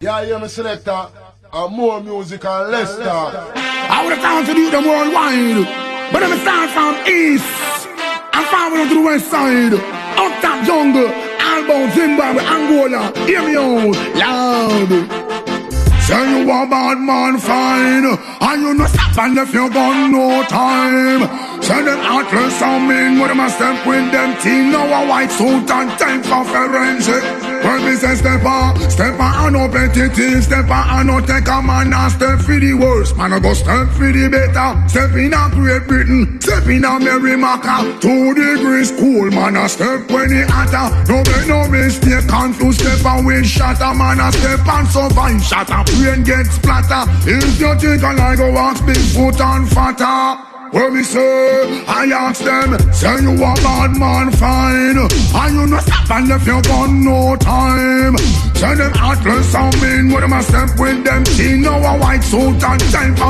Yeah, you me selector. And more music and less talk. I would have time to do them worldwide. But I'm start from east and forward to the west side. Up top jungle, Alba, Zimbabwe, Angola. Hear me out, loud. Say you a bad man fine, and you no stop and if you got no time. Say them heartless and mean, with them a step with them team. Now a white suit and time for forensic. When me say step on and no petty. Step on and no take a man and step for the worst. Man I go step for the better. Step in a Great Britain, step in a Merrimaca. 2 degrees cool, man a step when he hotter. No make no mistake, confused step away shatter. Man a step and survive shatter. Brain gets splatter. If you think I like go ask Bigfoot and fatter. Where me say, I ask them, say you a bad man fine, and you no stop and if you got no time. Say them heartless and mean, with them a step with them team. Now a white suit and time for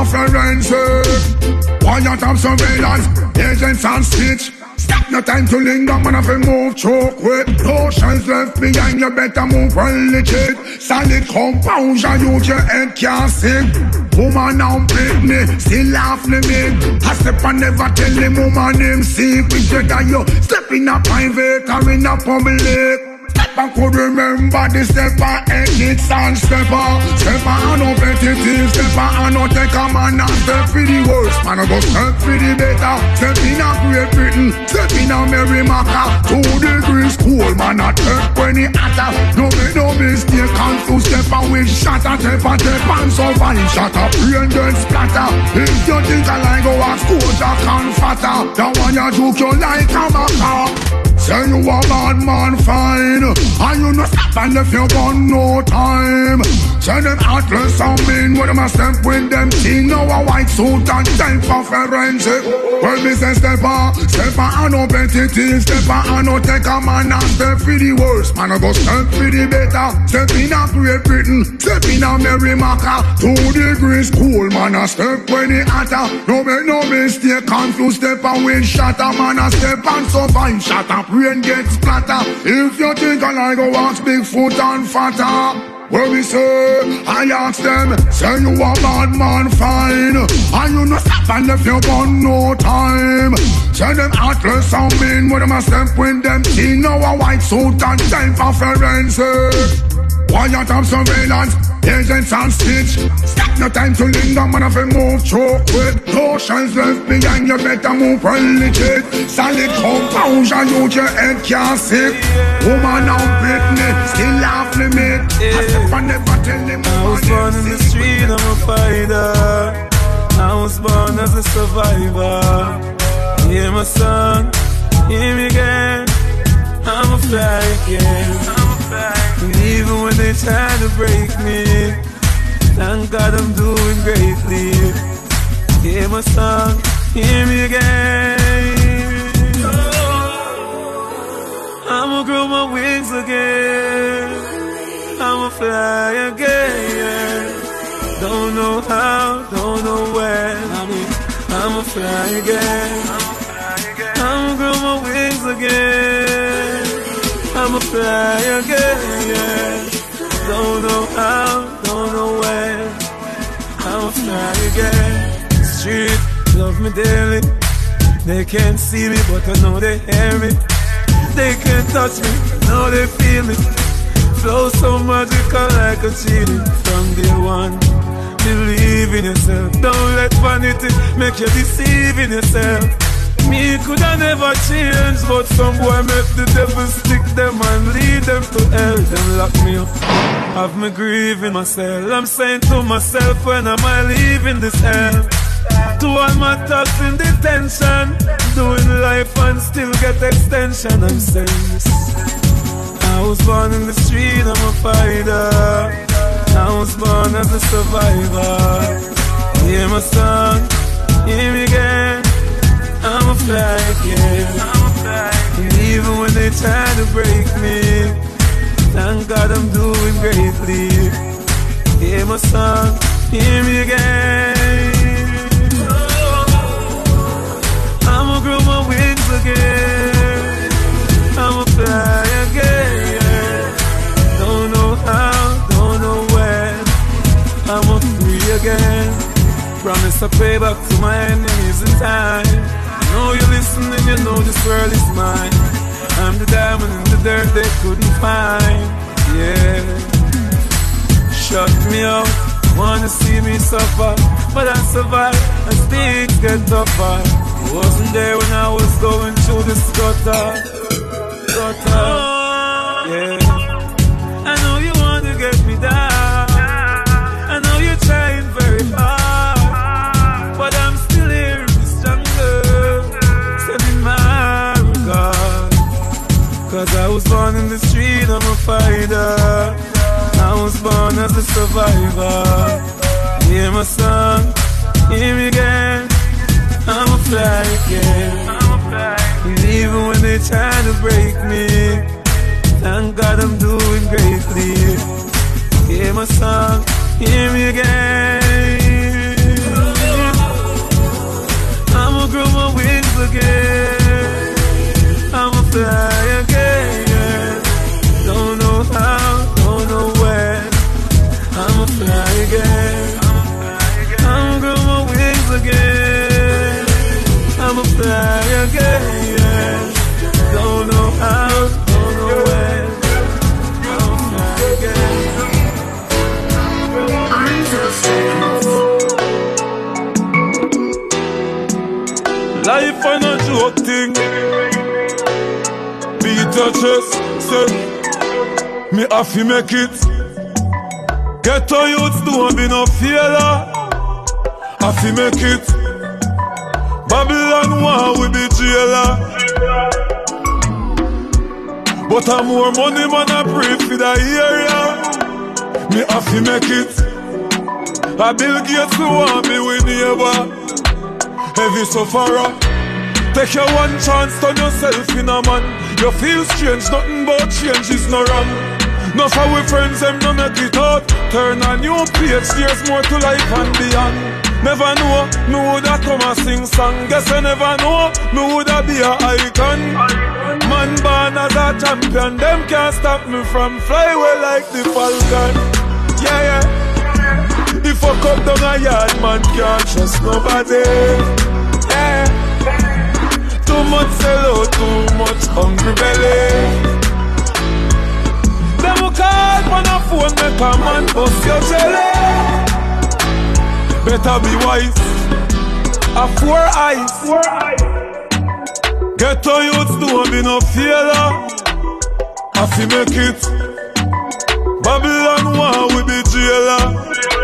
forensic. Quiet of surveillance, agents and stitch. Stop no time to linger, man, if you move so quick. No shells left behind, you better move well legit. Solid composure, use your head, can't sing. Woman now beat me, still laugh me. I step and never tell him woman name secret. That you step in a private or in a public. Step I could remember the stepper, ethics and stepper. Stepper and no petty, stepper and no take a man and step for the worst. Man I go step for the better. Step in a Great Britain, step in a Merrimaca. 2 degrees cool, man a step when he hotter. No make no mistake, confused stepper with shatter. Step and survive shatter, brain get splatter. If you think I like go ask Kojak and fatter, that one you joke you like a maca. Say you a bad man fine, and you no stop and if you got no time. Say them heartless and mean, with them a step with them team. Now a white suit and time for forensic. Well me say stepper and no petty. Stepper and no take a man and step for the worst. Man I go step for the better. Step in a Great Britain, step in a Merrimaca. 2 degrees cool, man a step when he hotter. No make no mistake, confused stepper with shatter. Man a step and survive shatter. Brain gets splatter. If you think I like go ask Bigfoot and fatter. Where we say, I ask them, say you a bad man fine, and you no stop and if you got no time. Say them heartless and mean, with them a step with them team. Now a white suit and time for forensic. Quiet of surveillance, agents and stitch. Stop no time to linger, man if you move so quick. No shells left behind, you better move well legit. Solid composure, use your head can't sick. Woman now beat me, still laugh me. I step and never tell him. I was born in the street, I'm a fighter. I was born as a survivor. Hear my song, hear me again. I'm a fly again. And even when they try to break me, thank God I'm doing greatly. Hear my song, hear me again. I'ma grow my wings again. I'ma fly again. Don't know how, don't know when. I'ma fly again. I'ma grow my wings again. I'ma fly again, yeah. Don't know how, don't know when. I'ma fly again. Street, love me daily. They can't see me, but I know they hear me. They can't touch me, I know they feel me. Flow so magical like a cheating from day one. Believe in yourself, don't let vanity make you deceive in yourself. Me coulda never change, but some boy make the devil stick them and lead them to hell. Them lock me up, have me grieving myself. I'm saying to myself, when am I leaving this hell? To all my thoughts in detention, doing life and still get extension. I'm saying this. I was born in the street, I'm a fighter. I was born as a survivor. Hear my song, hear me again. I'ma fly again. And even when they try to break me, thank God I'm doing greatly. Hear my song, hear me again. I'ma grow my wings again. I'ma fly again. Don't know how, don't know where. I'm a free again. Promise to pay back to my enemies in time. I know you're listening, you know this world is mine. I'm the diamond in the dirt they couldn't find. Yeah. Shut me out, wanna see me suffer, but I survive as things get tougher. I wasn't there when I was going through this gutter. Yeah. I know you want to get me down. I know you're trying very hard, but I'm still here in this jungle, sending my regard. Cause I was born in the street, I'm a fighter. I was born as a survivor. Hear my song, hear me again. I'm a fly again. And even when they try to break me, thank God I'm doing greatly. Hear my song, hear me again. I'ma grow my wings again. I'ma fly again. Don't know how, don't know when. I'ma fly again. I'ma grow my wings again. I'ma fly again. Don't know how, don't know when. I'ma fly again. Life ain't a joke thing. Beat your chest, say me have to make it. Get to youths, don't be no failure. Have to make it. Babylon want we be jailer. But I'm more money man I pray for the area. Me have to make it. I Bill Gates who want me with neighbor. Heavy sufferer. Take your one chance, turn yourself in a man. You feel strange, nothing but change is no wrong. Enough of we friends, them no make it out. Turn a new page, there's more to life and beyond. Never know, me woulda come and sing song. Guess I never know, me woulda be a icon. Man born as a champion, them can't stop me from fly away like the falcon. Yeah, yeah. If I come down a yard, man can't trust nobody. Yeah. Too much sell out, too much hungry belly. Them who call on a phone, make a man bust your jelly. Better be wise, have 4 eyes. Get to youths, don't be no failure. Have to make it. Babylon want we be jailer.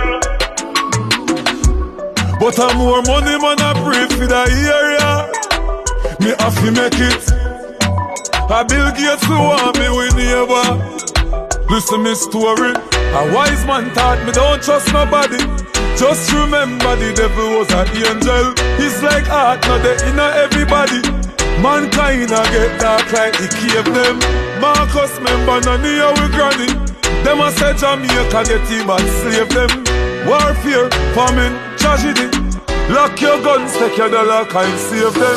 But I'm more money man I pray for the area. Me have to make it. I Bill Gates who want me with neighbor. Listen me story. A wise man taught me don't trust nobody. Just remember the devil was an angel. He's like art, not the inner everybody. Mankind a get dark like the cave them. Marcus member none of we granny. Them a say Jamaica get him and slave them. Warfare, famine, tragedy. Lock your guns, take your dollar, can't save them.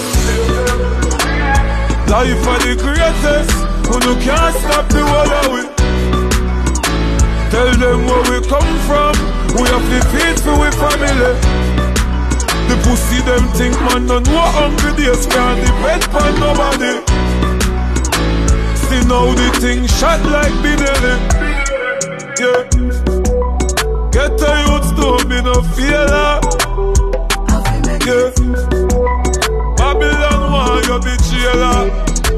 Life are the greatest, who no can't stop the world away. Tell them where we come from, we have to feed for we family. The pussy them think man don't know hungry days can't depend on nobody. See now the thing shot like Binelli. Yeah. Get the youths, don't be no failure. Yeah. Babylon want you be jailer.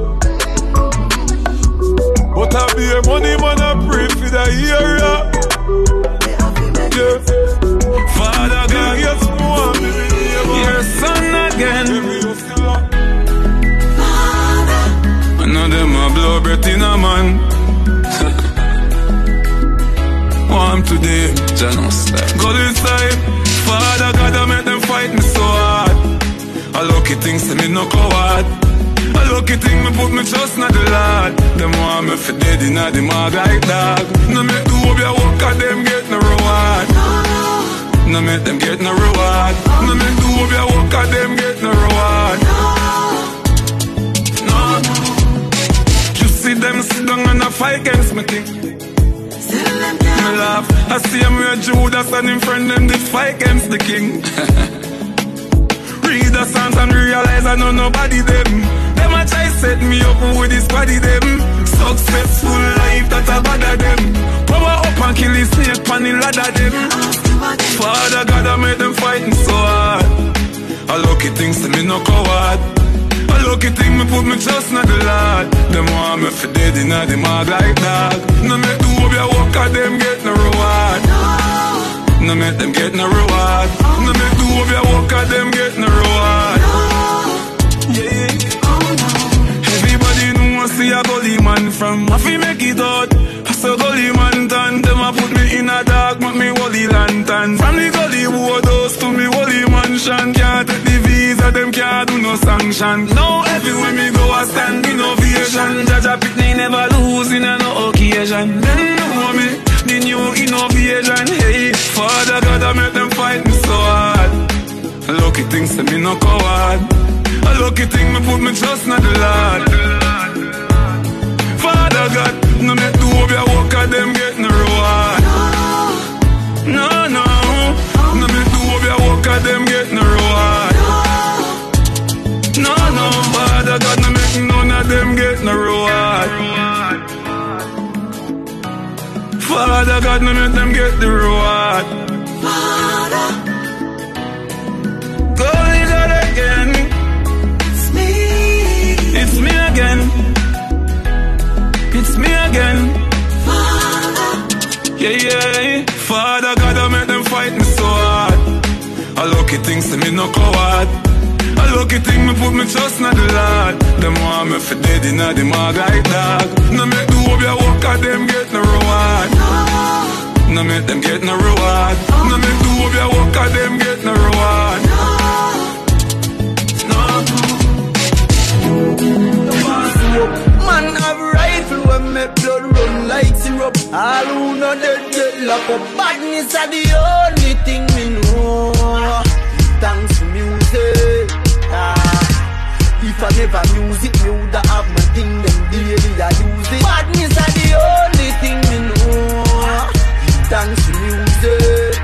But I be a money man I pray for the area. Yeah. Father God, yes, more me your son again. I know them a blow breath in a man. Warm today, Janos. Go inside. Father God, I make them fight me so hard. A lucky thing say me no coward. A lucky thing me put me trust in the Lord. Them want me for dead in the mag like dog. No make do up your work and them get no reward. No make them get no reward. No make do up your work and them get no reward. No. You see them sit down and a fight against me thing. Me laugh, I see him with Judas and him friend them did fight against the king. Read the Psalms and realize I know nobody them. Them a try set me up with this body them. Successful life that a bother them. Power up and kill the snake pan the ladder them. Father God I made them fighting so hard. A lucky things to me no coward. A lucky thing me put me trust in the Lord. Them want me for dead in the mag like dog. No make the hope you walk at them get no reward. No make them get no reward. No make the hope you walk at them get no reward. Yeah. Everybody know I see a gully man from. I feel make it out. I saw gully man done. Them a put me in a dark, make me wally lantern. From the gully woodhouse to me wally mansion. Can't take the visa, them can't do no sanction. Now everywhere me go I stand innovation. Jaja pick me never lose in no occasion. Them know me, the new innovation. Hey, Father God I make them fight me so hard. Lucky things to me no coward. A lucky thing me put me trust in the Lord. Father God, no make the hope you walk at them get no reward. No, no, no make the hope you walk at them get no reward. No, no, Father God, no make none of them get no reward. Father God, no make them get the reward. Golly God again. It's me again. It's me again. Father. Yeah, yeah. Father God, I make them fight me so hard. A lucky things to me no coward. A lucky thing me put me trust in the Lord. Them want me for dead in the mag like dog. No make the hope you walk at them get no reward. No make them get no reward. No make the hope you walk at them get no reward. Man have rifle when me blood run like syrup. All who know dead get lock up. Badness are the only thing me know. Thanks to music. If I never music, me woulda have my thing them daily I use it. Badness are the only thing me know. Thanks to music.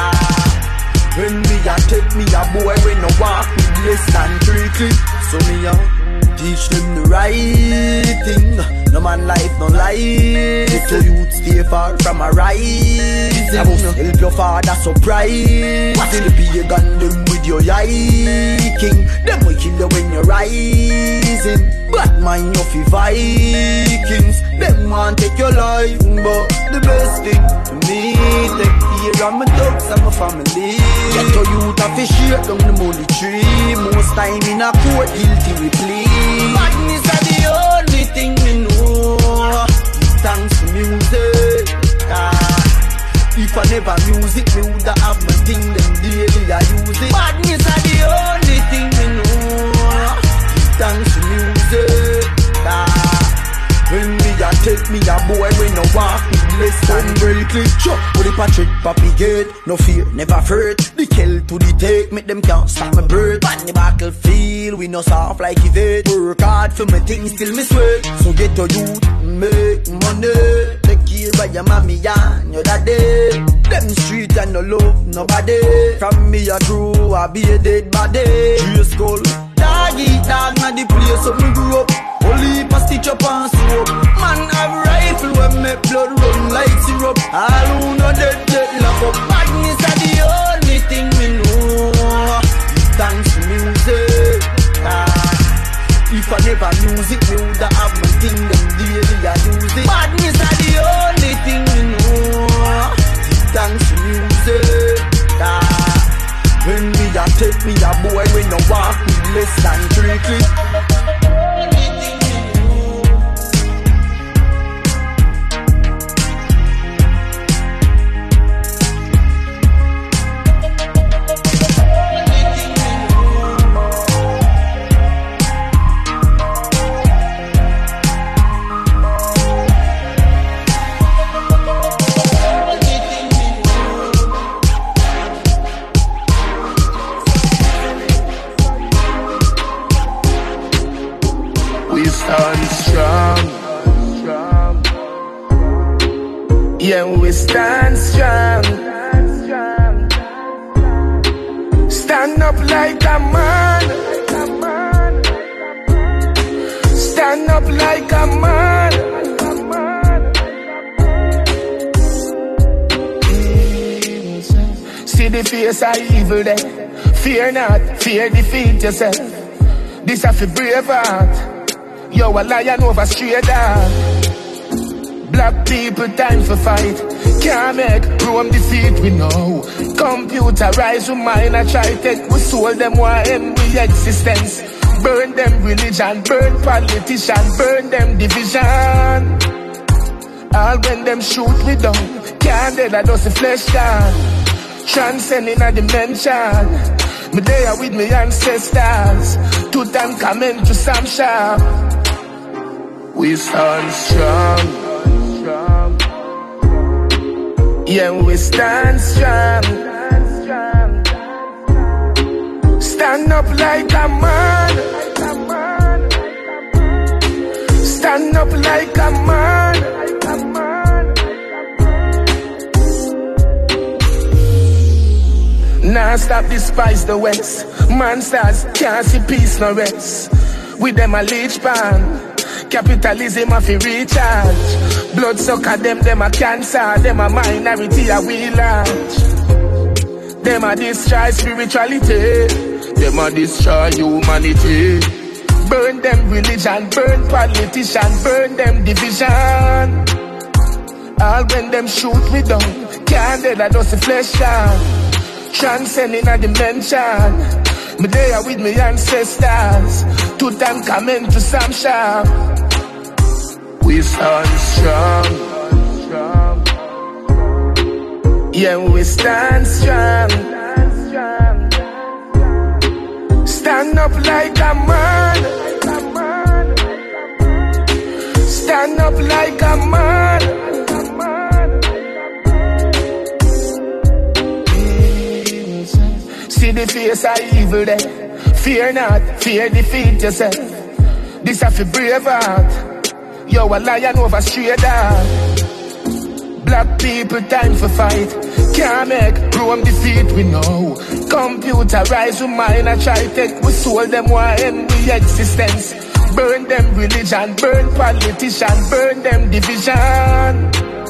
When me a take me a boy when no walk with less than 3 clicks. So me a teach them the right thing. No man life, no life. So youth stay far from a rising. I must help your father surprise. Watch the pagan them with your eye king. Them will kill you when you're rising. Bad mind you fi Vikings. Them want take your life, but the best thing to me take care of my dogs and my family. Get your youth off a share down the money tree. Most time in a court guilty we plead. Badness are the only thing we know. Thanks to music. If I never music, me woulda have my thing them daily I use it. Badness are the only thing we know. Thanks to music. When me a take me a boy when no walk with less than breakly. Chop with the Patrick Papi gate. No fear, never hurt. The kill to the take, make them can't stop my birth. On the battlefield, we no soft like Yvette. Work hard for my things till me sweat. So get your youth, make money. Take care by your mommy and your daddy. Them street and no love nobody. From me a crew, I be a dead body. Tree skull, dog eat dog, not the place up me grew up. Only pass stitch up and soap. Man have rifle when me blood run like syrup. All who know dead get lock up. Badness are the only thing we know. Thanks to music. If I never music, me woulda have my thing them daily I use it. Badness are the only thing we know. Thanks to music. When me a take me a boy when no walk with less than 3 clicks. a man. See the face of evil there. Fear not, fear defeat yourself. This a fi brave heart. Yo, a lion over stray dog. Black people time for fight. Can't make Rome defeat we know. Computerize we mind I try take we soul them want end we existence. Burn them religion, burn politician, burn them division. All when them shoot we down. Can't dead that does the flesh down. Transcending a dimension. Me there with me ancestors. Tutankhamen to Sam Sharp. We stand strong. Yeah, we stand strong. Stand up like a man. Stand up like a man. Now stop despise the West. Monsters can't see peace no rest. With them a leech band. Capitalism a fi recharge. Blood sucker them a cancer. Them a minority a we large. Them a destroy spirituality. Them a destroy humanity. Burn them religion, burn politician, burn them division. All when them shoot we down. Can't dead that does the flesh down. Transcending a dimension. Me there with me ancestors. Tutankhamen to Sam Sharp. We stand strong. Yeah, we stand strong. Stand up like a man. Stand up like a man. See the face of evil there. Fear not, fear defeat yourself. This a fi brave heart. Yo, a lion over stray dog. Black people time for fight. Can't make Rome defeat we know. Computerize we mind I try take we soul them want end we existence. Burn them religion, burn politician, burn them division.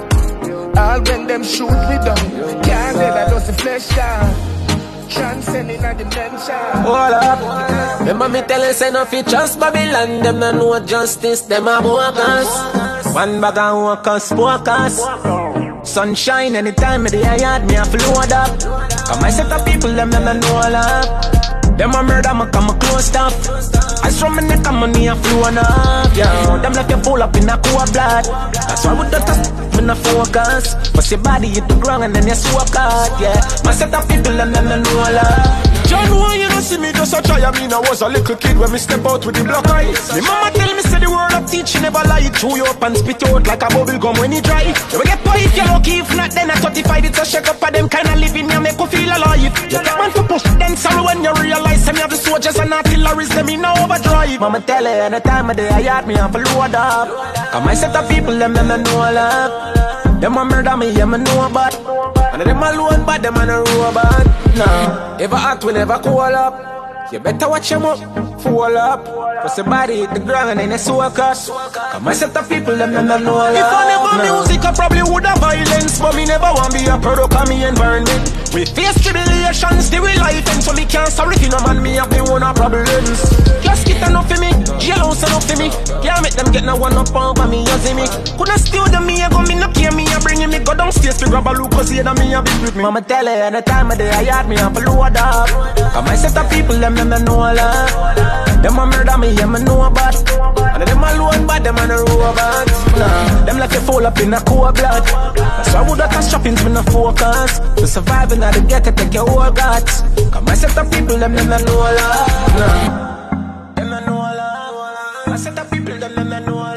All when them shoot we down. Can't let that does the flesh down. Transcending a dimension. Hold up. Remember me tell you say no fi trust Babylon. Them no know justice, them a bogus. One bag of workers, focus. Sunshine anytime me the yard me a float up. Come I set up people them no know love. Them a murder me come a close stuff. I from me neck and money a flowing up. Yeah, them like you pull up in a cold blood. That's why we don't touch me no focus. But your body hit the ground and then you swap out. Yeah, my set up people them no know love. John, why you don't see me just a try? I mean I was a little kid when me step out with the black eyes. Me mama tell me say the word of teach never lie. Chew you up and spit you out like a bubble gum when you dry. You will get pie if you're lucky, if not then at 35 it's a shake up of them kind of living you make you feel alive. You take man for push, then sorrow when you realize them you have the soldiers and artillery them in overdrive. Mama tell you any time of day I yard me have a load up. Cause my set of people them no know love. Them a murder me, yeah me know about. And them alone but them a no robot. Nah, ever hot will never cool up. You better watch them up, fall up. Cause your body hit the ground and then you soak up. Cause my set of people them no know love. If I never music I probably would have violence. But me never want be a product of me environment. We face tribulations, they will life and so me can't sorry if no man me have me own problems. Casket enough for me, jailhouse enough for me. Can't make them get no one up over me, you see me. Coulda steal them me, I go me no care me, I bring me go downstairs to grab a look cause here me a big with me. Mama tell her any time of day I yard me have a load up. Cause my set of people them no know love. Them a murder me, yeah me know about. And them alone but them a no robot. Nah, them like they fall up in a cold blood. That's why I woulda cast shoppings with no focus. To survive in the ghetto take your whole guts. Cause my set of people them no know love. Nah, them no know love. My set of people them no know love.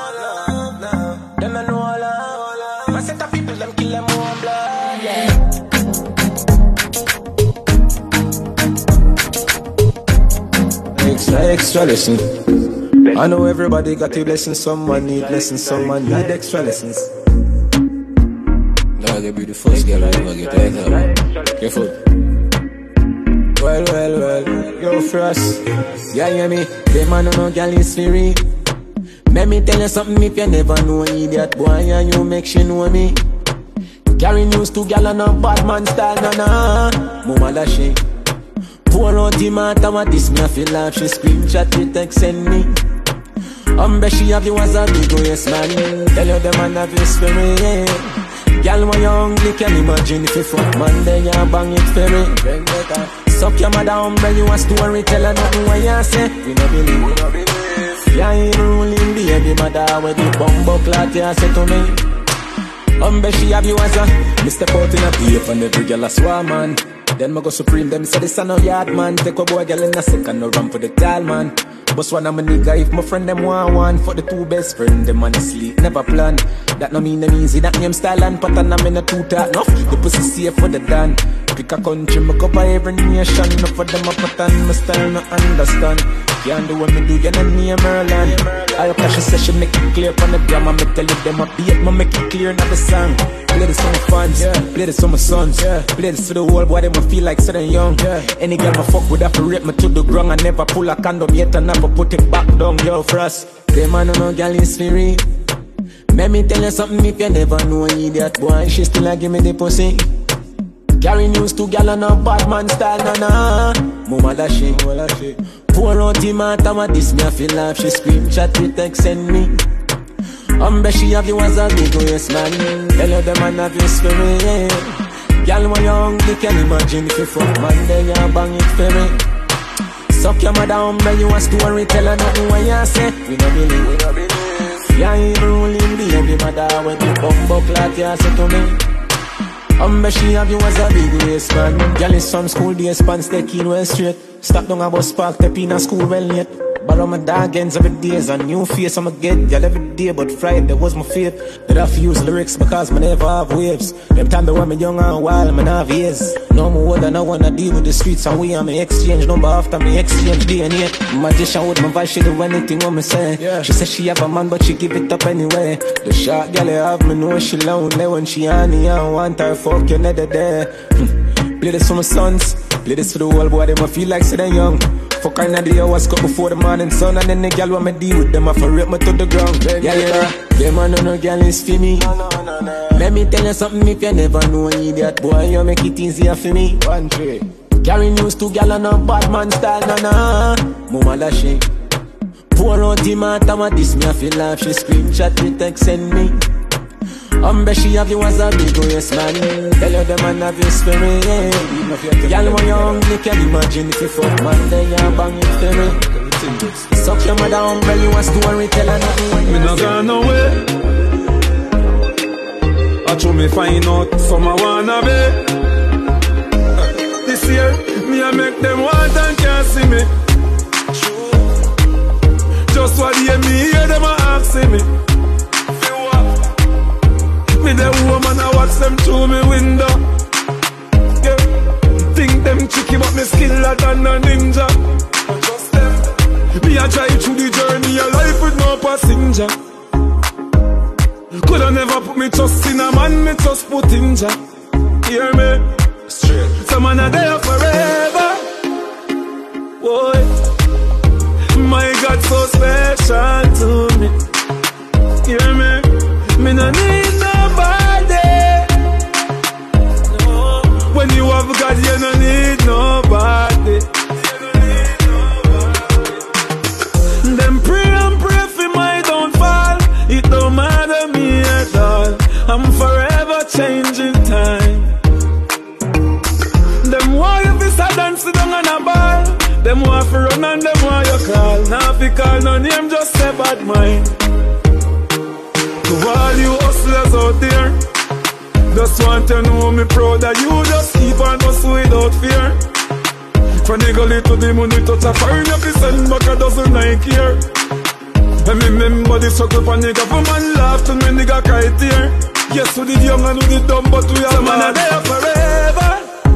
Them no know love. My set of people them kill them all blood. Yeah. Extra lesson. I know everybody got a blessing, someone need lessons, someone need extra lessons. Now they be the first girl I ever get that. Careful. Well, yo, Frost. Yeah, hear me? Them man no girl is free. Let me tell you something if you never know idiot boy and you make she know me. Carry news to gal and a bad man style, nah. Mama la she. Pour out the matter what this me I feel like she screenshot the text send me. She have you as a big yes man. Tell you the man have you spirit, yeah. Gal when you hungry can imagine if you fuck man then you bang it for me. Suck your mother umbre you a story tell her nothing what you say. We no believe. Yeah, ain't ruling baby mother with the bumbo clot you say to me. She have you as a Mr. Out in a beef and every girl a swarm man. Then me go supreme them say this a no yard man. Take a boy girl in a second no run for the tall man. But one of my nigga if my friend them want one. For the two best friend them on sleep never plan. That no mean them easy that name style and pattern I'm in a two talk enough. The pussy safe for the dan. Pick a country me cover every nation. Enough for them a pattern my style no understand. Can't do what me do, you know near Merlin. I hope she say she make it clear from the drama. Me tell you them a beat, me make it clear not the song. Play this for my fans, play this for my sons, play this for the whole boy, them a feel like sitting young. Any girl my fuck would have to rape me to the ground. I never pull a condom yet and never put it back down, yo, for us. Them man no girl is free. Let me tell you something if you never know idiot boy, she still a give me the pussy. Carry news to gal and a bad man style, nah. Mama la she. Pour out the matter what this me I feel like she screenshot the text send me. She have you as a big yes man. Tell you the man have you spirit, yeah. Gal when you hungry can imagine if you fuck man then you bang it for me. Suck your mother umbre you a story tell her nothing what you say. We no believe. Yeah, ain't ruling baby mother with the bumbo clot you say to me. She have you as a big race man. Girl is from school days pants they keen well straight. Stop down a bus park step in a school well late. Borrow my dog ends every day is a new face I'ma get. Girl every day but Friday was my fate. That I have to use lyrics because me never have waves. Them time they want me young and wild man have years. No more than I wanna deal with the streets and we and me exchange number after me exchange DNA. Magician with my voice she do anything what me say. She said she have a man but she give it up anyway. The short girl you have me know she lonely when she honey and want her fuck you never there. Play this for my sons, play this for the whole boy, them I feel like sitting young. Fuck kind of the hours cut before the morning sun. And then the girl want me deal with them, I for rape me to the ground. Yeah. Them I know no girl is for me. Let me tell you something if you never know idiot boy, you make it easier for me. Carry news to girl and a bad man style, nah. Mama la she. Pour out the matter what this me I feel like she screenshot the text send me. She have you as a big yes man. Tell you the man have you spirit, yeah. Y'all when you hungry can imagine if you fuck man then you bang it for me. Suck your mother umbre you a story tell her nothing. Me not gone nowhere. I try me find out some I wanna be. This year me I make them want and can't see me. Just what they me hear them a asking me. Me the woman I watch them through me window. Yeah. Think them tricky but me skiller than a ninja. Just them. Me a drive through the journey of life with no passenger. Coulda never put me trust in a man, me just put in ja. Hear me? Straight. Some man are there forever. Boy, my God so special to me. Hear me? Me no need nobody. No. When you have God, you no need nobody. Them pray and pray for my downfall. It don't matter me at all. I'm forever changing time. Them want you to dance down on a ball. Them want to run and them want you call. Now if you call no name, just say bad mind. To all you hustlers out there, just want to know me proud that you just keep on hustle without fear. From the gully to the moon, we touch a fire, you send back a dozen like here. And me remember the circle for nigga, for man laugh to me nigga cry tear. Yes, we the young and we the dumb, but we are man are there forever.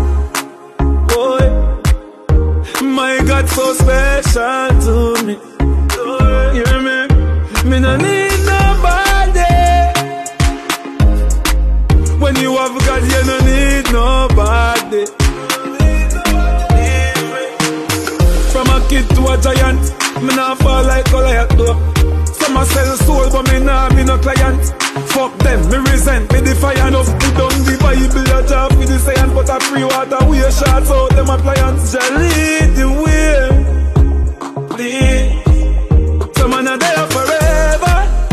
Boy, my God so special to me. Hear me? Me no need nobody. When you have God, you no need nobody. From a kid to a giant, me not fall like Goliath though. Some a sell soul, but me nah be no client. Fuck them, me resent, me defiant. Just put down the Bible, a job with the science, but a free water, we a shots out them appliance. Just lead the way, please. Some man are there forever,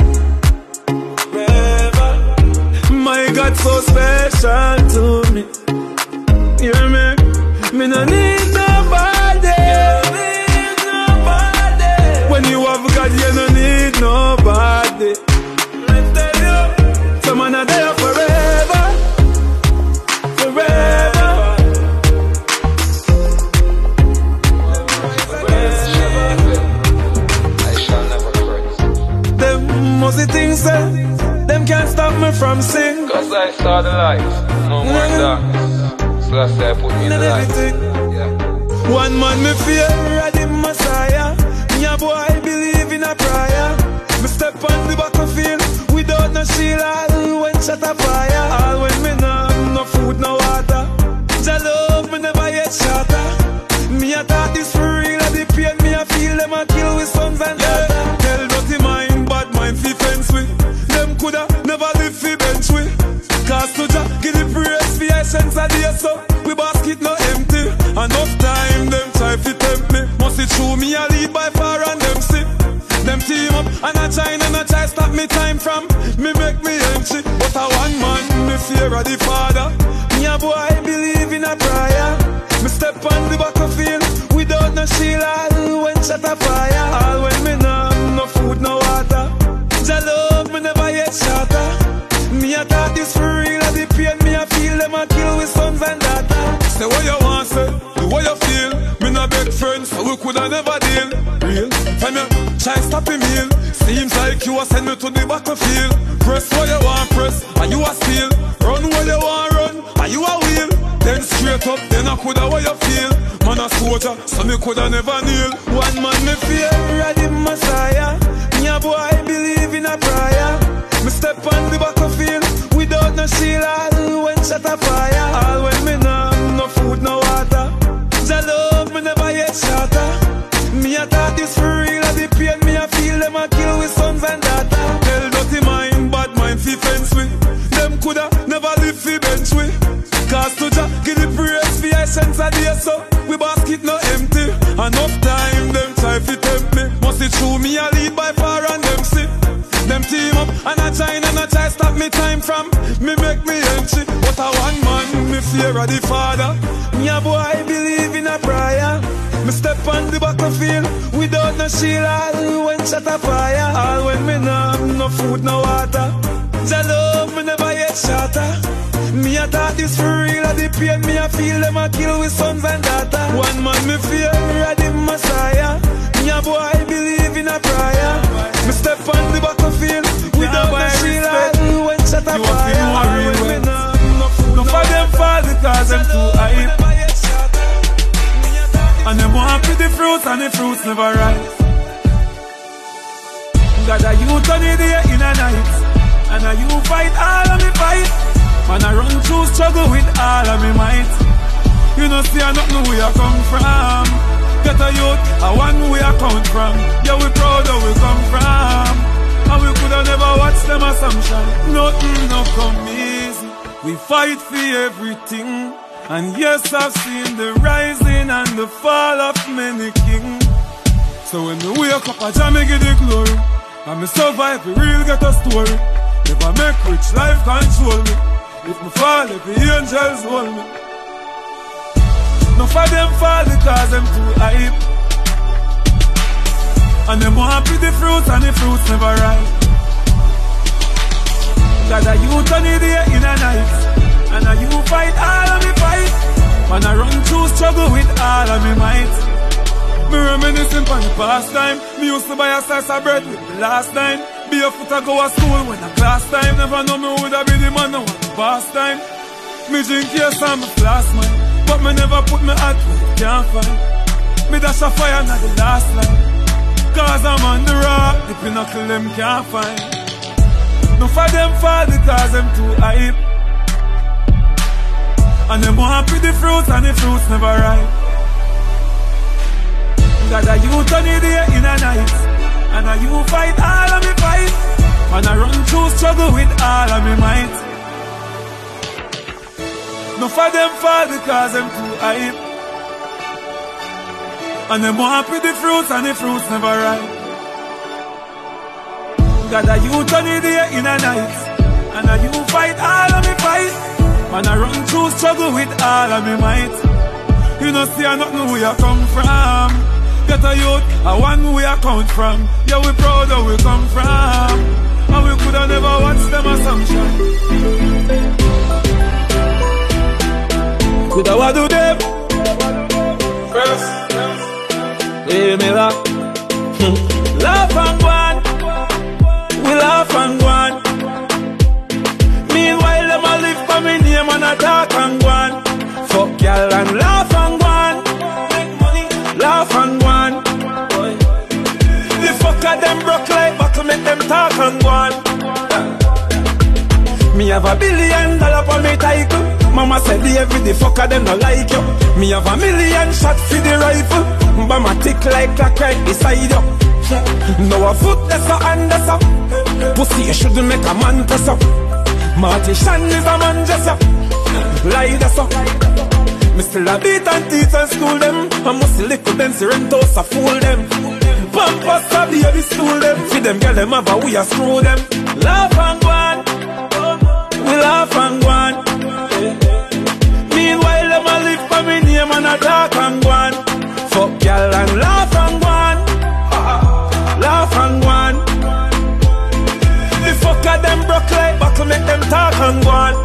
forever. My God, so special to me. You hear me? Me no need nobody. When you have God, you no need nobody. Some man are there forever, forever. I shall never fret. Them mostly things say, them can't stop me from sing. Cause I saw the light, no more darkness. So that's why I put me in the light. Yeah. One man me fear the Messiah. Me a boy believe in a prayer. Me step on the battlefield without no shield. All when shot a fire. All when me no food, no water. Jah love me never yet shatter. Me a thought this for real. The pain me a feel them a kill with sons and daughters. Tell dirty mind, bad mind fi fence with. Them coulda never live fi bench with. Cause to Jah give the praise fi essence of the so. We basket no empty. Enough time them try fi tempt me. Must it true me a lead by far and them sip. Them team up and I try stop me time from me make me empty. But a one man me fear of the Father. Me a boy believe in a prayer. Me step on the battlefield without no shield. All when shot a fire. All when me no food, no water. Jah love me never yet shatter. Me a thought this for real. The pain me a feel them a kill with sons and daughters. Say what you want, say the way you feel. Me no beg friends, so we coulda never deal. Real, time you try stop him heal. Seems like you a send me to the battlefield. Press what you want, press, and you a steal. Run what you want, run, and you a wheel. Then straight up, then I coulda what you feel. Man a soldier, so me coulda never kneel. One man me fear the Messiah. Me a boy believe in a prayer. Me step on the battlefield without no shield. All when shot a fire. All when me no food, no water. Jah love me never yet shatter. Me a thought this for real. The pain me a feel them a kill with sons and daughters. Tell dirty mind, bad mind fi fence with. Them coulda never live fi bench with. Cause to Jah give the praise fi essence of the so. We basket no empty. Enough time them try fi tempt me. Must it true me a lead by far and them see. Them team up and I try stop me time from me make me empty. But a one man me fear of the Father. Me a boy believe in a prayer. Me step on the battlefield without no shield. All when shot a fire. All when me no food, no water. Jah love me never yet shatter. Me a thought this for real. The pain me a feel them a kill with sons and daughters. One man me fear the Messiah. Me a boy believe in a prayer. Me step on the battlefield without no shield. All when shot a fire. All when me no food, no for them fall because them too hype. And them want to the fruits and the fruits never rise. God a youth on the day in a night. And a you fight all of me fight. Man I run through struggle with all of me might. You know see I not know where I come from. Get a youth, a one where I come from. Yeah we proud of we come from. And we coulda never watch them assumption. Nothing no come easy. We fight for everything. And yes, I've seen the rising and the fall of many kings. So when me wake up, I jam me give the glory. And me survive, we real get a story. If I make rich, life control me. If me fall, if the angels hold me. No for them fall because them too hype. And them want the fruits and the fruits never ripe. God a youth on the day in a night. And a you fight all of me fight. Man I run through struggle with all of me might. Me reminiscing on the past time. Me used to buy a slice of bread with the last time. Be a foot to go to school when a class time. Never know me woulda be the man now at the past time. Me drink yes and me flask man. But me never put me heart where you can't find. Me dash a fire not the last line. Cause I'm on the rock, the pinnacle them can't find. No for them fall because them too hype. And them want the fruits and the fruits never ripe. God a youth on the day in a night. And I you fight all of me fight. And I run through struggle with all of me might. No for them fall because them too hype. And them want with the fruits and the fruits never ripe. God a you turn the day in a night. And a you fight all of me fight. And I run through struggle with all of me might. You know see I nothing where you come from. Get a youth, a one where you come from. Yeah we proud of where we come from. And we coulda never watched them assumption. Coulda what do them? First, hey me laugh. Laugh and go on. We laugh and go on. Meanwhile, them a live for me name and a talk and go on. Fuck y'all and laugh and go on. Make money, laugh and go on. The fucker them broke like back to make them talk and go on. Me have $1 billion for me title. Mama said the fucker them no like you. Me have $1 million shot for the rifle. Bama tick like clock right beside you. Now a foot that's a hand that's a. Pussy you shouldn't make a man press up. Marty Shan is a man just up. Lie that's up. Me still a beat and teach and school them. I must lick with them, Serentos a fool them. Pampas a baby school them. See them girl them have a we a screw them. Laugh and go on. We laugh and go on. Meanwhile them a live for me name and a talk and go on. Fuck y'all and laugh and go on. Laugh and go on. The fucker them broke like back to make them talk and go on.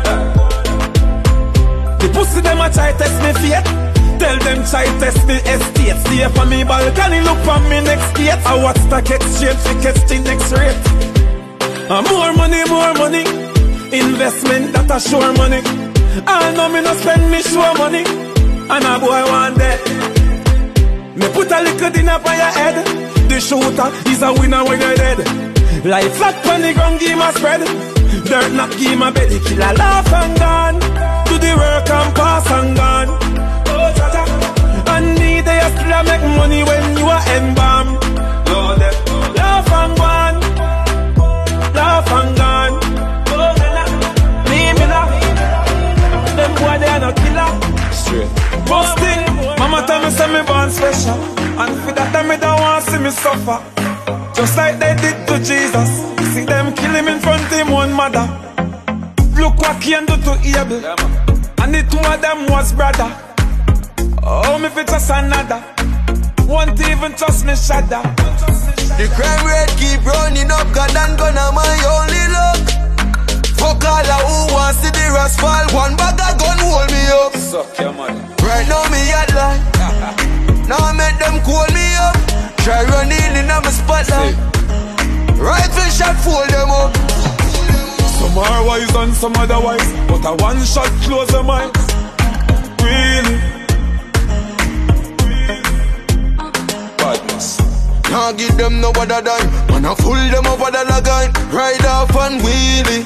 The pussy them a try test me fate. Tell them try test me estate. Stay for me balcony, look for me next date. I watch stock exchange, we catch the next rate. More money, more money. Investment that a sure money. I know me no spend me sure money. And a boy want that. Me put a little dinner for your head. The shooter is a winner when you're dead. Life flat on the ground, give my spread. Dirt not give my belly, kill a laugh and gone. Do the work and pass and gone. Oh, cha-cha. And need they still make money when you are embalm. Laugh and gone. Laugh and gone. Me laugh. Them boy they are no killer. Straight. Busting. Mama tell me say me born special. And for that time me don't want to see me suffer. Just like they did to Jesus. See them kill him in front of him one mother. Look what Cain do to Abel. And the two of them was brother. Oh me fit just another. Won't even trust me shudder. The crime rate keep running up. God and gun are my only luck. Fuck all of who wants to the rest fall. One bag of gun hold me up. Suck your money. Right now me at line. Now I make them call me up. Try running in my spotlight. Rifle shot fold them up. Some are wise and some otherwise. But a one shot close them eyes. Really? Badness. Can't give them no other dime. Man I fool them over the line. Ride off and wheelie.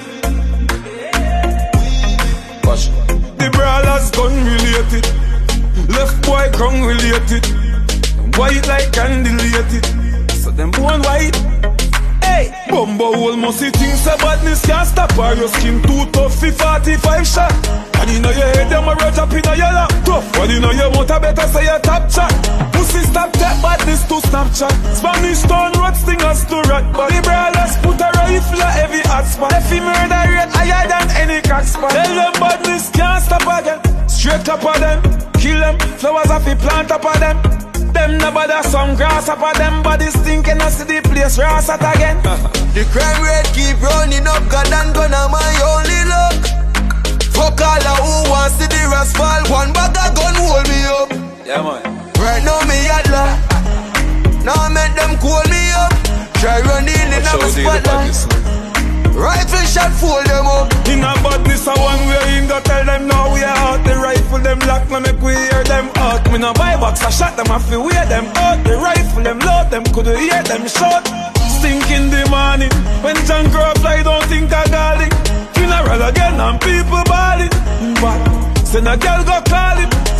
Push. The brawlers gun related. Left boy ground related. White like candelated. So them born white. Hey, Bumbo hole must see things so badness can't stop her. Your skin too tough for 45 shot. And you know your head them a rush up in your lap. Tough, but you know you want a better say your top chat. Pussy stop that badness to Snapchat. Spanish town road stingers to rat. But the brawlers put a rifle at every hot spot. If he murder rate higher than any crack spot. Tell them badness can't stop again. Straight up of them, kill them. Flowers off the plant up of them. Them no bother some grass up of them. Bodies thinking I see the place ras at again. The crime rate keep running up. God and gun are my only luck. Fuck all of who wants to the rest fall. One bag of gun hold me up. Yeah man. Right now me at line. Now I make them call me up. Try running in my spotlight. Rifle shot fold them up. In a badness a one way in go tell them now we are out. The rifle them lock now make we hear them out. Me no buy box I shot them I feel wear them out. The rifle them load them could hear them shot. Stink in the morning when John Crow fly don't think I got it. Funeral again and people balling. But send a girl go call him.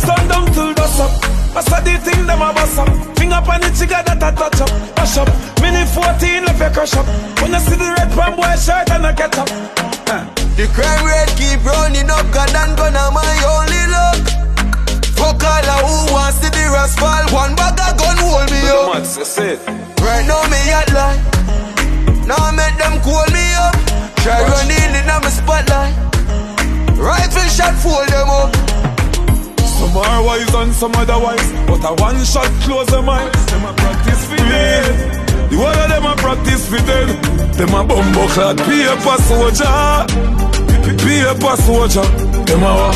Sundown till dust up. I saw the thing them a bust up. Finger on the trigger that I touch up. Mash up. Mini 14 left a crush up. When I see the red pan boy shirt and I get up. The crime rate keep running up. God and gonna my only luck. Fuck all of who wants to the rascal. One bag of gun hold me up. Right now me at line. Now I make them call me up. Try running in on my spotlight. Rifle shot fold them up. Some are wise and some otherwise, but a one shot close them eyes. Them a practice for dead. The one of them a practice for dead. Them a bumbo clad paper soldier. Paper soldier. Them a what?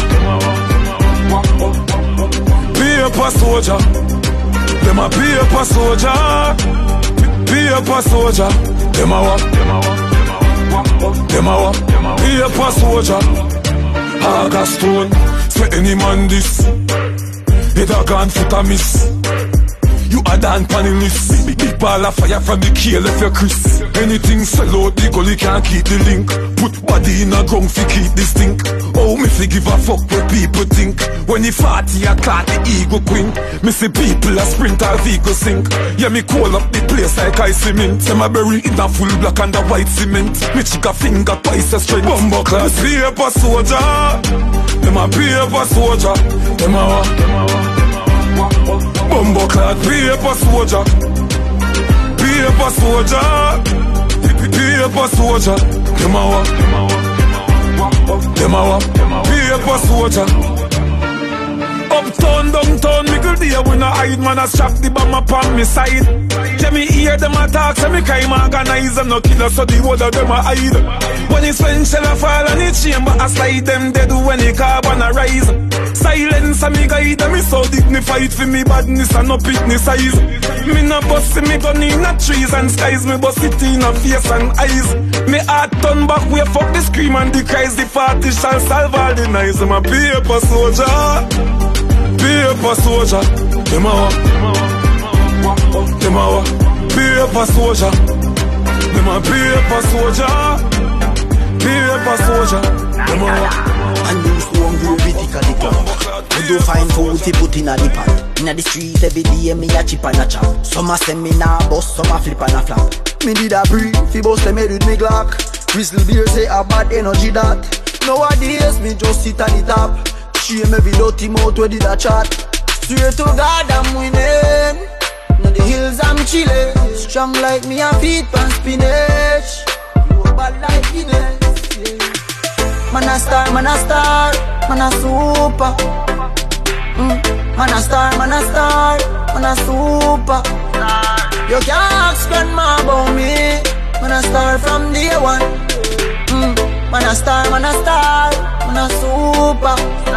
Paper soldier. Them a paper soldier. Paper soldier. Them a what? Them a what? Paper soldier. Augustone. For any man this, it a gone foot a miss. You a dan panelist. Big ball of fire from the keel if you Chris. Anything sell out the gully can't keep the link. Put body in a ground fi keep this stink. Oh, me fi give a fuck what people think. When you 40 I caught the ego queen. Me see people a sprint or vehicle sink. Yeah, me call up the place like I cement. Say my berry in a full black and a white cement. Me chick a finger twice a strength. Bumbo class paper soldier. Them a paper soldier. Them a what? Bumbo clad paper soldier. Paper soldier. Paper soldier. Them a what? Them a what? Paper soldier. Uptown, downtown, me good day when I hide. Man, I strap the bomb upon me side. Yeah, me hear them attack, so me can't organize them. No killer, so the whole of them a hide. When it's when shell a fall and it chamber, I slide them dead when the carbon a rise. Silence and me guide them, me so dignified for me badness and no picnic size. Me no bust me gun in a trees and skies, me bust it in a face and eyes. Me heart turn back, we fuck the scream and the cries. The party shall solve all the nights. I'm a paper soldier. Paper soldier, them a what? Them a what? Paper soldier, them a paper soldier. Paper soldier, them a what? And you so hungry with the calico. You do find food to put in a the pot. Inna the street every day me a chip and a chop. Some a send me na bust, some a flip and a flap. Me did a breathe, fi bust them head with me Glock. Whistle beer say a bad energy that. Nowadays me just sit at the top. Shame every dirty mouth where did a chat. Straight to God I'm winning. Now the hills I'm chilling. Strong like me and feet pan spinach. You a bad like Guinness, yeah. Man a star, man a star, man a super. Man a star, man a star, man a super. You can't ask grandma about me. Man a star from day one. Man a star, man a star, man a super.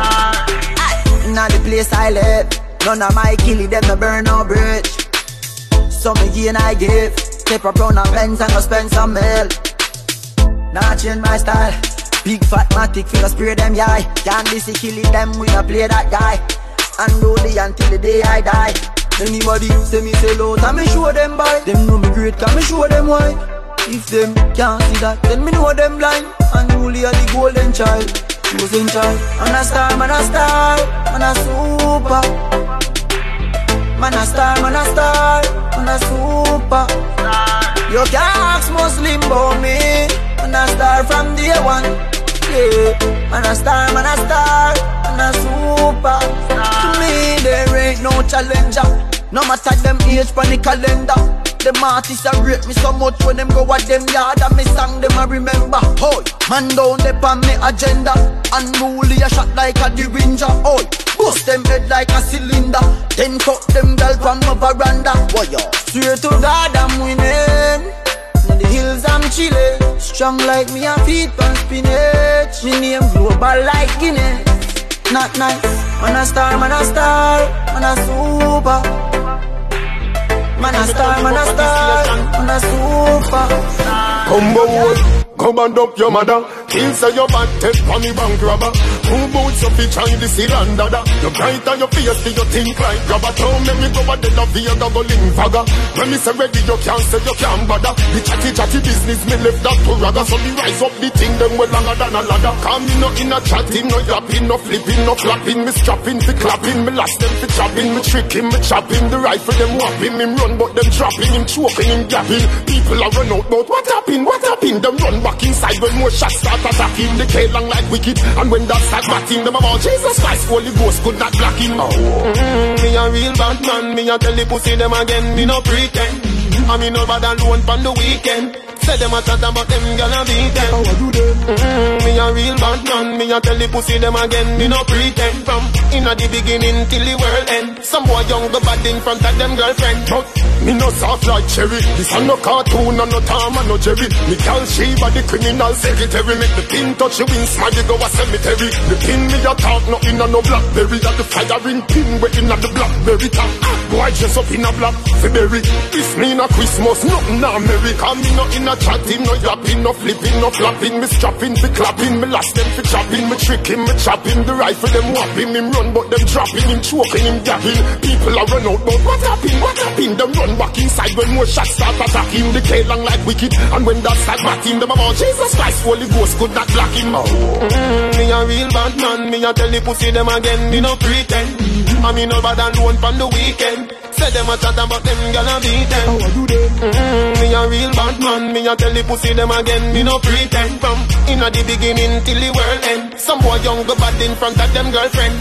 Now the place I live, none of my killie them no burn no bridge. Some again I give, take a brown and pens and go spend some meal. Now change my style, big fat matic feel spray them yai. Can't be see killie them we a play that guy. And only until the day I die. Anybody say me say low, and me show them by. Them know me great, can me show them why. If them can't see that, then me know them blind. And only are the golden child, chosen child. Man a star, man a star, man a super. Man a star, man a star, man a super. You can't ask Muslim about me. Man a star from day one. Yeah, man a star, man a star, man a super. To me there ain't no challenger. No matter them age on the calendar. Them artists a rate me so much when them go at them yard and me song them a remember. Hoy, man down there on me agenda. Unruly a shot like a derringer. Hoy, bust them head like a cylinder. Then cut them girl from my veranda. Why straight to God I'm winning. In the hills I'm chilling. Strong like me and feet pan spinach. Me name global like Guinness. Not nice. Man a star, man a star, man a super. Man a star, man a star, man a super. Come boy, come and up your mother. Kill say your bad take from me bank robber. Two boots of each and the cylinder. You bright on your face, do you think like grab a toe? Make me go a dead of the other go link fagger. When me say ready, you can't say you can't bother. The chatty business, me left that to rather. So me rise up the thing, them well longer than a ladder. Come me no in a chatting, no yapping, no flipping, no flapping. Me strapping, fi clapping, me last them fi chopping. Me tricking, me chopping. The rifle them whopping, him run but them dropping. Him choking, him gapping. People are run out, but what happened? Them run back inside when more shots start attacking. They kill long like wicked, and when that start batting, them about Jesus Christ, Holy Ghost could not block him. Me a real bad man, me a tell the pussy them again, me no pretend. I me no bad alone from the weekend. Say them a chat about them gonna beat them. How I do them? Me a real bad man, me a tell the pussy them again, me no pretend. From inna the beginning till the world end. Some boy young go bad in front of them girlfriend. But me no soft like cherry. This a no cartoon and no Tom and no Jerry. Me call Sheba the criminal secretary. Make the pin touch the wings, smile go a cemetery. The pin me a talk, no inna no blackberry. That the firing pin we inna the blackberry top. Boy dress up in a black February. This me na Christmas, nothing na merry. Come me no inna chatting, no yapping, no flipping, no flapping. Me strapping, fi clapping, me last them fi chopping. Me tricking, me chopping. The rifle them whopping, him run but them dropping. Him choking, him gapping. People are run out, but what happened? Them run back inside when more shots start attacking. They kill long like wicked, and when that start batting, them about Jesus Christ, Holy Ghost could not block him. Me a real bad man, me a tell the pussy them again, me no pretend. I me no bad alone from the weekend. Say them a chat about them gonna beat them. How I do them? Me a real bad man, me a tell the pussy them again, me no pretend. From inna the beginning till the world end. Some boy young go bad in front of them girlfriend.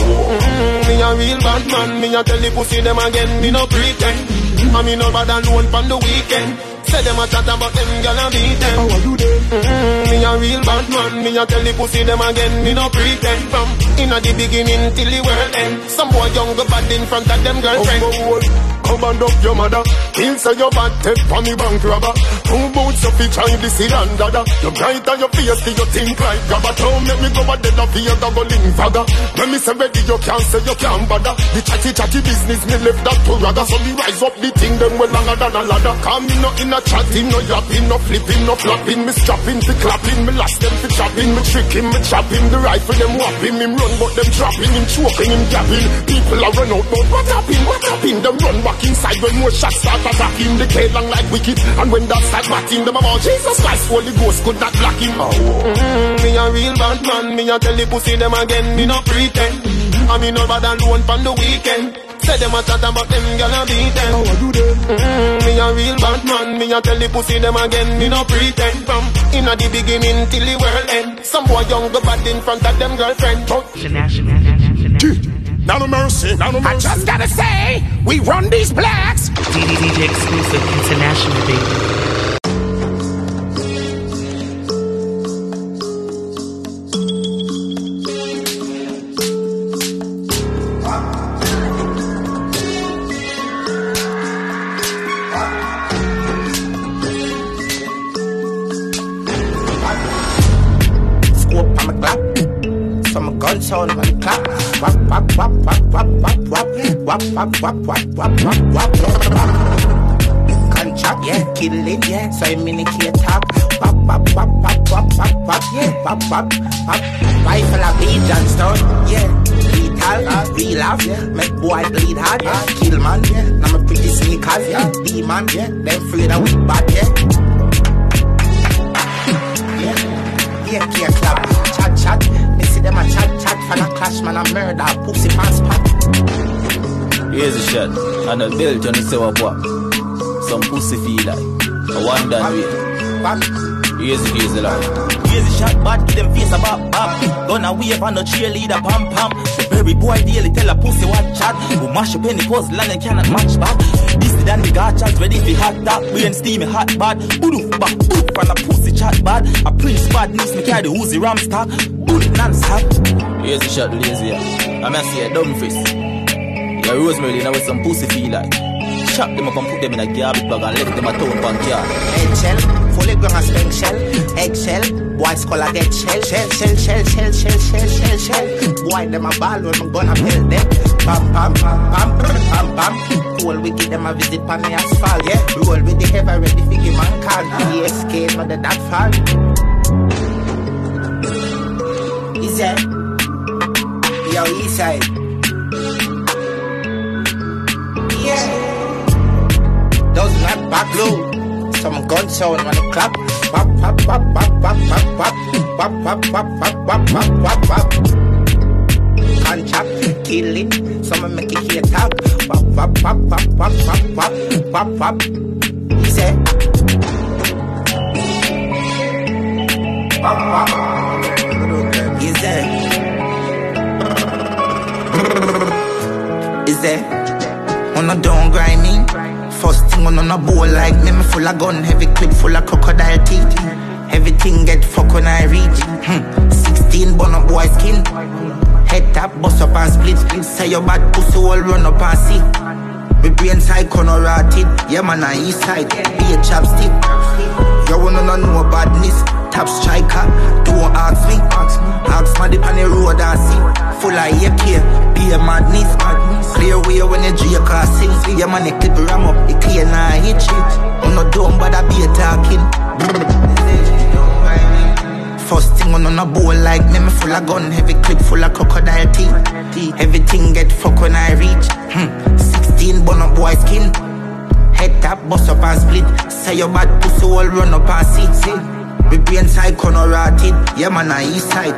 Me a real bad man, me a tell the pussy them again, me no pretend. I me no bad alone from the weekend. Say them a chat about them gonna beat them. How I do them? Me a real bad man, me a tell the pussy them again, me no pretend. From inna the beginning till the world end. Some boy young go bad in front of them girlfriend. Come and up your mother. He'll say your bad take for me bank robber. Two boots of each and the cylinder. You bright on your face, do you think like grabber? Don't make me go a dead of the other go link fagger. When me say ready, you can't say you can't bother. The chatty business, me left that to rather. So me rise up the thing, them well longer than a ladder. Come me no in a chatting, no yapping, no flipping, no flapping. Me strapping, fi clapping, me last them fi chopping. Me tricking, me chopping. The rifle them whopping, him run but them dropping. Him choking, him gapping. People are run out, but what happened? Them run back inside when more shots start attacking. They kill long like wicked, and when that start batting, them about Jesus Christ, Holy Ghost could not block him. Me a real bad man, me a tell the pussy them again, me no pretend. I me no bad alone from the weekend. Say them a chat about them gonna beat them. How I do them? Me a real bad man, me a tell the pussy them again, me no pretend. From inna the beginning till the world end. Some boy young go bad in front of them girlfriend. Now no mercy, now no mercy. I just gotta say, we run these blacks. DJ exclusive international, baby. Sound on the clock. Wap wap wap wap wap wap wap wap wap wap wap wap wap wap. Contract, yeah, kill it, yeah. So I minicate top. Wap wap wap wap wap wap wap, yeah. Wap wap wap. Rifle a beat Johnstone, yeah. Lethal, real laugh, yeah. Make boy bleed hard, yeah. Kill man, yeah. Now my pretty sneakers, yeah. Demon, yeah. Them afraid of weak bad, yeah. Yeah, yeah, club. Chat chat. Them a chat for a clash, man, a murder, pussy pants pop. Here's a shot, and a belt on the sewer pop. Some pussy feel like a one done way. Here's a line. Here's a shot, bad, give them face a bop bop. Gonna wave on the cheerleader, pam pam. The very boy daily tell a pussy what chat. Who mash up any puzzle and they cannot match back. This is the gachas ready for hot dog. We ain't steamy hot bad. Boof back, boof and a pussy chat bad. A prince bad needs me carry the Uzi ram stock. Bullet non-stop. Here's a shot, lazy. I'm gonna see a dumb face. Yeah, Rosemary, now with some pussy feel like. Chop them up and put them in a garbage bag and left them a town pan car. Eggshell, fully grown as spank shell. Eggshell, boys call a get shell. Shell. Boy, them a ball when I'm gonna build them. Pam, pam, pam, pam, pam, pam. Roll we give them a visit on the asphalt, yeah. Roll with the heavy ready for give man call. PSK, not the that fall. Is it? Yo, east side. Yeah. Those not back low. Some gun sound on the clap. Pop, pop, pop, pop, pop, pop, pop. Pop, pop, pop, pop, pop, pop, pop, pop. Can't chop, kill it. Someone make it hear tap. Pop, pop, pop, pop, pop, pop, pop, pop, pop. He said. Pop, pop. He said. Is there? On a don't grind me. First thing on a bowl like me full of gun, heavy clip full of crocodile teeth. Everything get fuck when I reach. 16 bun up boy skin. Head tap, bust up and split. Say your bad pussy all run up and see. My brain side corner rotted. Yeah man on east side, be a chopstick. You wanna know badness. Top striker, don't ask me. Ask me dip on the road and see. Full of AK, be a madness. Clear way when you drink or sing. Yeah man, it clip ram up, it clear now hit shit. I'm not dumb but I be a talking. First thing on a bowl like me full of gun, heavy clip full of crocodile teeth. Everything get fuck when I reach. 16 bun up boy skin. Head tap, bust up and split. Say your bad pussy all run up and see. My brain side corner rotted. Yeah man on east side.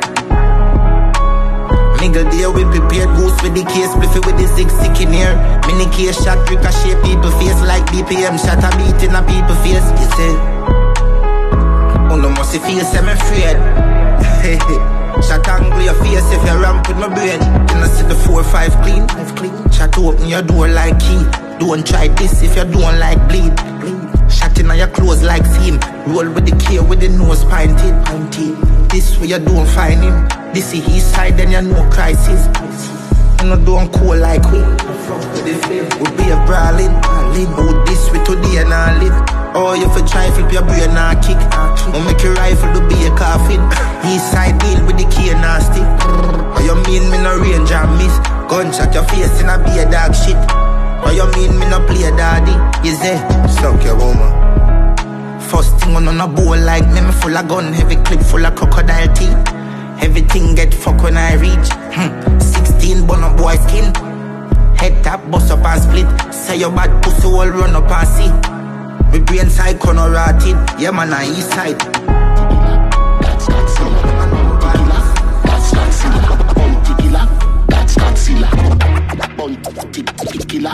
Nigga there we prepared goose with the case. Spliffy with the 6 in here. Mini case shot ricochet people face. Like BPM shot a beat in a people face. You say oh no must feel I'm afraid. Shot angle your face if you ramp with my brain. Then I see the 4-5 clean. Shot open your door like key. Don't try this if you don't like bleed. Shot in your clothes like seam. Roll with the K with the nose pointed. This way you don't find him. This is his side then you know crisis. You know don't cool like we. We be a brawling. With this we today and I live. Oh you for try flip your brain and kick. Or make your rifle to be a coffin. East side deal with the K nasty. Or you mean me no range and miss. Gunshot your face and I be a dog shit. Or you mean me no play daddy? Is there? Suck your woman. First thing on a bowl like me full of gun, heavy clip full of crocodile teeth. Everything get fuck when I reach. 16 bun up boy skin. Head tap, bust up and split. Say your bad pussy all run up and see. My brain side corner rotted. Yeah man on east side. That's Godzilla. That's Godzilla. That's Godzilla. Killer.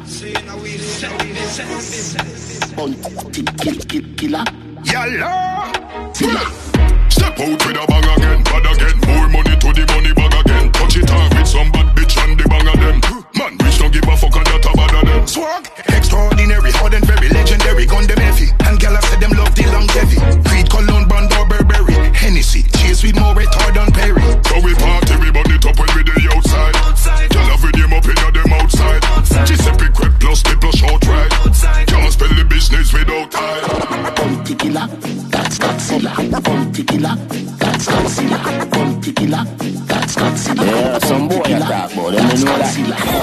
Killer. Yalla. Step out with a bang again, bad again. More money to the money bag again. Touch it off with some bad bitch and the bang of them. Man, bitch don't give a fuck and that a bad of them. Swag, extraordinary, hard and very legendary. Gun them heavy, and gala said them love the longevity. Creed, Cologne, Bond, or Burberry. Hennessy, chase with more retard than Perry. So we party, we burn it up when we the outside. Y'all have them up in them outside. Giuseppe Crep plus the plus short ride. Can't spell the business without time. Killer. That's Godzilla. Killer. That's Godzilla. Killer. That's Godzilla. Yeah, some boy attack, boy. Let me know that.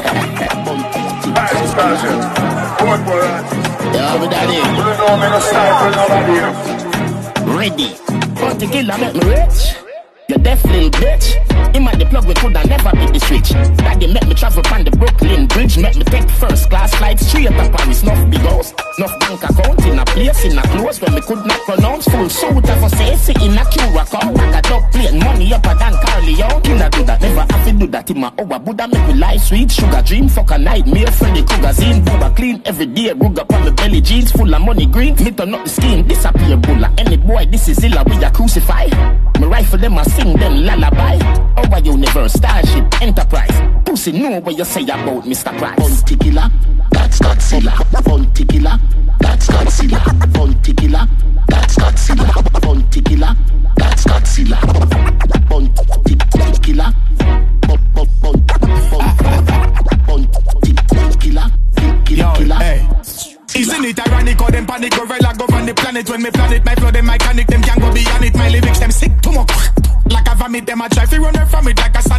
Yeah, we daddy. Ready. Killer make me rich. You deaf little bitch. Him at the plug we coulda never beat the switch. Daddy make me travel on the Brooklyn Bridge. Make me take first class flight straight to Paris. Nuff big house, nuff bank account in a place in a close when me could not pronounce. Full suit of a say in a Curacao. Like a dog plane, money upper than Carleon. Killer do that, never have to do that in my hour. Buddha make me life sweet, sugar dream, fuck a nightmare. Freddy Krueger zine, booba clean every day. Rug up on my belly jeans, full of money green. Me turn up the scheme, disappear bulla. Any boy, this is illa, we a crucify. Me rifle them, I sing them lullaby. Our universe, Starship, Enterprise. Pussy know what you say about Mr. Price. Killer, that's Godzilla. Killer, that's Godzilla. Killer, that's Godzilla. Killer, that's Godzilla. Killer, killer. Isn't it ironic how them panic gorilla go on the planet when me planet my flow them mechanic them can go beyond it. My lyrics them sick to much like a vomit them I try to run from it like a sonic chapter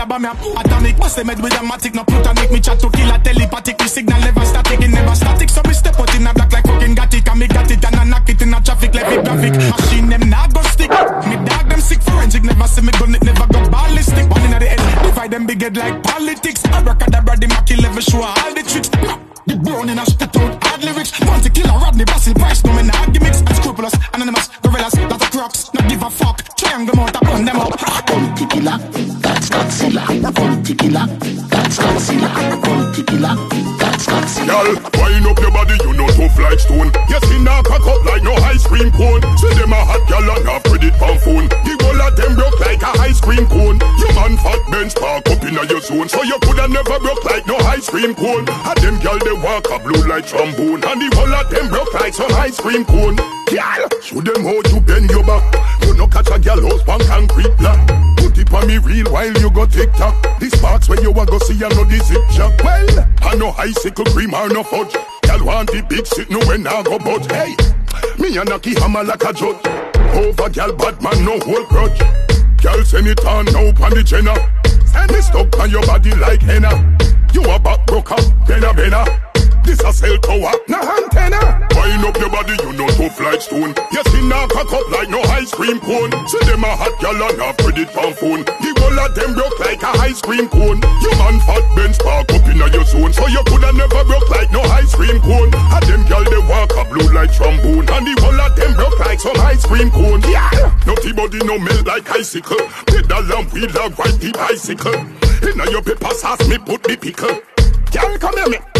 about me atomic. Bust them head with a matic, no plutonic. Me chat to kill a telepathic. Me signal never static, it never static. So me step out in a black like fucking Gatic. And me got it and I knock it in a traffic like a graphic. Machine them not go stick. Me dog them sick forensic. Never see me gun, it never go ballistic. One in the head, divide them big head like politics. Abracadabra, the Mackie level show all the tricks. The brown in a spit out hard lyrics. Want to kill a Rodney Bassel Price. No me not gimmicks. Unscrupulous, anonymous, gorillas, lot of crocs. Not give a fuck. Triangle them out, I burn them up. Quality killer, that's Godzilla. Quality killer, that's Godzilla. Quality killer, that's Godzilla. Y'all, wind up your body, you know tough like stone. Yes, he now cock up like no ice cream cone. Send them a hot gal and have credit on phone. The whole of them broke like a ice cream cone. Your man fat Benz park up in your zone. So you coulda never broke like no ice cream cone. And them gal they walk a blue like trombone. And the whole of them broke like some ice cream cone. Gal, show them how you bend your back. You no catch a gal house pan concrete block. Put it on me real while you go TikTok. This parts where you a go see you know the zip jack. Well, I no icicle cream or no fudge. Gal want the big shit no when I go but hey, me a knocky hammer like a judge. Over gal bad man no whole grudge. Gal send it on now pan the Jenna. Send me stuck on your body like henna. You a back broker, benna. This a cell tower, no antenna. Wind up your body, you know tough like stone. Yes, he now cock up like no ice cream cone. See them a hot gal and have credit on phone. The whole of them broke like a ice cream cone. Your man fat Benz park up in your zone. So you coulda never broke like no ice cream cone. And them gal they walk a blue like trombone. And the whole of them broke like some ice cream cone. Yeah, nutty body no melt like icicle. Pedal and wheel and ride the bicycle. Inna your paper sauce me put the pickle. Gal come here me.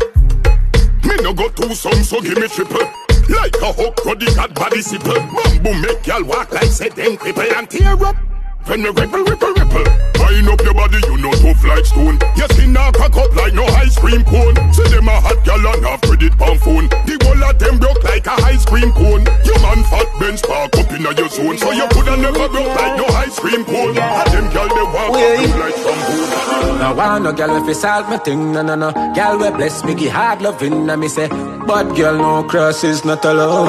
Me no go two some, so give me triple. Like a hook, body got body simple. Bamboo make y'all walk like say them cripple and tear up. When me ripple. Wind up your body, you know tough like stone. Yes, he now cock up like no ice cream cone. See them a hot gal and have credit on phone. The whole of them broke like a ice cream cone. Your man fat Benz park up in your zone. So you coulda never broke like no ice cream cone. And them gal they walk up like trombone. No one no girl if you solve my thing, no. Girl we bless me, give hard loving, and me say, but girl no cross is not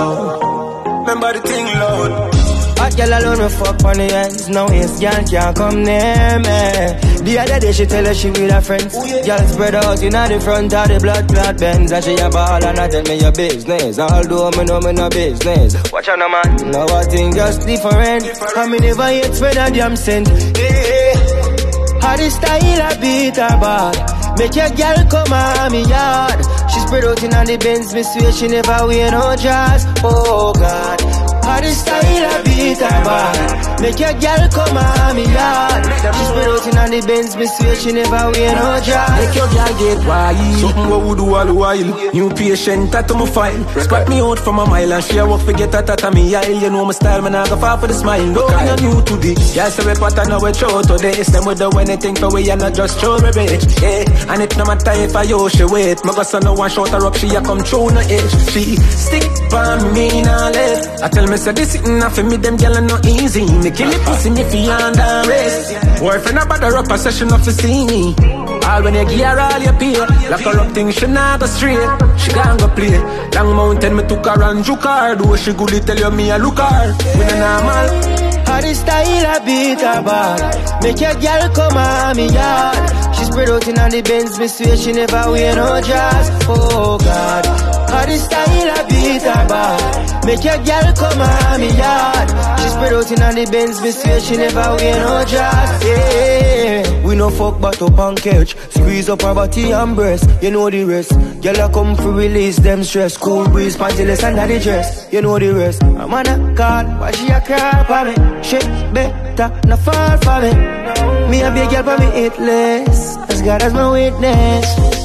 allowed. Remember the thing, Lord. Hot girl alone me fuck on the ends. No yes, girl can't come near me. The other day she tell her she with her friends. Girl spread out in the front of the blood clot Benz. And she a ball and I tell me your business. Although me know me no business. Watch out no man, now I think just different. And me never yet spread a damn cent. Hey. How the style I beat her bad. Make your girl come on me yard. She spread out in the Benz. Me swear she never wear no dress. Oh God. How the style I beat her bad. Make your girl come on me yard. She spread out in the Benz. Me swear she never wear no dress. Make your girl get wild. Something what we do all the while. New patient tattoo my file. Spot me out from a mile and she a walk forget that at me aisle. You know my style, man I go far for the smile. Look I'm new to the. Y'all say we pattern now we show today. It's them with the anything for we and not just show me bitch. Yeah. And it no matter if I yo she wait. My guess no one shot her up, she a come through no edge. She stick by me now let. I tell me say this sitting off for me them gyal no easy. Me kill it pussy me fi under rest. Boyfriend a bother up a session of to see me. All when you give her all you pay. Like a rock thing she not go straight. She gon' go play. Long mountain me took her and juke her. Do she good tell you me a look her. We no normal. How the style I beat her bad. Make your girl come on me yard. She spread out in the Benz. Me swear she never wear no dress. Oh God. How the style I beat her bad. Make your girl come on me yard. She spread out in the Benz. Me swear she never wear no dress. Yeah. We no fuck but up and catch. Squeeze up her body and breast. You know the rest. Girl I come for release them stress. Cool breeze, pantyless under the dress. You know the rest. I'm on a call. Why she a cry for me? Shit better, no fall for me. Me a big girl for me hitless. As God as my witness.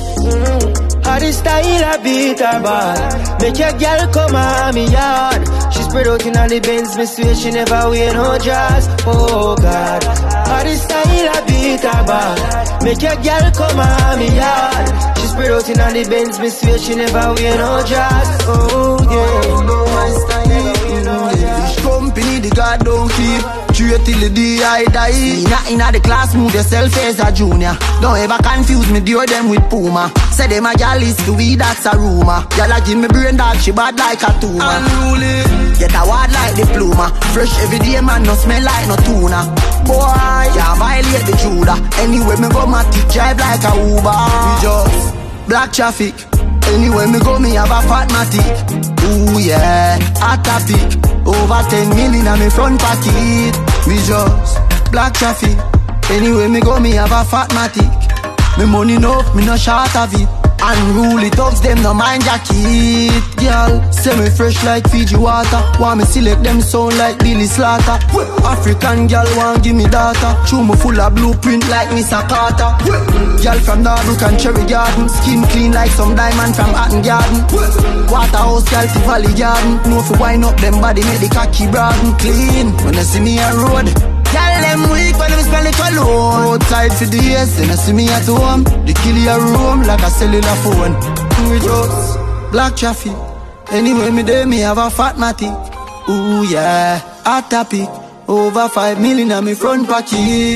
How the style I beat her bad. Make your girl come on me yard. She spread out in the Benz. Me swear she never wear no dress. Oh God. How the style I beat her bad. Make your girl come on me yard. She spread out in the Benz. Me swear she never wear no dress. Oh yeah. You know my style. This company the God don't keep. Straight till the day I die. Not in the class, move yourself as a junior. Don't ever confuse me, deal them with Puma. Say them a gal is to weed, that's a rumor. Y'all give me brain dog, she bad like a tumor. Unruly. Get a word like diploma. Fresh every day, man, no smell like no tuna. Boy, can't violate the Judah. Anyway, me go matic drive like a Uber. We just black traffic. Anyway, me go, me have a fat matic. Ooh yeah, hot topic. Over 10 million on me front pocket. We just black traffic. Anyway, me go, me have a fat matic. Me money no, me no short of it. Unruly thugs, them no mind jacket. Girl, say me fresh like Fiji water. Want me select them sound like Billy Slaughter. African girl want give me data. Chew me full of blueprint like Mr. Carter. Girl from Darbrook and Cherry Garden. Skin clean like some diamond from Hatton Garden. Waterhouse girl to Valley Garden. Know if you wind up them body make the cocky broaden. Clean when you see me a road. Girl, them weak when them spell it alone. Outside for the years, then I see me at home. They kill your room like a cellular phone. We just black traffic. Anyway, me there, me have a fat matic. Ooh yeah, hot topic. Over 5 million on me front pocket.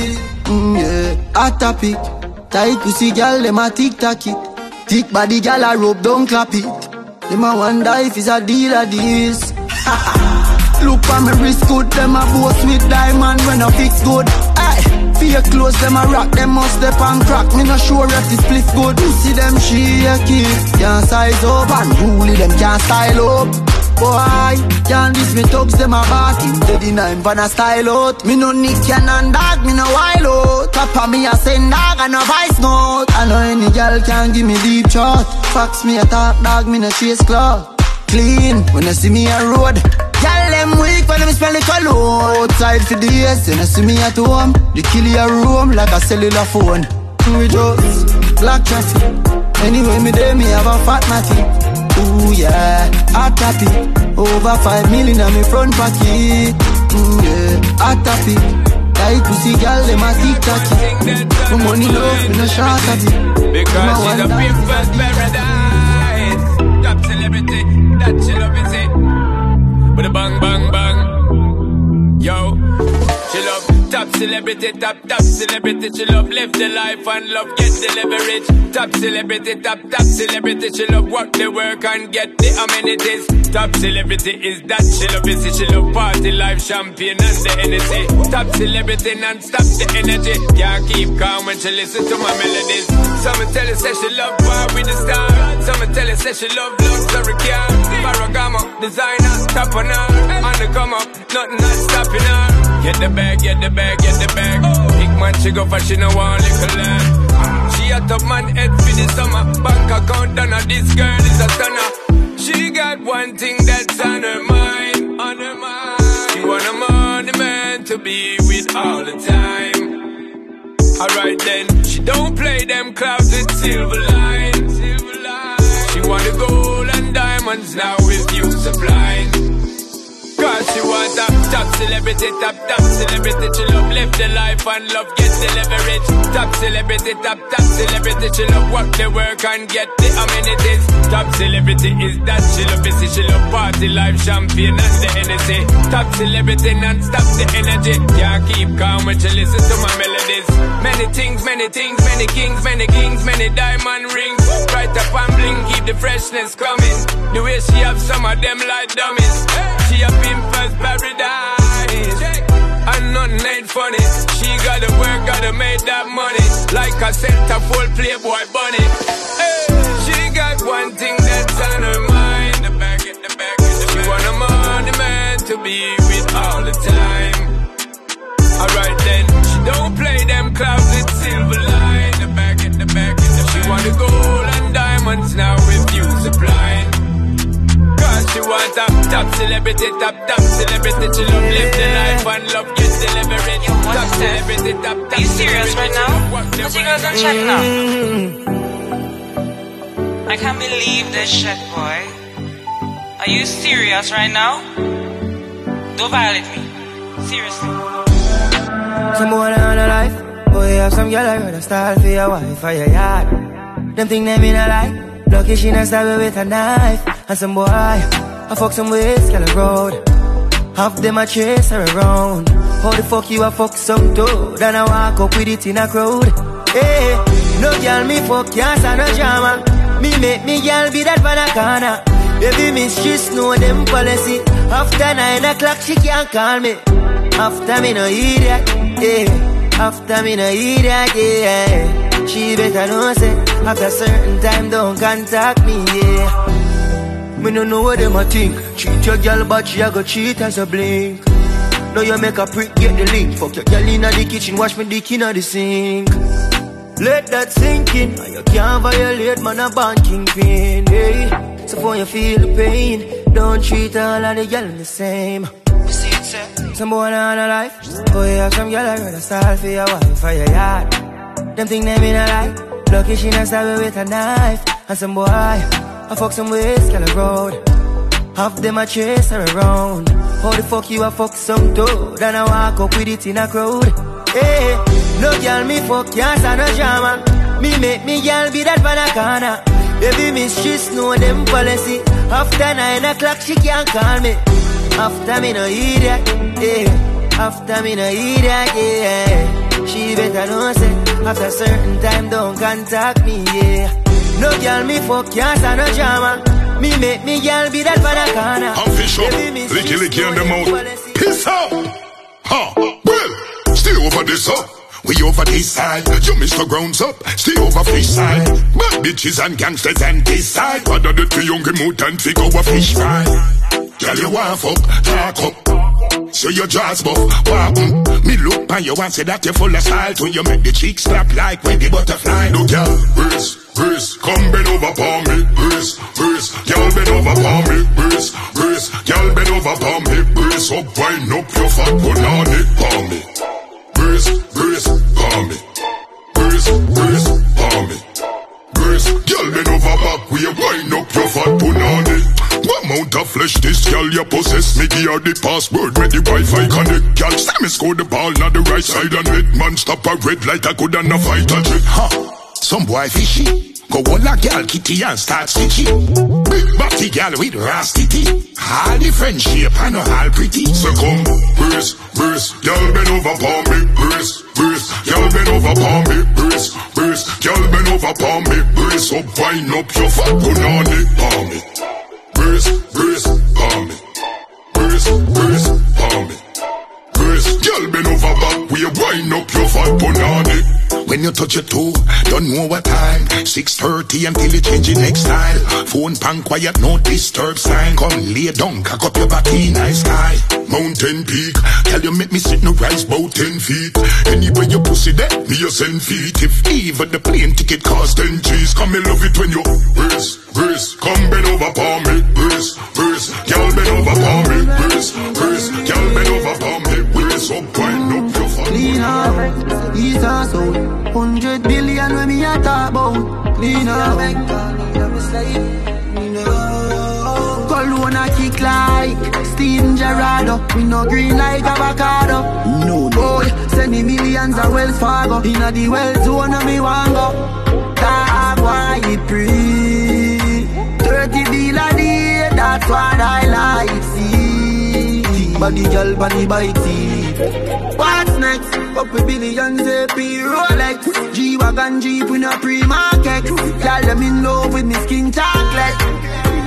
Yeah, hot topic. Tight pussy girl, them a tic-tac it. Thick body girl, a rope, don't clap it. Them a wonder if it's a deal or this. Look for me wrist good, them a boast with diamond when I fix good. Aye, fear close, them a rock, them must step and crack. Me not sure if this spliff good. You see them shaky, can't size up. Unruly, them can't style up. Boy, can't diss me thugs, them a party. 39 van a style out. Me no Nick Cannon dog, me no wild out. Top of me a send dog and a vice note. I know any girl can give me deep shot. Fax me a talk dog, me no chase cloth. Clean, when you see me a road. Y'all them weak when them spell it alone. Outside for the years, when you see me at home. They kill your room like a cellular phone. We just black traffic. Anyway, me there, me have a fat matic. Ooh yeah, hot topic. Over 5 million on me front pocket. Ooh yeah, hot topic. Tight pussy girl, them a tic-tac. My money low, me no short of it. Because she's a people's paradise. Top celebrity, that she love is it. With a bang, bang, bang. Yo, she love top celebrity, top celebrity. She love live the life and love get the leverage. Top celebrity, top celebrity. She love work the work and get the amenities. Top celebrity is that she love busy. She love party life, champagne and the energy. Top celebrity non-stop the energy. Can't keep calm when she listen to my melodies. Some tell her say she love bar with the star. Some tell her say she love luxury car. Ferragamo, designer, top on her. On the come up, nothing not stopping her. Get the bag, get the bag, get the bag. Big man she go for she no want little land. She a top man head for the summer. Bank account done her, this girl is a stunner. She got one thing that's on her mind, on her mind. She want a money man to be with all the time. Alright then, she don't play them clouds with silver lines. She want the gold and diamonds now with you supplying. Cause she want a top celebrity, top celebrity. She love live the life and love get the leverage. Top celebrity, top celebrity. She love work the work and get the amenities. Top celebrity is that she love busy. She love party life, champagne and the energy. Top celebrity non-stop the energy. Can't keep calm when she listen to my melodies. Many things, many kings, many diamond rings. Right up and bling, keep the freshness coming. The way she have some of them like dummies. She a pimpers paradise. And nothing ain't funny. She gotta work, gotta make that money. Like a centerfold Playboy bunny. Hey, she got one thing that's on her mind. She want a money man to be with all the time. Alright then, she don't play them clouds with silver line. She want the gold and diamonds now with you supplying. Cause she want a top celebrity, top celebrity. She love live the life and love get the leverage. Top celebrity, top celebrity. Are you serious right now? What's you guys on chat now? I can't believe this shit, boy. Are you serious right now? Don't violate me. Seriously. Some boy on a life. Boy, you have some girl I rather style for your wife or your yard. Them think they mean a lie. Lucky she not stab with a knife. And some boy, I fuck some ways, girl road. Half them a chase her around. How the fuck you a fuck some dude? And I walk up with it in a crowd. Hey, no girl me fuck, can't stand no drama. Me make me girl be that banana. Baby mistress know them policy. After 9 o'clock she can't call me. After me no idiot. yeah. After me no eat that, yeah. She better know say, after certain time don't contact me, yeah. Me no know what them a think. Treat your girl but she a go cheat as a blink. Now you make a prick, get the link. Fuck your girl inna the kitchen, wash me dick inna the sink. Let that sink in. You can't violate, man, a banking pin, hey. So for you feel the pain, don't treat all of the girl the same. See it, sir? Some boy on a life. Oh, you have some girl I rather style for your wife or your yard. Them think they mean a lie. Lucky she not stab with a knife. And some boy, I fuck some ways, girl road. Half them a chase her around. How the fuck you a fuck some toad? And I walk up with it in a crowd. Hey, no girl me fuck, can't stand no drama. Me make me girl be that banana. Baby miss, she know them policy. After 9 o'clock she can't call me. After me no eat that, yeah. After me no eat that, yeah. She better know say, after certain time don't contact me, yeah. No girl me fuck, can't stand no drama. Me make me girl be that banana. I'm fish up, licky on the mouth. Piss up, huh? Well, stay over this up. We over this side, you Mr. Grounds up, stay over fish side. Bad bitches and gangsters and this side. Rather the two young moot and figure a fish fry. Girl you want fuck, talk up. So your jaws buff, walk. Me look by you and say that you full of style. Till you make the cheeks clap like when the butterfly. No girl, brace, come bend over for me. Brace, girl bend over for me. Brace, girl bend over for me. Brace up, wind up your fat banana for me. Brace, for me. Brace, for me. Brace, girl bend over back, we wind up your fat banana. What amount of flesh this girl you possess? Me give her the password where the Wi-Fi connect. Girl, say me score the ball on the right side and let man stop a red light. I could and a fight a trick. Ha! Some boy fishy. Go all a girl kitty and start stitchy. Big body girl with rasty teeth. All the friendship and all pretty. So come, brace, girl bend over for me. Brace, girl bend over for me. Brace, girl bend over for me. Brace up, wind up your fat banana for me. Brace, for me. Brace, for me. Brace, girl bend over back, we wind up your fat banana. When you touch your toe, don't know what time. 6:30 until you change your next style. Phone pan quiet, no disturb sign. Come lay down, cock up your body, nice sky. Mountain peak, tell you make me sit no rise about 10 feet. Anywhere you pussy there, me you send feet. If even the plane ticket cost 10 G's, come me love it when you brace, come bend over for me. Brace, girl bend over for me. Brace, girl bend over for me. Brace up, wind up your fat. Clean up, ease us out. 100 billion when me a talk about. Clean up, Colonna kick like Steven Gerrard. We no green like avocado. No boy, send me millions of Wells Fargo. Inna the well zone of me want go. That's why it free. 30 bill a day, that's what I like see. Body girl, body bitey. What's next? Couple billions AP Rolex. G-Wagon Jeep in a pre-market. Girl, them in love with me skin chocolate.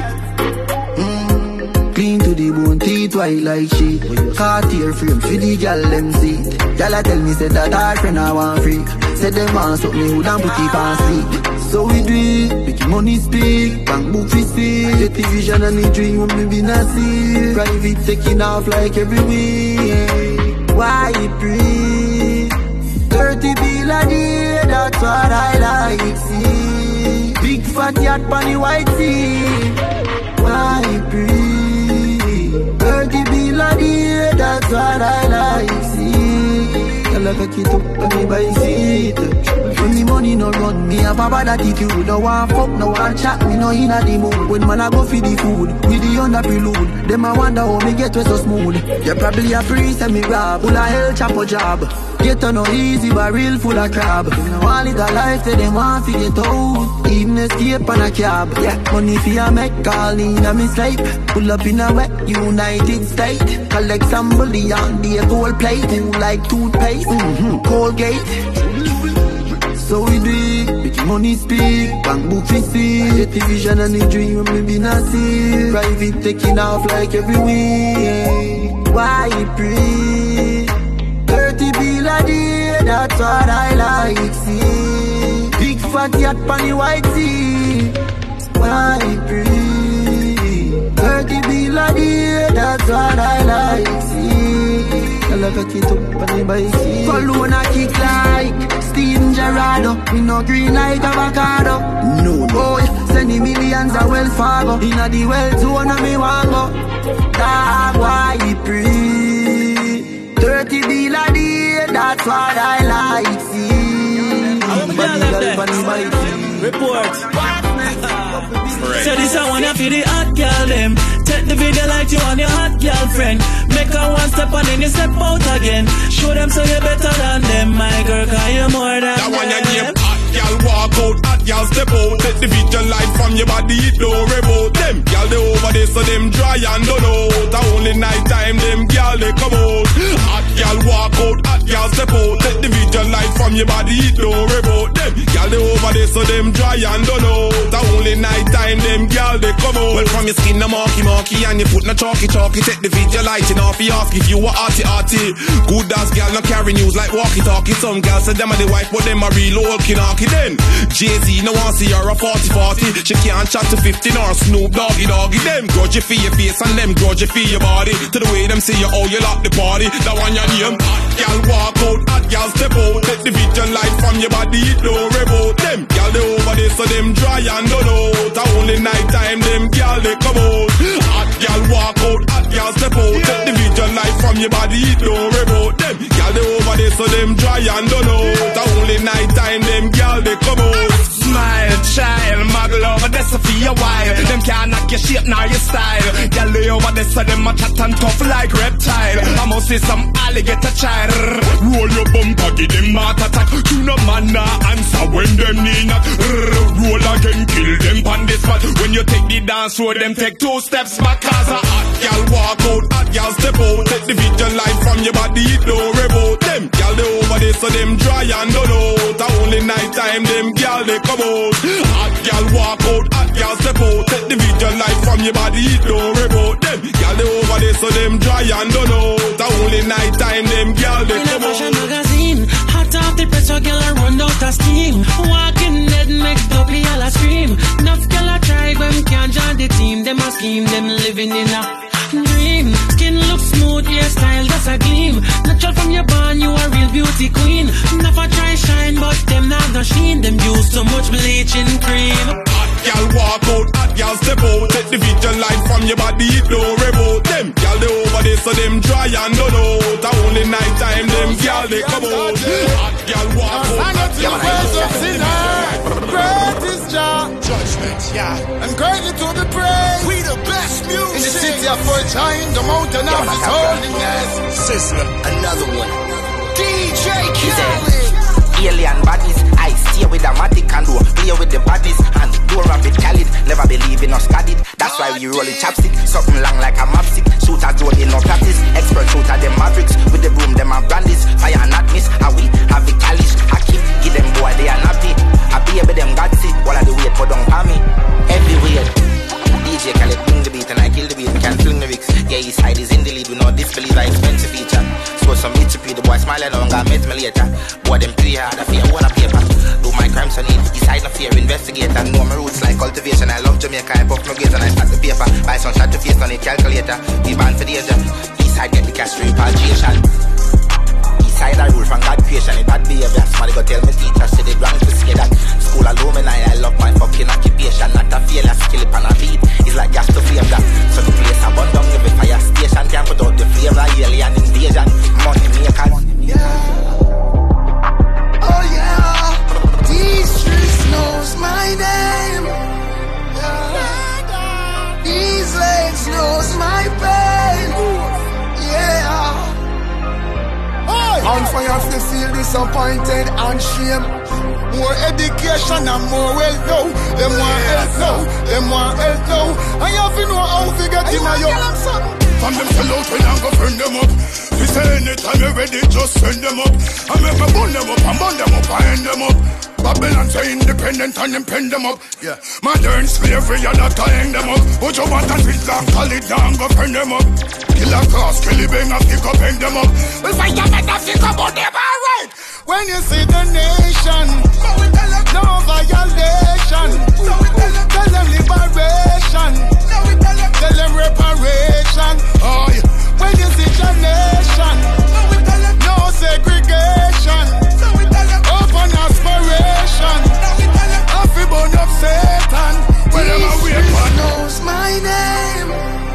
Clean to the bone, teeth white like sheet. Cartier frame for the girl them seat. Girl I tell me say that her friend I want freak. Said them want something who don't put it on sleep. So we do it, make money speak. Bank book we see. Get the vision and the dream when me be not see. Private taking off like every week. Why it breathe? 30 bill a day, that's what I like see. Big fat yacht on the white sea. Why it breathe? 30 bill a day, that's what I like see. Girl I cock it up and me buy seat. When the money no run, me have a bad attitude. No one fuck, no one chat, me no inna the mood. When man I go for the food, with the under prelude. Them I wonder how me get so smooth. You probably a free send me grab, full of hell chop a job. Get to no easy but real full of crab. No one live a life say them want to get out. Even escape on a cab. Yeah, money for a make call in a miss life. Pull up in a wet United States. Collect some bullion, the gold plate. You like toothpaste, Colgate. So we do it, make money speak. Bank book we see. Get the vision and the dream when me be not see. Private taking off like every week. Why it breathe? 30 bill a day. that's what I like, see. Big fat yacht on the white sea. Why breathe? 30 bill a day, that's what I like, see. I like a kid up on the bike, see. Cologne a kick like Steven Gerrard. Me no green like avocado. No, boy, send the millions a Wells Fargo. Inna the well zone a me want go. Dog, why breathe? 30 bill a day, that's what I like, see. Report. So this I wanna feel the hot girl them. Take the video like you and your hot girlfriend. Make her one step and then you step out again. Show them so you're better than them, my girl, cause you're more than that one you name hot girl walk out, hot girl step out. Take the video light from your body, it don't remote them. Girl they over there so them dry and don't out. The only night time them girl they come out. Hot girl walk out, hot girl step out. Take the video light from your body, it don't remote them. Girl they over there so them dry and don't out. The only night time them girl they come out. Well from your skin no marky and you put no chalky. Take the video lighting off you ask if you were arty. Good ass girl no carry news like walkie talkie. Some girls say them are the wife but them are real old kinarky. Then Jay-Z no want see her a 40-40. She can't chat to 15 or Snoop Doggy. Them grudge you for your face and them grudge you for your body. To the way them see you how you lock the party. That one your name hot girl walk out, hot girl step out. Take the video light from your body, it don't remote them. Girl they over there so them dry and don't out. The only night time them girl they come out. Hot girl walk out, hot girl step out. Take the video light from your body, it don't remote them. Girl they over there so them dry and don't out. The only night time them girl they come out. Smile, child, muggle over there so for a while. Them can't knock your shape nor your style. Girl lay over there so them a chat and tough like reptile. I must see some alligator child. Roll your bumper, give them heart attack. You no man nah answer when them need not. Roll again, kill them on the spot. When you take the dance floor, them take 2 steps back. Cause a hot girl walk out, hot girl step out. Take the video light from your body, it don't remote them. Girl they over there so them dry and don't out. The only night time them girl they come out. Hot girl walk out, hot girl step out. Take the video light from your body, it don't remote them. Girl they over there so them dry and don't out. The only night time them girl they come out. In a magazine, hot off the press, so girl I run out of steam. Walking dead make dopey all a scream. Enough girl I try when can't join the team. Them a scheme, them living in a dream. Skin looks smooth, hairstyle that's a gleam. Natural from your barn, you a real beauty queen. Never try shine, but them not no sheen. Them use so much bleaching cream. Hot girl walk out, hot girl step out. Take the video light from your body, it don't remote them. Girl they over there so them dry and don't out. The only night time them girl they come out. Hot girl walk out, hot girl step out. Great is judgment, yeah. And greatly to be praised. We the best music in the city of Fortune, the mountain of His holiness. Sizzler, another one. DJ Khaled. Alien bodies, I steer with a matic and do play with the bodies and do rapid Khaled. Never believe in us got it. That's why we roll in chapstick. Something long like a mapstick. Shooter drone in no practice. Expert shooter them mavericks. With the broom them are brandies. Fire not miss. How we have it calish. I keep give them boy they are nappy. I be with them gutsy. While I do wait for don't me. Everywhere. DJ Khaled bring the beat and I kill the beat. We can fling the lyrics. Yeah, his side is in the lead. We know disbelieve I expensive feature. So some HP, the boy smiling on got met me later. Boy them pretty hard, I fear one a paper. Do my crimes on it, his side no fear, investigate and know my roots like cultivation. I love Jamaica, I puff my gaze and I start the paper. Buy some shot to face on it, calculator. We ban for danger. East side get the cash repatriation. East side I rule from God creation. If bad behavior, somebody go tell me teacher, say they wrong to say that. School alumni, I love my fucking occupation. Not a failure, skill it on a beat. It's like gas to flame that. So the place I burn down every fire station. Can't put out the flavor, alien invasion. Money makers. Yeah. Oh yeah. These streets knows my name. Yeah. These legs knows my pain. Yeah. On fire to feel disappointed and shame. More education and more wealth now. Them want help now. Them want help now. And you have to know how to get in a young. From them sell out when I go friend them up. We say anytime you're ready, just send them up. I make a burn them up and burn them up and end them up. Babylon say independent and them pen them up. Yeah, modern slavery and not tying them up. But you want to fit like call it down, go friend them up. Kill a cross, kill a bang and kick up, hang them up. If I get better, think about them, alright. When you see the nation, no violation. Tell them liberation. Tell them reparation. Oh, when you see the nation, no segregation. Open aspiration. Happy bone of Satan. Jesus knows my name.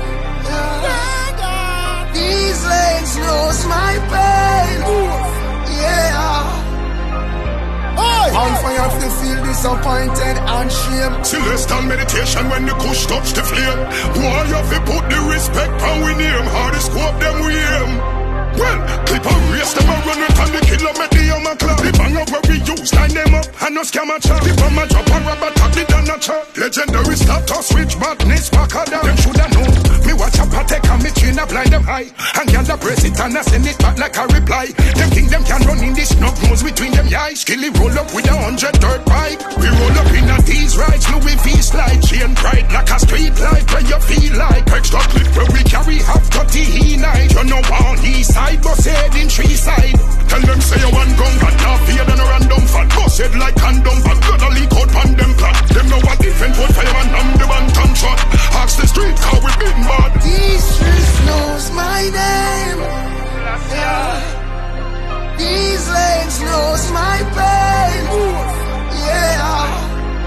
These legs knows my pain. Yeah. On fire to feel disappointed and shame. Celestial meditation when the kush touch the flame. Why you fi put the respect on we name? How the scope them we aim? Well, clip a race them a run with and the killer make the young club. The banger where we use line them up and no scam a chop. The bomber drop a rubber tap the dana chop. Legendary stop to switch badness back a down. Them shoulda know. Me watch a patek and me chain a blind them high. And y'all the press it and I send it back like a reply. Them think them can run in this snug nose between them eyes. Skilly roll up with 100 dirt bike. We roll up in a these rides. Louis V slide. Chain bright like a street light where you feel like. Extra clip where we carry half 30 he night. You know on east side, bus head in tree side. Tell them say you one gun got now fear than a random fat. Bus head like condom but gonna leak out on them plot. Them know what different would fireman and the bantam shot. Ask the street how we been bad. These streets knows my name. Yeah. These lanes knows my pain. Yeah.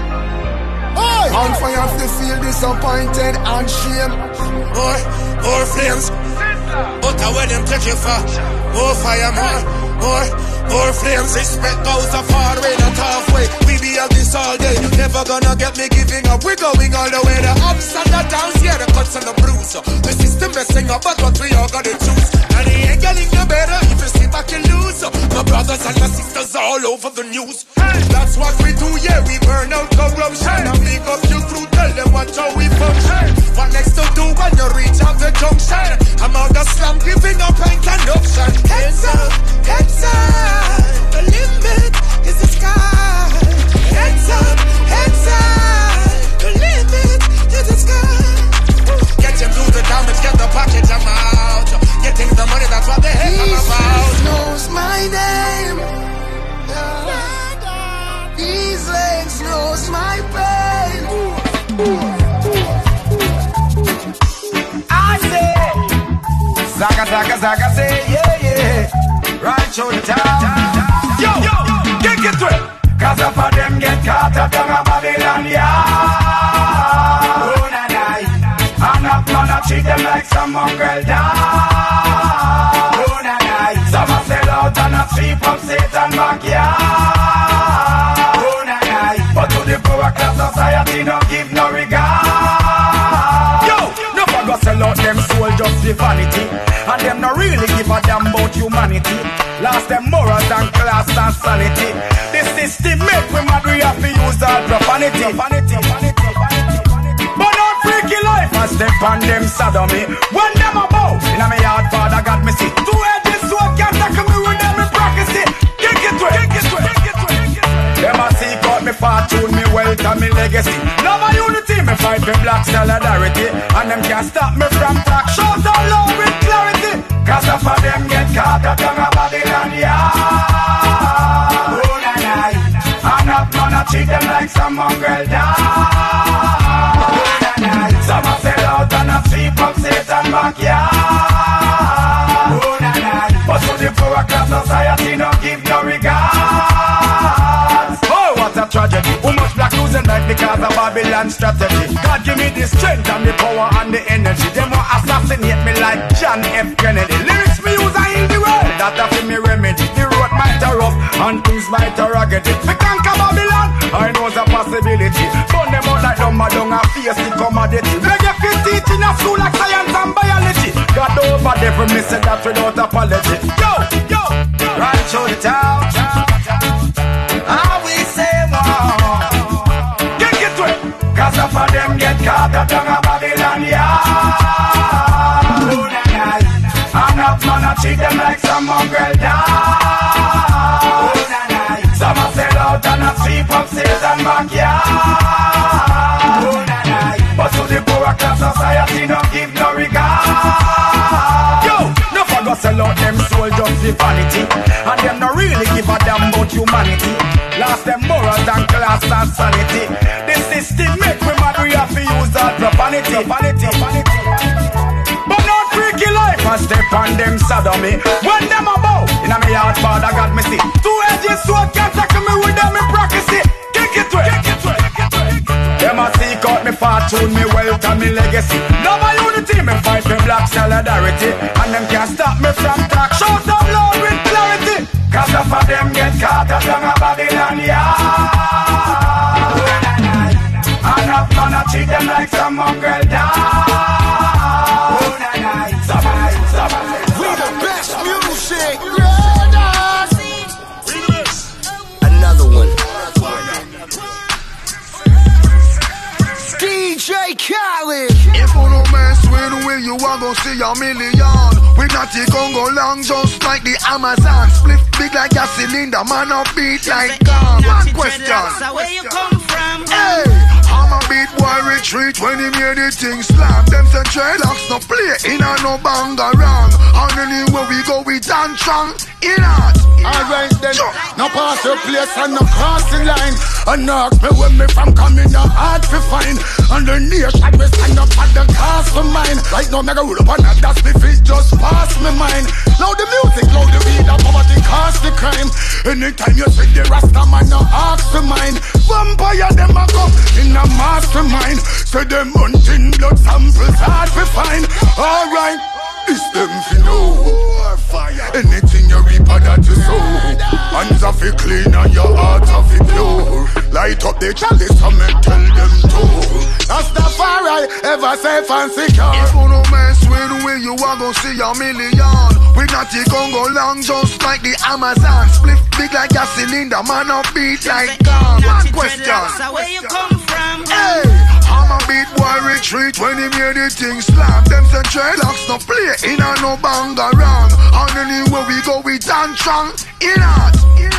On fire to feel disappointed and shame. More flames. But where them take you for? More fire, more flames. Respect goes so far away, not halfway. We be on this all day. Never gonna get me giving up. We're going all the way. The ups and the downs, yeah, the cuts and the bruise. The system messing up, but what we all gotta choose. And it ain't getting no better if you sit back and lose. My brothers and my sisters all over the news. That's what we do, yeah. We burn out corruption and make up your crew. Tell them what how we function. What next to do when you reach out the junction? I'm out the slum, giving up ain't an option. Heads up, the limit is the sky. Heads up, the limit is the sky. Get him through the damage, get the package, I'm out. Getting the money, that's what the heck I'm about. These knows my name. Yeah. These legs knows my pain. I say, Zaga say, yeah. Right through the town. Yo, get to it. Cause if of them get caught up down a Babylon yard. Oh, nah. And not gonna treat them like some mongrel dog. Oh, nah. Some a sell out and a sweep up Satan backyard. Oh, nah. But to the poor class society no give no regard. Yo, never go sell out them soul just for vanity. And them no really give a damn about humanity. Lost them morals and class and sanity. The system make we mad, we have to use all profanity. But not freaky life and step on them sodomy. When them about in a me yard, Father God me see. To where this sword can't tackle me with them in practice it. Get to it. Them a seek out me fortune, me wealth and me legacy. Love and unity, me fight for black solidarity. And them can't stop me from talk. Shout out loud with clarity. Cause half of them get caught up on a Babylon yard. Oh, nah. And not gonna treat them like some mongrel dog. Oh, nah. Some a sell out and a sweep up Satan backyard. Oh, nah. But to the poor class society no give no regard. Oh, what a tragedy. Who much black losing life because of Babylon strategy. God give me the strength and the power and the energy. Them want assassinate me like John F. Kennedy. Lyrics me use are in the world. That a fi me remedy. The road might rough and things might ruggedy. Me conquer Babylon, I know it's a possibility. Burn them out like dumb dung and face the commodity. Reggae fit teach in a school like science and biology. God over there for me say that without apology. Yo, right through the town. I will say more. Get to it. Cause half of them get caught up down a Babylon yard. Oh, nah. And not gonna treat them like some mongrel dog. Oh, nah. Some a sell out and a sweep up Satan backyard. Oh, nah. But to the poor class society no give no regard. Yo, no for go sell out them soul just for vanity. And them no really give a damn humanity. Lost them morals and class and sanity. The system make we mad, we have to use that profanity. But not freaky life, I step on them sodomy. When them about, in a me heart, Father God me see. Two-edged sword can't tackle me with them in practice. Kick it way. Them a seek out me fortune, me wealth and me legacy. Now my unity, me fight for black solidarity. And them can't stop me from talk. Shout out loud with clarity. Cause enough of them get caught up down a Babylon yard. And enough man a treat them like some mongrel dog. We the best music. Another one. DJ Khaled. If you no mess with we, you are gonna see a million. We not the Congo long, just like the Amazon. Split big like a cylinder, man up beat like gun. One question. Where you come from? Hey, I'm a beat boy retreat when he made the thing slam. Them say dreadlocks no play in a no banga wrong. And anywhere we go, we dance strong. In art. Alright then, now pass your place and no cross the line. And knock me when me from coming no hard to find. And the nation we stand up at the cost for mine. Right now me go roll up on that, that's me feet just pass me mind. Now the music, now the weed, and poverty cost the crime. Anytime you see the Rasta man no ask for mine. Vampire them a come in a mastermind. Say them hunting blood samples hard to find. Alright, it's them fi know. Anything you reap that you sow. Hands of it clean and your heart of it pure. Light up the chalice and me tell them to. Rastafari ever safe and secure. If you no mess with we, you are gonna see a million. We not the Congo long, just like the Amazon. Split big like a cylinder, man up beat like gun. One question. Where you come from? Hey, I'm a beat boy retreat when he made the thing slam. Them say dreadlocks no play in a no banga wrong. And anywhere we go, we dance strong. In art.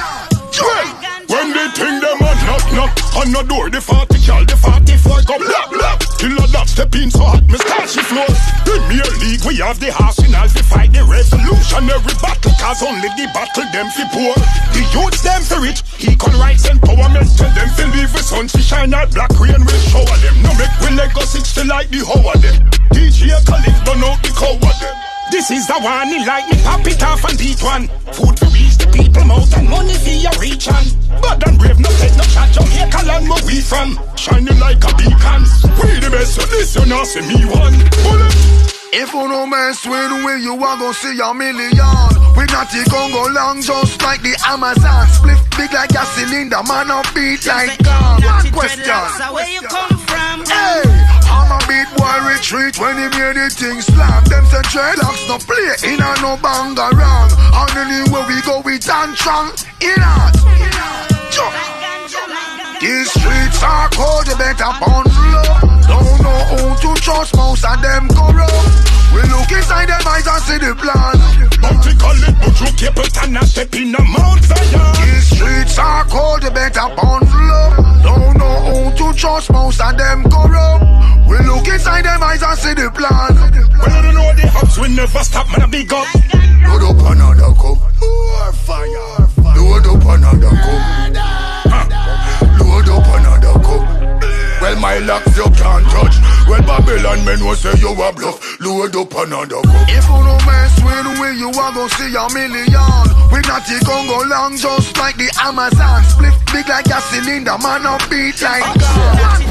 When they think them a knock on the door, the 40 cal, the 44 come lap. Killer that step in so hot, me start she flows. Premier League, we have the arsenal to fight the revolutionary battle. Cause only the battle them fi poor. The youths them fi rich, equal rights empowerment. Tell them fi leave with sun, she shine out black rain will shower them. No make we Lego 60 like the hoe of them. DJ Khaled burn out the cow of them. This is the one, he like me, pop it off and beat one. Food to reach the people mouth and money for your reach on. Bad and brave, no take no shot, Jamaica land where we from. Shining like a beacon. We the best, so this you not see me one. Bullet. If you no mess with we, you are gonna see a million. We not the Congo long, just like the Amazon. Split big like a cylinder, man up beat like gun. One question. Where you come from? Hey, I'm a beat boy retreat when he made the thing slam. Them say dreadlocks no play in a no banga wrong. And anywhere we go, we dance strong. In art. These streets are cold, you better bundle up. Don't know who to trust, most of them corrupt. We look inside them eyes and see the plan. Bounty call it, but you keep it and not step in the Mount Zion. These streets are cold, you better bundle up. Don't know who to trust, most of them corrupt. We look inside them eyes and see the plan. Well, I don't know the house will never stop, man, I big up. Load up another cup. More fire. Load up another cup. Load up another cup. Well, my locks you can't touch. Well, Babylon men will say you a bluff. Load up another cup. If you no mess with we, you are gonna see a million. We not the Congo long, just like the Amazon. Split big like a cylinder, man up beat like gun.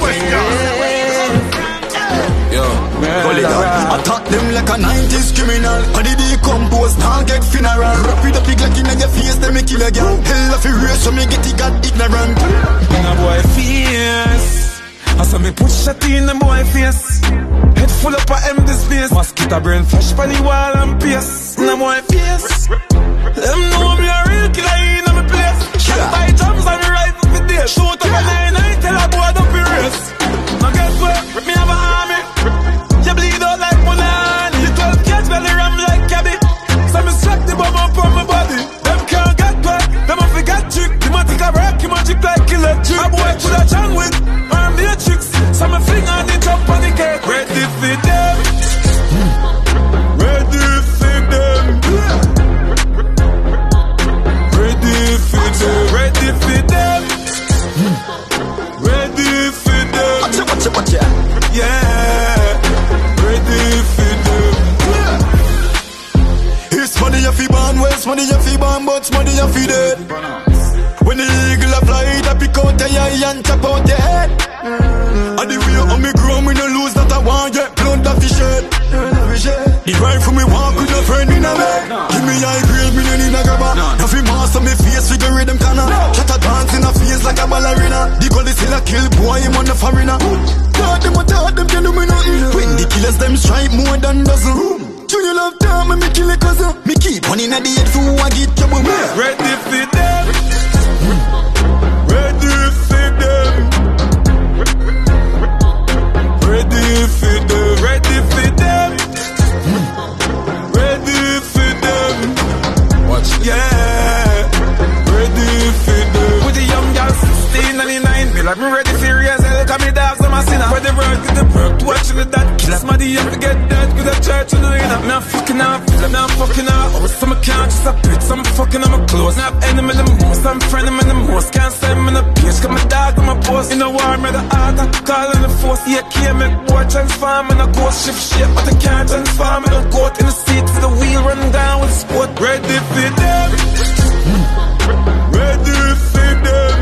Pull it out. Attack them like a 90s criminal. How did he compose? Now get funeral. Rap with a pig like in your face, they make kill again. Hell of a race, so me get it got ignorant. Now boy fierce. I saw me put shot in the boy face. Head full up of empty space. Mosquito brain flash by the wall and pierce. Now boy fierce. Them know me a real killer in my place. Shot by drums and rifle for days. Shoot up a 9-9, tell a boy don't be race. Now guess what? Me have a army. You bleed out like Mulani. The 12 catch belly ram like cabby. So me strap the bomb up on my body. Them can't get back. Them a forget trick. The matic a rock, magic like electric. A boy could a John with arm the tricks. So me fling on the top on the cake. Ready for them. Ready for them. much money you feed it. When the eagle a fly, that pick out your eye and chop out your head. And the way on me grow, me no lose that I want yet. Blood that fish head. The rifle me walk with a friend in a bed. Give me high grade, me no need a grabber. Nothing master me face, figure rhythm canna. Shut a dance in a face like a ballerina. The goal is still a kill, boy, him on the foreigner. Taught them, can do me no ill. When the killers them strike more than dozen. You love time and me kill it cause me keep one in a the head so I get trouble. Ready for them. Ready for them. Ready for them. Ready for them. Ready for them. Watch. Yeah. Ready for them. With the young girl 1699 bill, I'm ready serious. Hell, come me dogs, I'm a sinner. For the work, get the perk, watching the dad. Kill somebody, you have to get dead with a church in the arena. I'm not fucking up, I'm not fucking up. Oh, some can't just a bitch, some fucking on my clothes. Not enemy the most, I'm friend of the most. Can't send me the page, cause my dog on my post. In the war, I'm the art, I call in the force. Yeah, can't make boy transform in a ghost shift shit. But I can't transform in a goat in the seat. To the wheel run down with sport. Ready for them. Ready for them.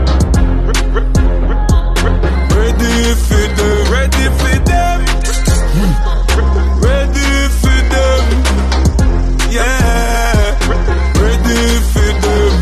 Ready for them. Ready for them. Ready for them. Yeah. Ready for them.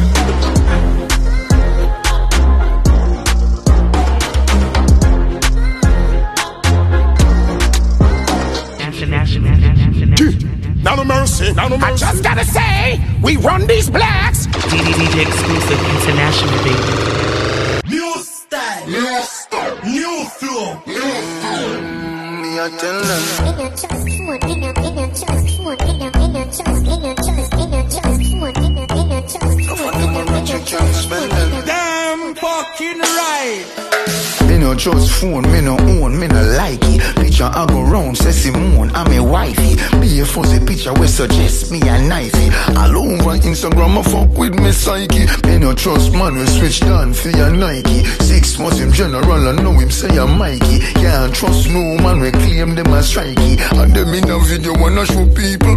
Now no mercy, now no mercy. I just gotta say, we run these blacks. DJ exclusive international, baby. New style, new style, new flow, new flow. Me I tell them. Damn fucking right. Me no trust phone, me no own, me no like it. Picture I go round, say Simone, I'm a wifey. Be a fuzzy picture we suggest me a knifey. All over Instagram, I fuck with me psyche. Me no trust man, we switch down for your Nike. 6 months him general, I know him say I'm Mikey. Can't trust no man, we claim them as strikey. And them in a video wanna show people.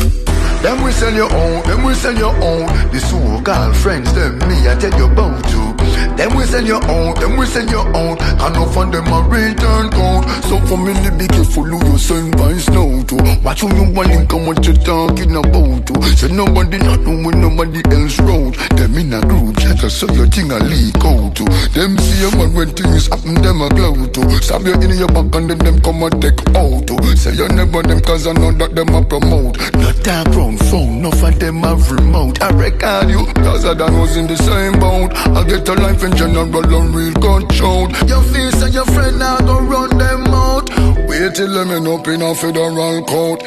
Them we sell your own, them we sell your own. The so-called friends, them me I tell you about to. Them we sell your own, them we sell your own. And no fund them a return code. So for me to be careful who you send vice now to. Watch who you want and come what you talking about to. Say nobody not doing nobody else road. Them in a group chat so your thing a leak out to. Them see a man when things happen them a glow to. Stab you in your back and then them come and take out to. Say you never them cause I know that them a promote. Not that wrong phone, no for them have remote. I record you, cause I done was in the same boat. I get a life in general and real control. Your face and your friend now go run them out. Wait till them end up in a federal court.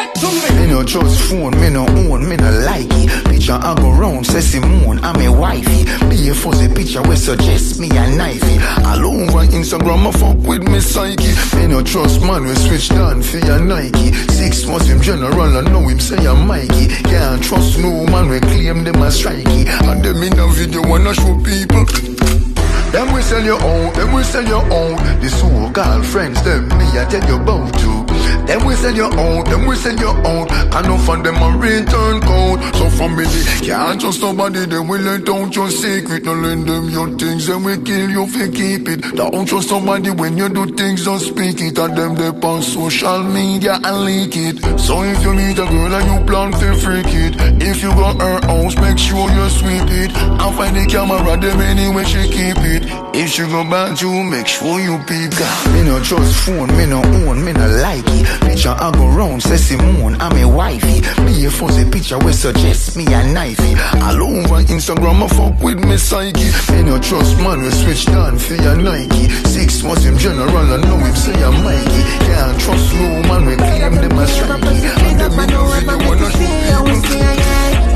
Me no trust phone, me no own, me no like it. Picture I go round, say Simone, I'm a wifey. Be a fuzzy picture we suggest me a knifey. All over Instagram, I fuck with me psyche. Me no trust man, we switch down for your Nike. 6 months him general, I know him say I'm Mikey. Can't trust no man, we claim them as strikey. And them in a video wanna show people. Them we sell your own, them we sell your own. The so-called friends, them me I tell you about to. Them we sell your own, them we sell your own. And no fund them a return code. So family, can't trust nobody, they will let out your secret. No lend them your things, then we kill you if you keep it. Don't trust somebody when you do things, don't speak it. And them they on social media and leak it. So if you meet a girl and you plan to freak it, if you got her house, make sure you sweep it. And find the camera, them anywhere she keep it. If she go back you, make sure you peep. Me no trust phone, me no own, me no like it. Picture I go round, say Simone, I'm a wifey. Be a fuzzy picture we suggest me a knifey. All over Instagram, I fuck with me psyche. Me no trust man, we switch down for your Nike. 6 months him general, I know him say I'm Mikey. Can't trust no man, we claim them as strikey. And them in a video wanna show people.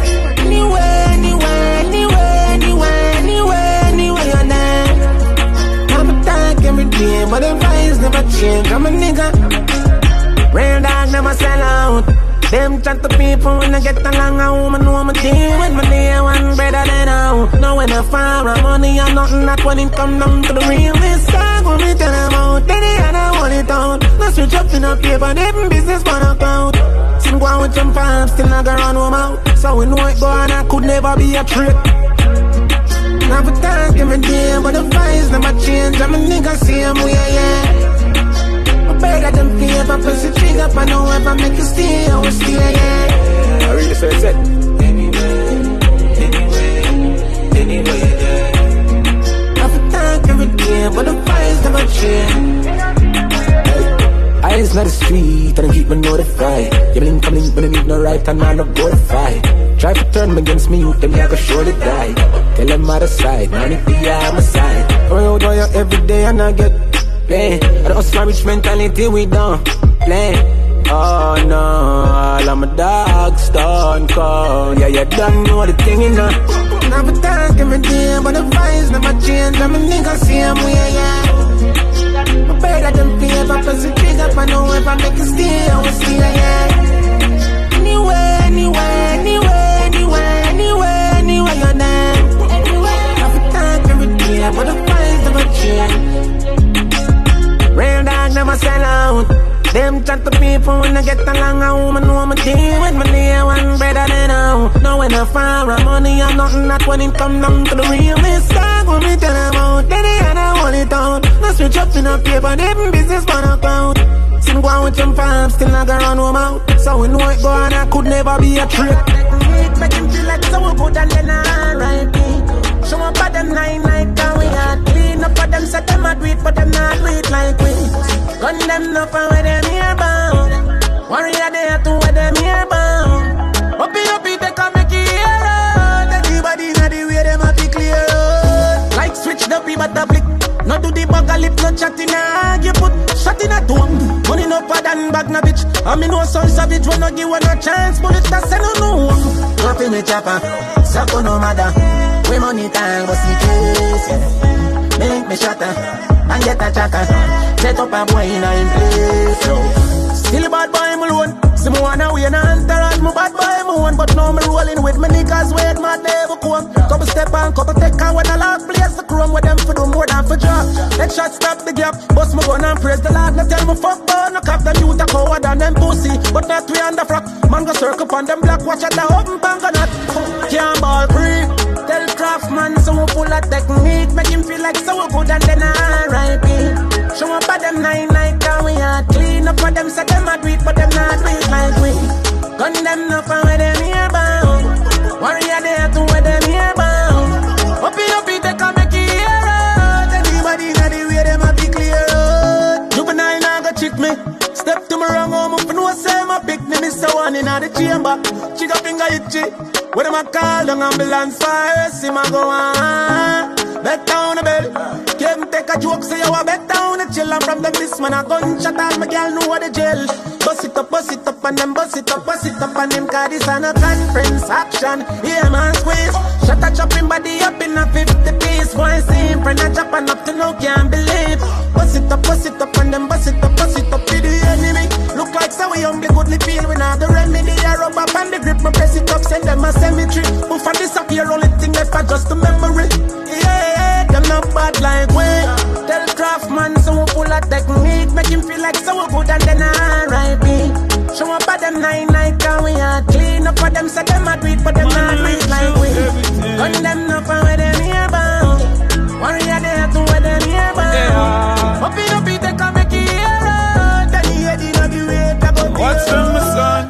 Anywhere you're there. I'm a talk every day, but the vibes never change. I'm a nigga. Real dog never sell out. Them chat to people when I get along. A woman know my deal with my day one better than out. Now when I fire money or nothing, that when it come down to the real. This song when me tell them out, then they had to hold it out. Now switch up in a paper, them business gonna count. Some go on with some farm, still not gonna run home out. So we know it go on, I could never be a trick. Now for time every day, but the vibes never change. I'm a nigga, see him, yeah. I beg that them fear, if I press the trigger, I know if I make you stay, I will stay, yeah. I really said it. Anyway, yeah. Now for time every day, but the vibes never change. Eyes not the street, and I keep me notified. You blink, come link, but I need no right, and man, not go to fight. Try to turn me against me, you tell me I go surely die. Tell them other side, man, if they are my side. Oh, do you every day and I get pain. I don't hustle rich mentality, we don't play. Oh no, all of my dogs done cold. Yeah, you don't know the thing, you know. Now for talk every day, but the vibes never change. I'm a nigga, see him, yeah. I beg that them fear, if I press the trigger, I know if I make it stay, I will stay, yeah. Anyway, you're there. Every time, every day, but the vibes never change. Real dog never sell out. Them chat to people when I get along, a woman know my deal with my day one better than now. Now when I fire money or nothing, not when it come down to the real mistake. When me tell them out, then they had to hold it out. Now switch up in a paper, them business for a cloud. Still go on with some farms, still not gonna run home out. So we know it go on, I could never be a trick. Make him feel like so good and then R.I.P. Show up at them 9 can we are clean up for them, set them a do it, but them not do it like we. Gun them up and where them here bound. Warrior there to where them here bound. Up it, they can make it here out. Everybody know the way them a be clear out. Like switch the P but the flick. No do the bugger lip, no chat in a you put shot in a dome. Money no pad and bag na bitch. I mean no son savage when no give one a chance. Bullet that say no. Drop in me chopper, suck no matter. We money time, but see case, yeah. Make me shatter and get a chaka. Set up a boy in a place, so. Still a bad boy, me alone. See me wanna win and entourage, me bad boy, me one. But now me rolling with me niggas, wait, my never come. Couple step and couple take and when I lock place the chrome with them for do more than for drop. Let shot stop the gap, bust me gun and praise the Lord. Now tell me fuck burn, no cap them youth a coward and them pussy. But not we on the frock, man go circle on them black, watch at the open bang or not. Can't ball free. Tell Craftman so full of technique, make him feel like so good and then R.I.P. Show up at them 9 can we are clean up for them, set them a do it, but them not do it like we. Gun them up and where them here bound. Warrior there to where them here bound. Up it, they can make it here out. Anybody know the way them a be clear out. Juvenile now go cheat me. Step to me wrong home, up no say my pick me, Mr. One in the chamber. Chica finger itchy. When them a call down ambulance fire, see my go on. Bet down the bell. Came take a joke, say you a bet down the chill. And from them this man a gunshot, all my girl know what the jail. Bust it up, and then bust it up, and them cause this a no conference action. Yeah man squeeze. Shut a chopping body up in a 50 piece. Boy see him friend a chopping up to no can't believe. Bust it up, and then bust it up to the enemy. Look like so we humbly goodly feel we not the remedy. I rub up and the grip, me press it up, send them a cemetery. Who for disappear, only thing left are just a memory. Yeah, them not bad like we. Tell Craftman so full of technique, make him feel like so good and then R.I.P. Show up at them 9 can we are clean up for them, set them a do it, but them not do it like we. Gun them up and where them here bound. Warrior there to where them here bound. Up it, they can make it here out. Then he head in the way to go. Watch them, my son.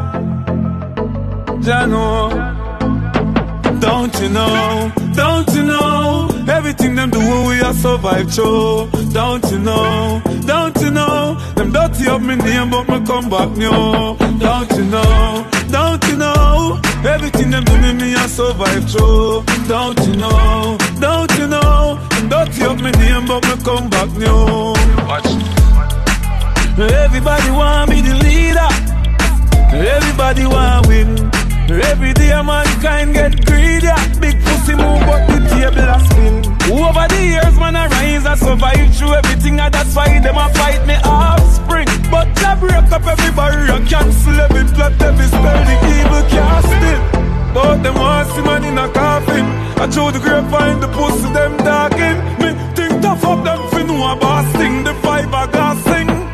Jano. Don't you know, everything them do we are survive through. Don't you know, them dirty up me name but me come back new. Don't you know, everything them do me a survive through. Don't you know, them dirty up me name but me come back new. Watch. Everybody want me the leader, everybody want win. Every day mankind get greedy. Big pussy move but the table a spin. Over the years man I rise and survive through everything, and that's why them a fight me offspring. But I break up every barrier, cancel every plot, every spell, the evil can't still. But them want see man in a coffin. I throw the grapevine, the pussy them darken. Me think tough up them fin know a boss thing. The fiber gas sing.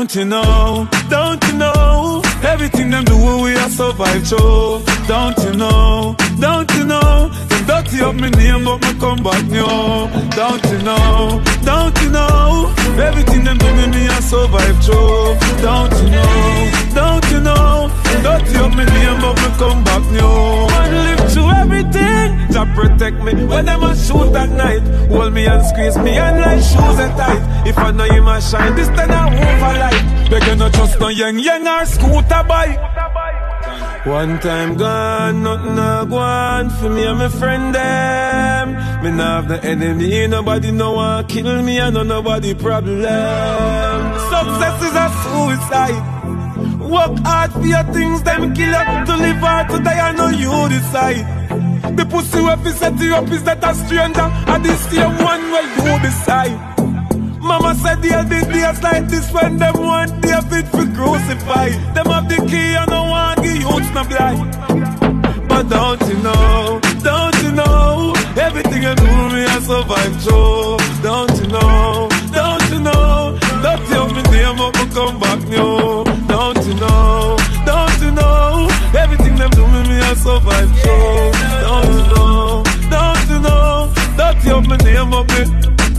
Don't you know, everything them do we are survive through. Don't you know, them dirty up me name but me come back new. Don't you know, everything them do me I survive through. Don't you know, them dirty up me name but me come back new. Man live through everything, Jah protect me when them a shoot at night. Hold me and squeeze me and like shoes and tight. If I know you must shine, this time I over light. Beg no trust no young or scooter bike. One time gone, nothing a go on for me and my friend them. Me nah have no enemy, nobody no one kill me and no nobody problem. Success is a suicide. Work hard for your things, them kill you. To live hard, to die, I know you decide. The pussy where fi set you up is that a stranger, and this same one where you decide. Mama said there'll be days like this when them want David for crucify. Them have the key and no one give youths no blind. But don't you know, everything you do me I survive through. Don't you know, don't you me name up and come back new. Don't you know, everything them do me I survive through. Don't you know, don't you me name up and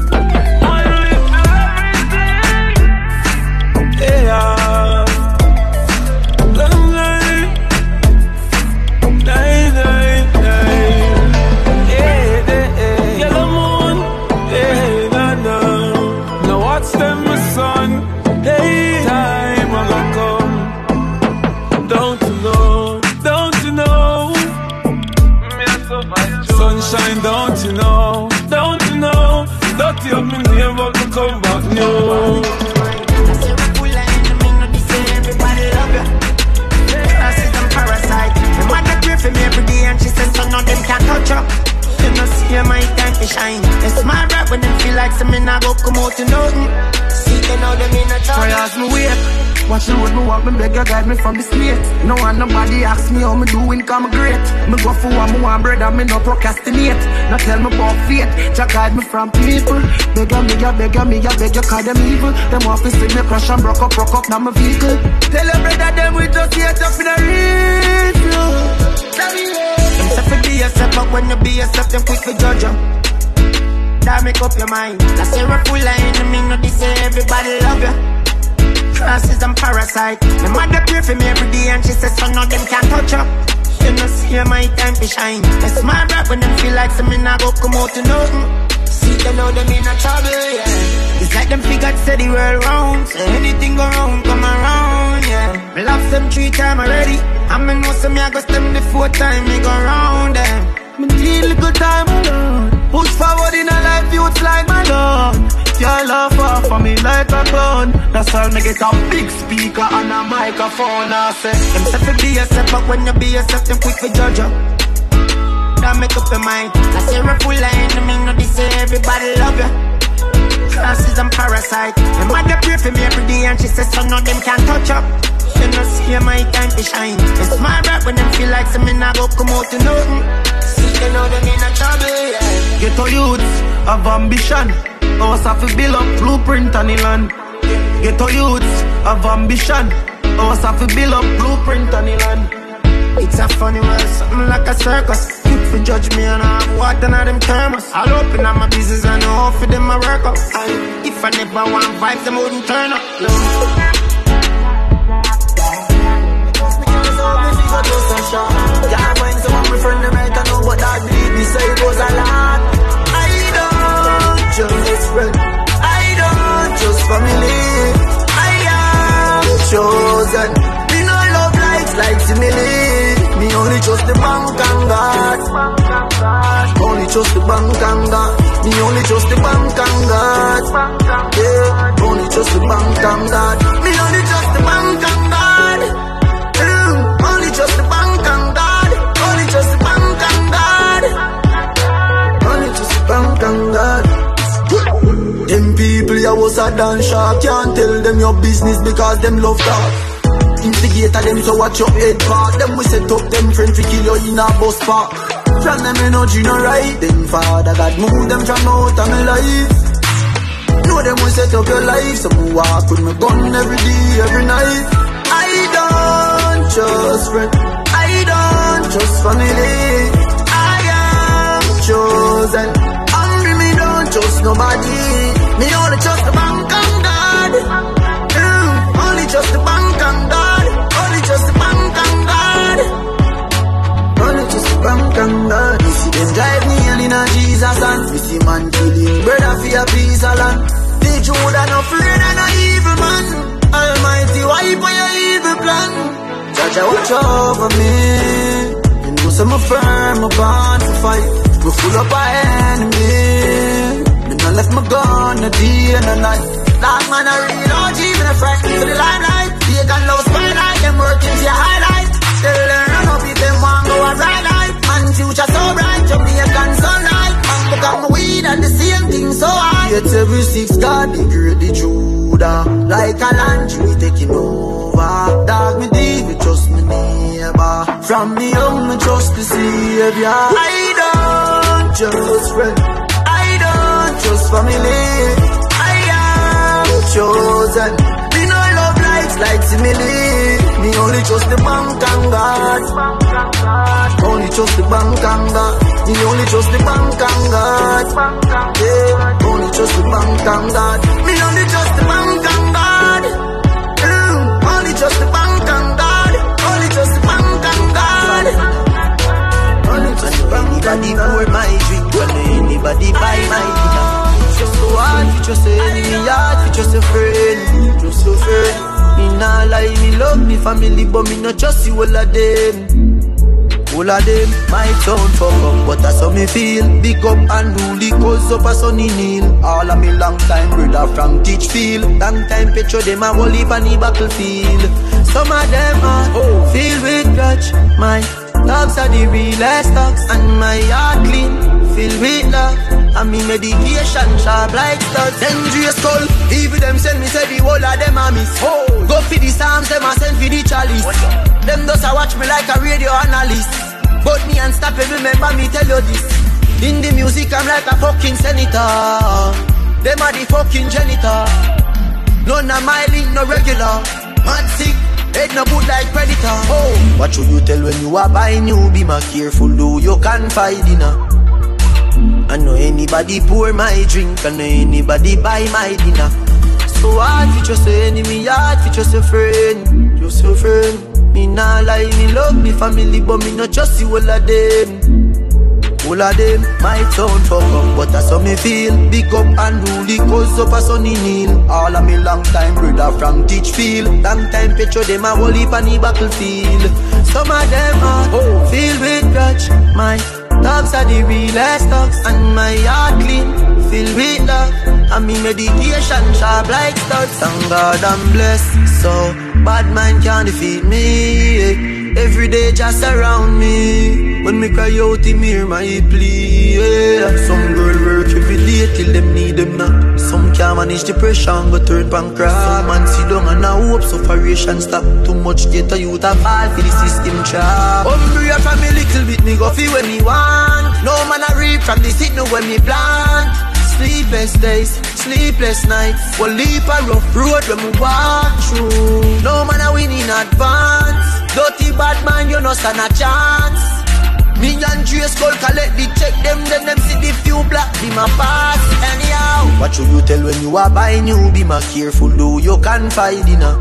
yeah, long night, yellow moon, hey, na. Now watch them, my son, hey, time I gonna come. Don't you know, me I survive. Sunshine, don't you know, don't you have me name but to come back new. For me every day and she says so none of them can touch up. You know see my time to shine. It's my rap when them feel like some me nah go come out to nothing. See they know them in a trouble. Try ask me wait. Watch the road me walk, me beg you guide me from the street. No one nobody ask me how me doing, come great. Me go for what me want, brother, me no procrastinate. Not tell me about fate, just guide me from people. Beg you, call them evil. Them want to see me crash and broke up now my vehicle. Tell your brother them we just get up in a real flow. Them say for be yourself, but when you be yourself, them quick to judge you. That make up your mind. Last year a full of enemy, no they say everybody love you. Crosses and parasite. My mother pray for me every day and she says so none of them can touch up. You know see my time to shine. It's my rap when them feel like some me nah go come out to nothing. See they know them in a trouble, yeah. It's like them figured say the world round. So anything go round, come around, yeah. Me love them 3 times already. I me know some me I go stem the 4th time me go round them. Me need little time alone. Push forward in a life, youths like my gun. Your love off for me like a clown. That's why me get a big speaker and a microphone. I say, them say to be yourself, but when you be yourself, them quick to judge you. That make up your mind. I say a full of enemy, no they say everybody love you. Crosses and parasite. My mother pray for me every day and she says so none of them can touch up. You know see my time to shine. It's my rap when them feel like some me nah go come out to nothing. See they know them in a trouble, yeah. Get to youths have ambition. Us have to build up blueprint on the land. Get to youths have ambition. Us have to build up blueprint on the land. It's a funny world, something like a circus. Youth for judge me and I have water in them thermos. I'll open up my business and know for them I work up. And if I never want vibes, them wouldn't turn up. Can't find someone my friend them right, I know what that bleed. Me say it goes a lot. I don't just friend, I don't just family. I am chosen. Me no love like simile. Me only trust the bank and God. Only trust the bank and God. Me only trust the bank and God. Yeah, only trust the bank and God. Me only trust the bank and God. Only trust the bank and God. Only trust the bank and God. Only trust the bank and God. Them people ya was a dance shark. Can't tell them your business because them love talk. Instigator them so watch your head part. Them we set up them friends to kill you in a bus park. From them energy no right. Them Father God move them from out of my life. Know them we set take up your life. So me walk with my gun every day, every night. I don't trust friends, I don't trust family. I am chosen. Hungry, me don't trust nobody. Me only trust the bank and God. Only trust the bank and God. Only trust the bank and God. Only trust the bank and God. You see them drive me in a Jesus and you see man killing brother for a piece of land. The Judah no friend and no evil man. Almighty wipe on your evil plan. Judge watch over me. You know some firm, I'm born to fight. We full up our enemy. Me not left my gun a day and a night. Dark man a real OG, me a fright for the limelight. They can love spotlight, them working to your highlight. Still learn run up if them want go a ride life. Man future so bright, Jamaican sunlight. Man become my weed and the same thing so high. Yet every 6 God they create the Judah. Like a land we taking over. Dog me deep, me trust me neighbor. From me young me trust the Savior. I don't trust friend, I don't trust family. I am chosen. Me no love likes like simile. Me only trust the bank and God. Only trust the bank and God. Me only trust the bank and God. Yeah. Only trust the bank and God. Me only trust the bank and God. Only trust the bank and God. Only trust the bank and God. Only trust the bank and God. Anybody pour my drink, when anybody buy my dinner. Just so hard, you just an enemy, hard, you just a friend, just a friend. Me nah lie, me love me family, but me not just see all of them. All of them, my town fuck up, but that's how me feel. Big up and rule, cause up a sunny kneel. All of me long time brother from Teachfield. Long time picture them a whole heap on the battlefield. Some of them are filled with grudge. My dogs are the realest dogs, and my heart clean, filled with love. And me medication sharp like studs. Dangerous skull, even them send me say the whole of them a miss. Go for the Psalms, them a send for the chalice. Them does a watch me like a radio analyst. But me unstoppable, remember me tell you this. In the music I'm like a fucking senator. Them are the fucking janitor. None of my link no regular. Mad sick, head no good like predator. What should you tell when you are buying new? Be more careful though, you can find dinner. I know anybody pour my drink, I know anybody buy my dinner. So hard for just an enemy, hard for just a friend, just a friend. Me nah lie, me love me family, but me not just see all of them. All of them, my town fuck up, but that's how me feel. Big up and rule, cause up a sunny kneel. All of me long time brother from Teachfield. Long time picture them a whole heap on the battlefield. Some of them are filled with grudge. My dogs are the realest dogs, and my heart clean, filled with love. And me medication sharp like studs. Thank God I'm blessed, so bad mind can't defeat me. Every day just around me. When me cry out, him hear my plea. Some girl work every day till them need them not. Some can't manage depression but turn pancreas. Some man sit down and a hope sufferation stop. Too much get a youth a fall for the system trap. Hungry from me little bit, me go feel when me want. No man a reap from the signal when me plant. Sleepless days, sleepless nights. One leap a rough road when we walk through. No man a win in advance. Dirty bad man, you no stand a chance. Me and Dre Skull collect the check them, then them see the few black be my pass. Anyhow, what should you tell when you are buying new? Be more careful though, you can find dinner.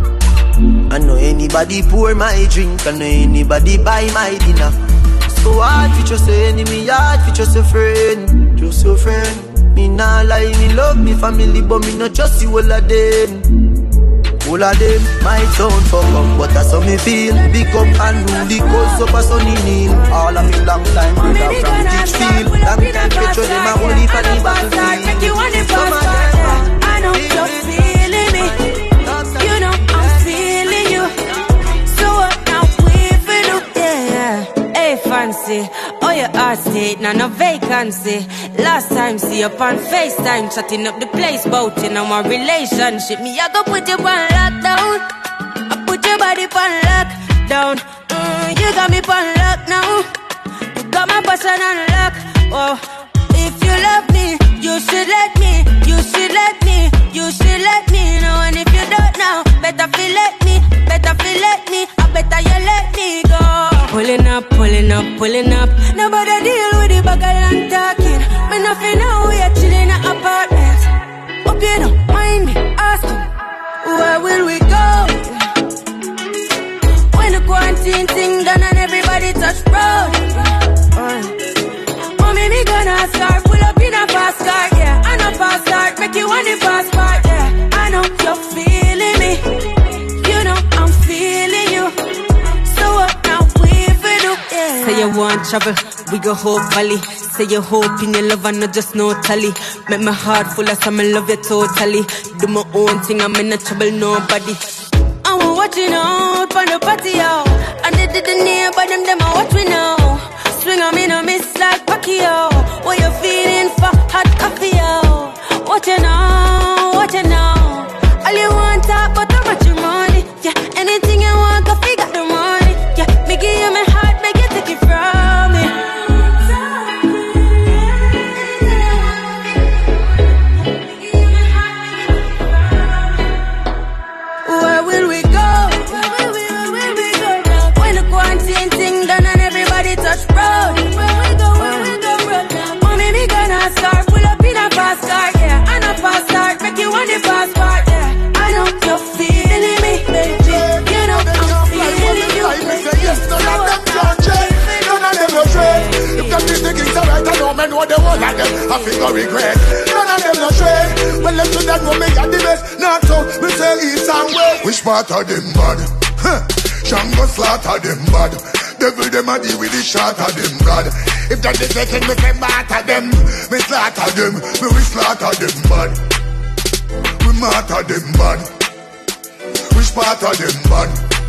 I know anybody pour my drink, I know anybody buy my dinner. So hard for just an enemy, hard for just a friend, just a friend. Me nah lie, me love me family, but me not just see all of them. All of them, my town fuck up, but that's how me feel. Big up and rule, cause up a sunny kneel. All of me long time brother from Teachfield. Long time picture them a whole heap on the battlefield. Some of them, I know you're feeling me. You know I'm feeling you. So what now we feel do? Yeah. Hey fancy, oh your heart state, now no vacancy. Last time see you on FaceTime, chatting up the place, bout in our relationship. Me I go put you on lockdown, I put your body on lockdown. You got me on lock now, you got my person on lock. Oh, if you love me, you should let me, you should let me, you you should let me know. And if you don't know, better feel let me, I better you let me go. Pulling up, pulling up. Nobody deal with the bagel and talking. Me nothing know we are chilling in apartments. Hope you don't mind me asking, where will we go? When the quarantine thing done and everybody touch road. Mommy, me gonna start, pull up in a fast car, yeah. I know fast start, make you want the fast part, yeah. I know you're feeling me, you know I'm feeling you. So what now we for do, yeah. Say you want travel, we go Hope Valley. Say you hope in your love and not just no tally. Make my heart full of some, I love you totally. Do my own thing, I'm in no trouble, nobody. I'm watching out on the patio. And they didn't hear, but them I watch me now. Swing on me, no miss like Pacquiao. What you feeling for hot coffee, yo? What you know, what you know? All you want talk, but how much your money? Yeah, anything you want, go figure the money. Yeah, me give you my heart, make you take it from me. Where will we go? When the quarantine thing done and everybody touch road. Where we go, road. Mommy, me gonna start, pull up in a fast car, yeah. And a fast start, make you want the fast part, yeah. I know you're feeling me, baby. You know I'm feeling you. Yes, none of them can't change. None of them no trade. If them is thinking so right, I know men know the whole of them. I feel no regret. None of them no trade. Well, them to that know me got the best. Not so, me say east and west. Which part of them bad? Shango slaughter them bad. Devil them a deal with the shot of them God. If that the second me say matter them, me slaughter them, me we slaughter them bad. We matter them bad. Which part of them bad?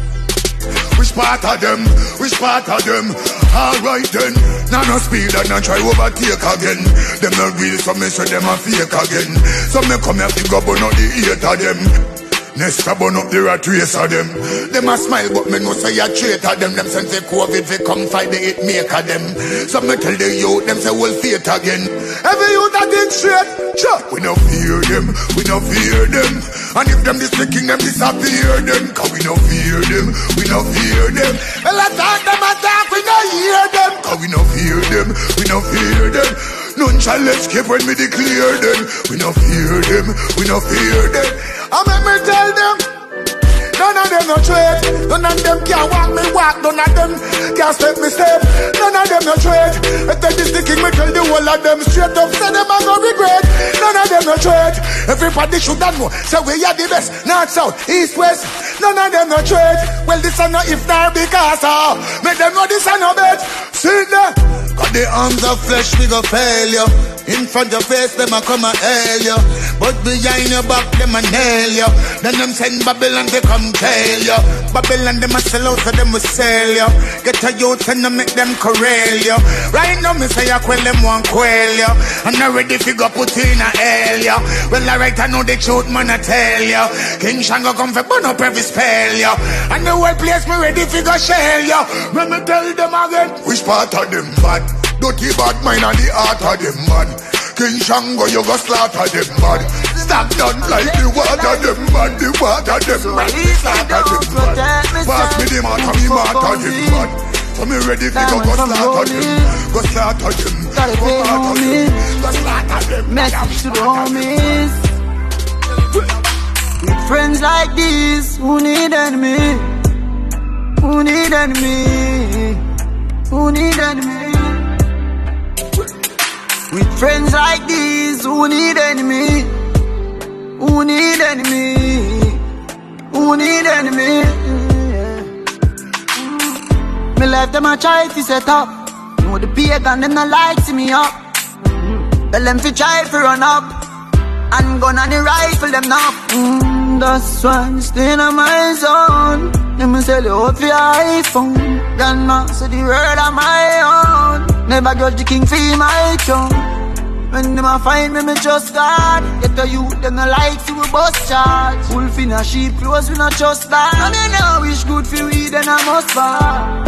Which part of them? Which part of them? Alright then. Now no speed and not try overtake again. Them not real, so me say them a fake again. So me come here to go burn out the hate of them. Nesta burn up the rat race of them. Them a smile but me no say a traitor them. Them send the COVID fi come fight the hit maker them. So me tell the youth them say we'll fate again. Every youth that think straight, sure. We no fear them, we no fear them. And if them this the king them disappear them. Cause we no fear them, we no fear them. Well attack, we no hear them. Cause we no fear them, we no fear them. None shall escape when we declare them. We no fear them, we no fear them. I make me tell them, none of them no trade. None of them can walk me walk. None of them can step me step. None of them no trade. If they be sticking me tell the whole of them straight up. Say them a go regret. None of them no trade. Everybody should know. Say we are the best. North, south, east, west. None of them no trade. Well this is not if not because make them know this is no bet. See that? Got the arms of flesh we go fail you. In front of face them a come and hail you. But behind your back them a nail you. Then them send Babylon to come tail you. Babylon them a sell out so them will sell you. Get a youth and make them corral you. Right now me say I quell them one quail you. And I ready fi go put in a hell you. Well alright I know the truth man I tell you. King Shango come fi burn up every spell you. And the whole place me ready fi go shell you. Let me tell them again. Which part of them bad? Dirty bad mind and the heart of them mad. King Shango, you go slaughter them mad. Stop done like the water them mad. The water them mad. Slaughter them mad. Pass me the matter, me matter them mad. So me ready to go slaughter them. Go slaughter them. Go slaughter them. Go slaughter them. Message to the homies. With friends like these, who need enemy? Who need enemy? Who need enemy? With friends like these, who need enemy? Who need enemy? Who need enemy? Me life them a try to set up. Know the pagan them not like see me up. Tell them fi try to run up. And gun on the rifle them now. That's why I'm staying on my zone. Let me sell you out for your iPhone. Grandma so the world on my own. Never grudge the king for my throne. When them a find me, me trust God. Get the youth, them no like see we bust charge. Wolf in a sheep clothes, we not trust that. And they know wish good for we, then I must fall.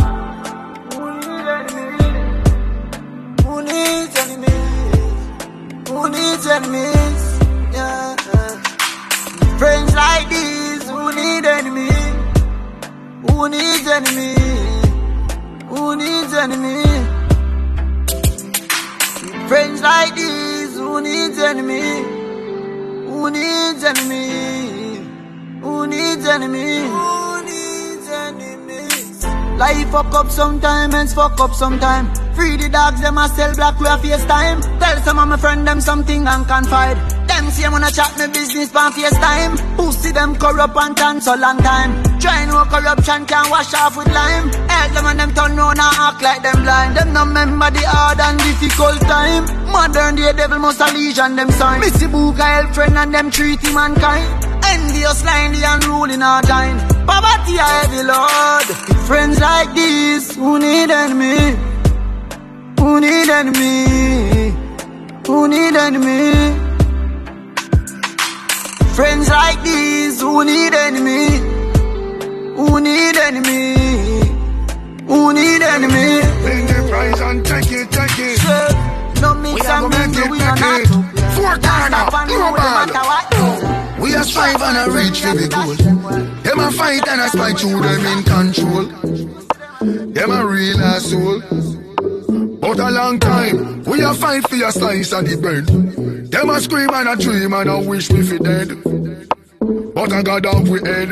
Who needs enemies? Who needs enemies? Yeah. needs enemy? Who needs enemy? Who needs enemies? Life fuck up sometime, ends fuck up sometime. Free the dogs, them a sell black with a FaceTime. Tell some of my friend them something and confide. Them see wanna chat me business pan FaceTime. Pussy them corrupt and dance a long time. Try no corruption can wash off with lime. Help them and them turn round and act like them blind. Them no remember the hard and difficult time. Modern day devil must a legion them sign. Missy Booga help friend and them treat him mankind. Envious line the unruling our time. Poverty a heavy load. Friends like this, who need enemy? Who need enemy? Who need enemy? Friends like these, who need enemy? Who need enemy? Who need enemy? Pay the price and take it, take it. Sure. No mix and mingle, we are not. Four corner, no bad. We are strive and a reach for the goal. Them a fight and a spite through them in control. Them a real asshole. But a long time, we a fight for your slice of the bread. Them a scream and a dream and a wish me fi dead. But I got off we head.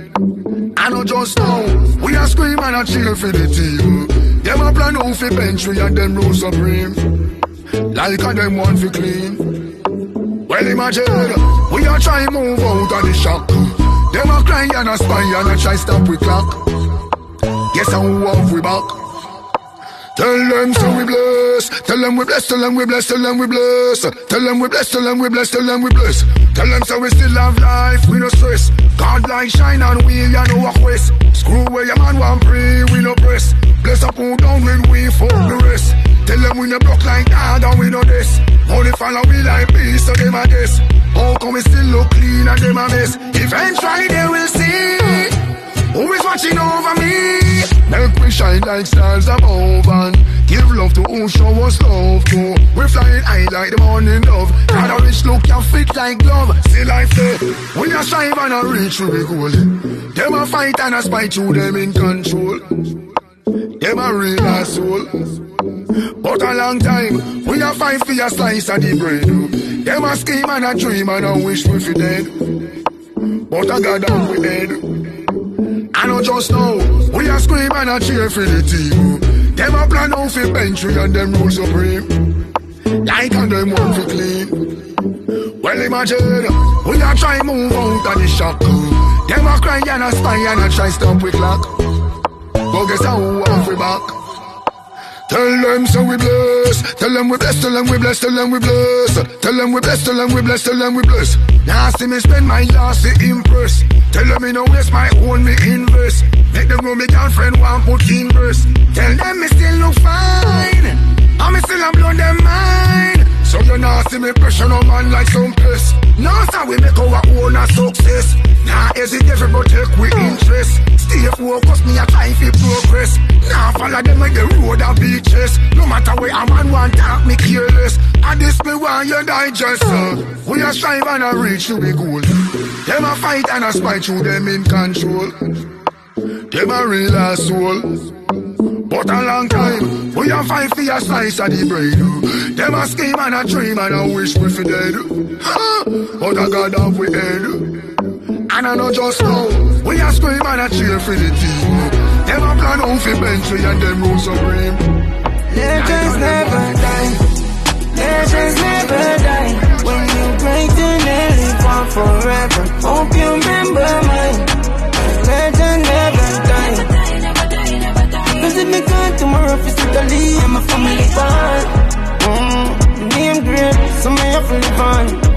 I know just now, we a scream and a chill for the team. Them a plan out fi bench we and them rule supreme. Like a them want fi clean. Well imagine, we a try move out of the shock. Them a cry and a spy and a try stop we clock. Guess how off we back. Tell them so we bless. Tell them we bless. Tell them we bless. Tell them we bless. Tell them we bless. Tell them we bless. Tell them we bless. Tell them so we still have life. We no stress. God like shine and we ya no walk west. Screw where your man want pray. We no press. Bless up who down when we fuck the rest. Tell them we no block like that and we no this. Only follow we like peace so them a this. How come we still look clean and them a mess? Eventually they will see who is watching over me. Make we shine like stars above and give love to who show us love to. We flying high like the morning dove. Got a rich look can fit like glove. See life there. We a strive and a reach we goal. Them a fight and a spite through them in control. Them a real asshole. But a long time, we a fight for your slice of the bread. Them a scheme and a dream and a wish we fi dead. But I got down we head. I know just now, we a scream and a cheer for the team. Them a plan out for bench and them rule supreme. Like and them want to clean. Well imagine, we a try move out of the shock. Them a cry and a spy and a try stop we clock. But guess how off we back. Tell them so we bless. Tell them we bless. Tell them we bless. Tell them we bless. Tell them we bless. Tell them we bless. Tell them we bless. Now see me spend my last to impress. Tell them me no waste my own me invest. Make them know me girlfriend want put in verse. Tell them me still look fine. And me still a blow them mind. So you now see me pressure no man like some piss. Now so we make our own a success. Now hesitate but take we interest. Stay focused, me a try to progress. Now follow them like the road and beaches. No matter where a man want talk, me careless. And this me want you digest. We a strive and a reach to be goal. Them a fight and a spite through them in control. Them a real asshole. But a long time, we a fight for your slice of the bread. Them a scheme and a dream and a wish we fi dead. But I got off we head. And I know just now, we a scream and a cheer for the team. Them a plan out fi bench we and them rule supreme. Legends never die. Legends never die. When you break then they live on forever. Hope you remember mine. Legend never die. Cause if me gone tomorrow physically, I'm a family bond. Name great, so me have to live on.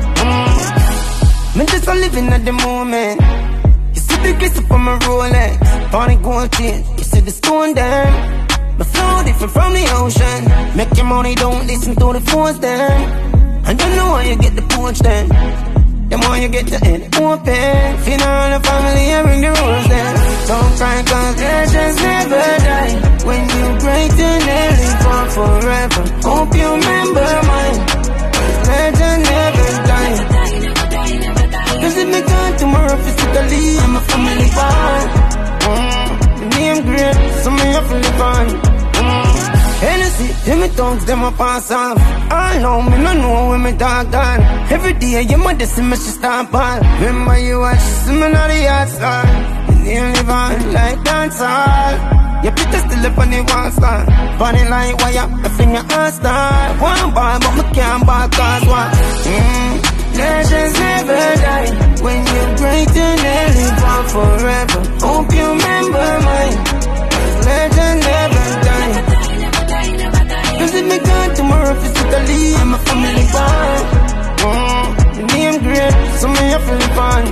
Me just a living at the moment. You see the grease up on my Rolex, on the gold chain. You see the stone there. My flow different from the ocean. Make your money, don't listen to the phones then. And you know how you get the punch then. The more you get the end open. Funeral the family and bring the rules then. Don't cry cause legends never die. When you break then they live on forever. Hope you remember mine. Legend never die. Cause if me gone tomorrow physically, I'm a family bond. The name great, so me have to live on. Hennessy, me thugs, them a pass off. I know me no know when me dog gone. Every day you mother see me, she stamp on. Remember you watch, see me not the yard star. Me live on like dancehall. Your picture still up on the wall star. Funny like wire, the finger all star. One ball, but me can't ball cause what? Legends never die. When you're great and they live on forever. Hope you remember mine. Legends never die. Cause if me gone tomorrow physically, I'm a family bond. The name great, so me have to live on.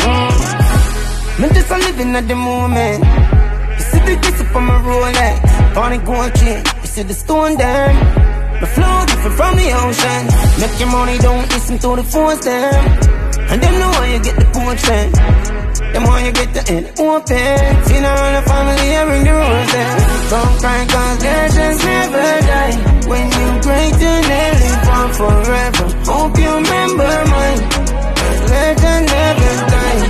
Me just a living at the moment. You see the kiss up on my Rolex, on the gold chain. You see the stone there. The flow different from the ocean. Make your money, don't listen to the phones them. And them know how you get the potion. Them how you get the end open. See now all the family, I bring the roses. Don't cry cause legends never die. When you great and they live on forever. Hope you remember mine. Legend never die.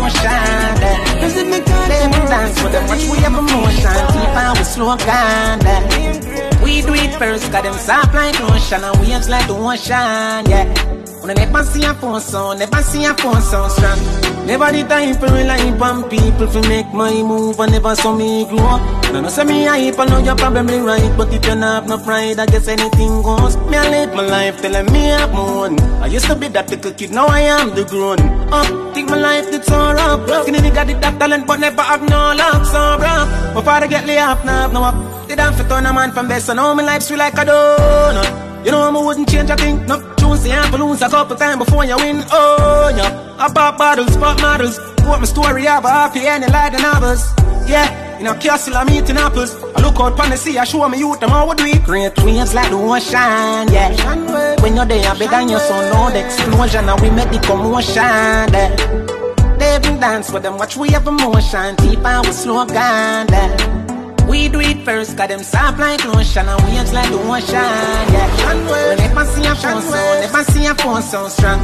Cause if me can't dance with them, watch we have emotion. Keep on with slow down. We do it first, cause them soft like ocean and waves like the ocean, yeah. When I never see a phone sound, never see a phone sound strong. Never the time for rely on people to make my move and never saw me grow up. No, no, say me hype, I know you're probably right, but if you don't have no pride, I guess anything goes. Me, I live my life telling me I'm one. I used to be that little kid, now I am the grown up. Think my life did so rough. Skinny nigga did that talent, but never have no luck, so rough. My father get laid off, now have no up. They don't fit on a man from best, so now my life's sweet like a donut. You know I wouldn't change a thing. No tunes, you have to lose a couple times before you win. Oh, yeah. I pop bottles, pop models. Quote my story, I have a happy ending like the novels. Yeah, in a castle, I'm eating apples. I look out on the sea, I show me youth, them how we do it. Great waves like the ocean, yeah. When you're there, big and your son, know the explosion, and we make the commotion, yeah. They even dance with them, watch we have emotion. Deep and we slow down, yeah. We do it first, cause them soft like lotion and waves like the ocean, yeah. We never see a phone sound, never see a phone sound strong.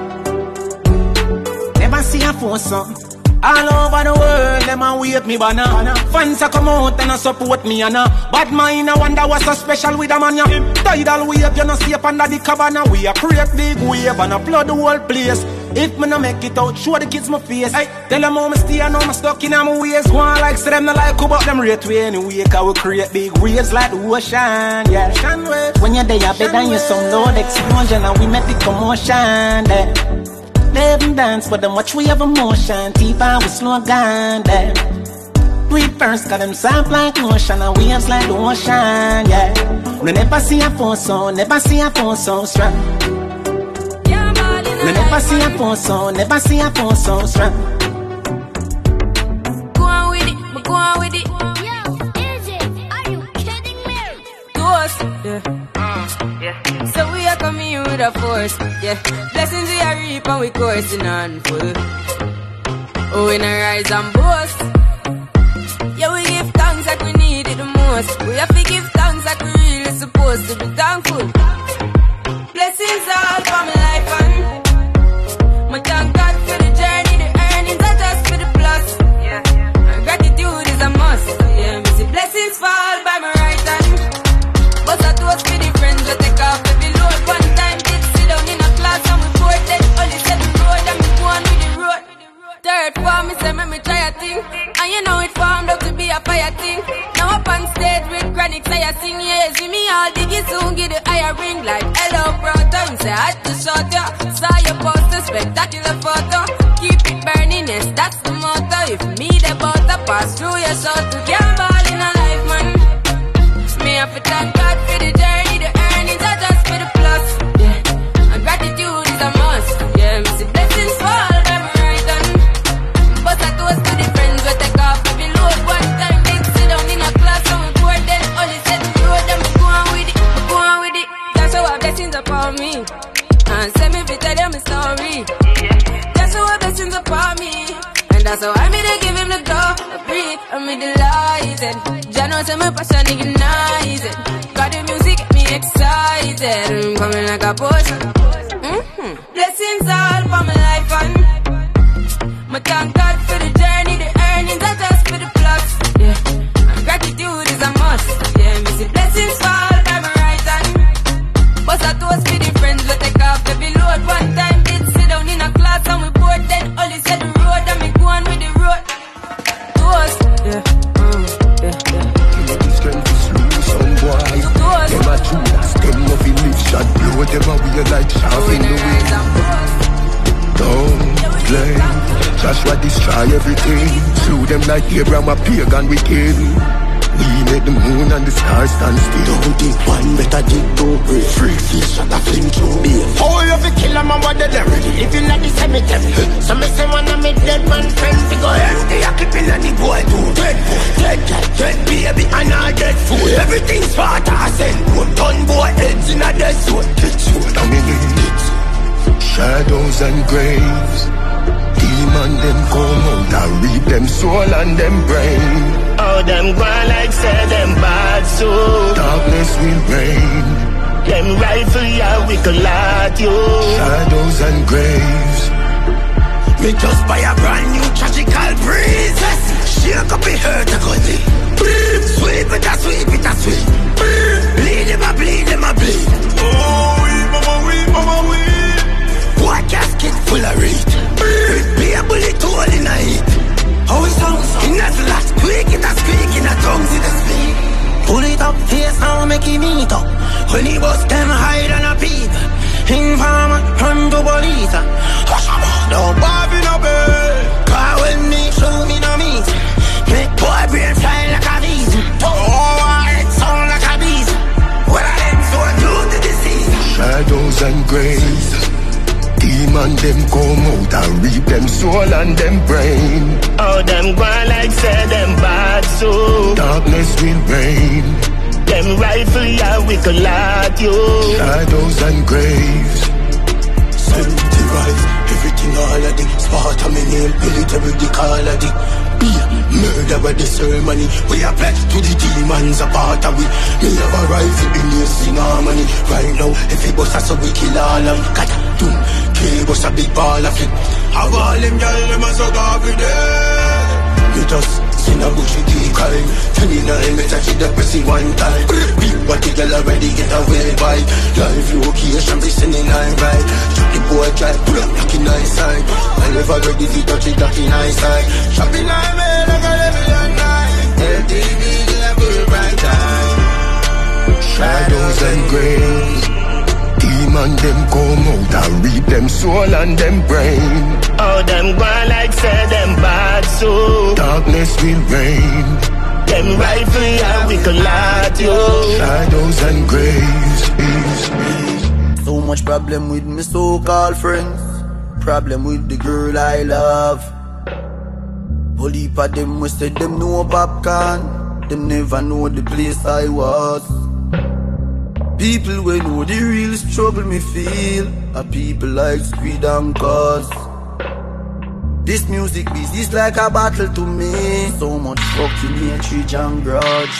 Never see a phone sound. All over the world, them a wave me banner. Fans a come out and a support me and bad mind I wonder what's so special with a man ya. Tidal wave, you no safe under the cabana. We a create big wave and a flood the whole place. If me no make it out, show the kids my face. Hey, tell them how me stay and how me stuck in my ways. One like say them no like who but them rate way anyway. Cause we create big waves like the ocean, yeah. When you're there, you better than you some loud explosion and we make the commotion, yeah. They even dance for them, watch we have emotion. Deep and we slow down, yeah. Do it first, cause them soft like lotion and waves like the ocean, yeah. We never see a phone sound, never see a phone sound strong. We never see a phone sound, never see a phone sound strong. Go on with it, go on with it. Yo, is it? Are you kidding me? To us, yeah. So we are coming here with a force, yeah. Blessings we are reap and we coursing on full. Oh, we not rise and boast. Yeah, we give thanks like we need it the most. We have to give thanks like we really supposed to be thankful. Blessings all for my life and my thank God for the journey, the earnings are just for the plus. Yeah. And gratitude is a must. Yeah, me see blessings fall by my right hand. But I toast for the friends that take off every load. One time did sit down in a class and we poured then only said the road and we go on with the road. Third form, me say me try a thing. And you know it formed up to be a fire thing. Now up on stage with chronic, say I sing, yeah, see me all diggy soon, get the higher ring like hello, brother. You say I had to shot ya. Saw your poster, spectacular photo. Keep it burning, yes, that's the motto. If me the butter pass through your shot to can't ball in a life, man. Me have to thank God for the journey, the earnings are just for the plus. Yeah, and gratitude is a must. Yeah, me see blessings fall by my right hand. But I toast to the friends we take off every load. One time they sit down in a class and we pour then only said the road and we go on with it, we go on with it. That's how our blessings upon me. And send me to tell them a story. That's how our blessings upon me. And that's how I made to give him the go. Breathe, I'm delighted. Jah knows my passion ignited. Got the music get me excited. I'm coming like a potion. Blessings all for my life and my thank God for the journey, the earnings are just for the plus. Yeah, and gratitude is a must. Yeah, me see blessings fall by my right Joshua destroy everything. Slew them like Abraham, a pagan wicked. We made the moon and the stars stand still. Don't dig one, better dig two brave. Free fish shot a flame through beer. Oh, you fi kill a man what they ready. Living at the cemetery. So me say one of me dead man friends to go empty. I keep in the boy too. Dead boy, dead cat, dead baby, and all dead food. Everything's part I send. One ton boy heads in a dead zone. Dead zone, I mean it. Shadows and graves. Demon them come out and reap them soul and them brain. Oh, them go like say them bad so darkness will reign. Them rifle ya we collide you. Shadows and graves. Me just buy a brand new tragical breeze. Shake up the hurt a gutty. Sweep it a sweep it a sweep. Bleed them a bleed them a bleed. Oh, we mama we. What casket full of reed. Be a bullet hole in a heat. How it sounds? In a flat squeak, it a squeak, in a tongues it a speak. Pull it up, face now, make it meet up. When he bust them hide on a peep. Informer, run to police. Hush up, don't bob in a bed. Cause when me show me no meat. Make boy brain fly like a bees. Oh, it sound like a bees. What are them so due to disease? Shadows and graves. Demon them come out and reap them soul and them brain. Oh, them go like say them bad so darkness will reign. Them rifle ya we collide you. Shadows and graves. Empty rise, everything all of the spot of me name, military the call of the murder with the ceremony. We are pledged to the demons a part of we. Me have a rifle in your sing harmony. Right now, if he bust us so we kill all of them. Kata, doom, kill bust a big ball of it. Have all them y'all them a so every day. Me just sing a bushy decoy. 29 me touch it the pussy one time. What the girl already get away by. Live location be sending I right. Chop the boy try pull up like in nice side. I never ready to touch it like in nice side. Chopping I made like a level young guy. LTV level bright time. Shadows and graves. Demon them come out and reap them soul and them brain. Oh, them go like say them bad so darkness will reign. Them rifle ya we collide you. Shadows and graves. So much problem with me so-called friends. Problem with the girl I love. Whole heap of them we said them know popcorn. Them never know the place I was. People we know the real struggle me feel. Are people like Squid and Cause. This music is like a battle to me. So much fucking hatred and grudge.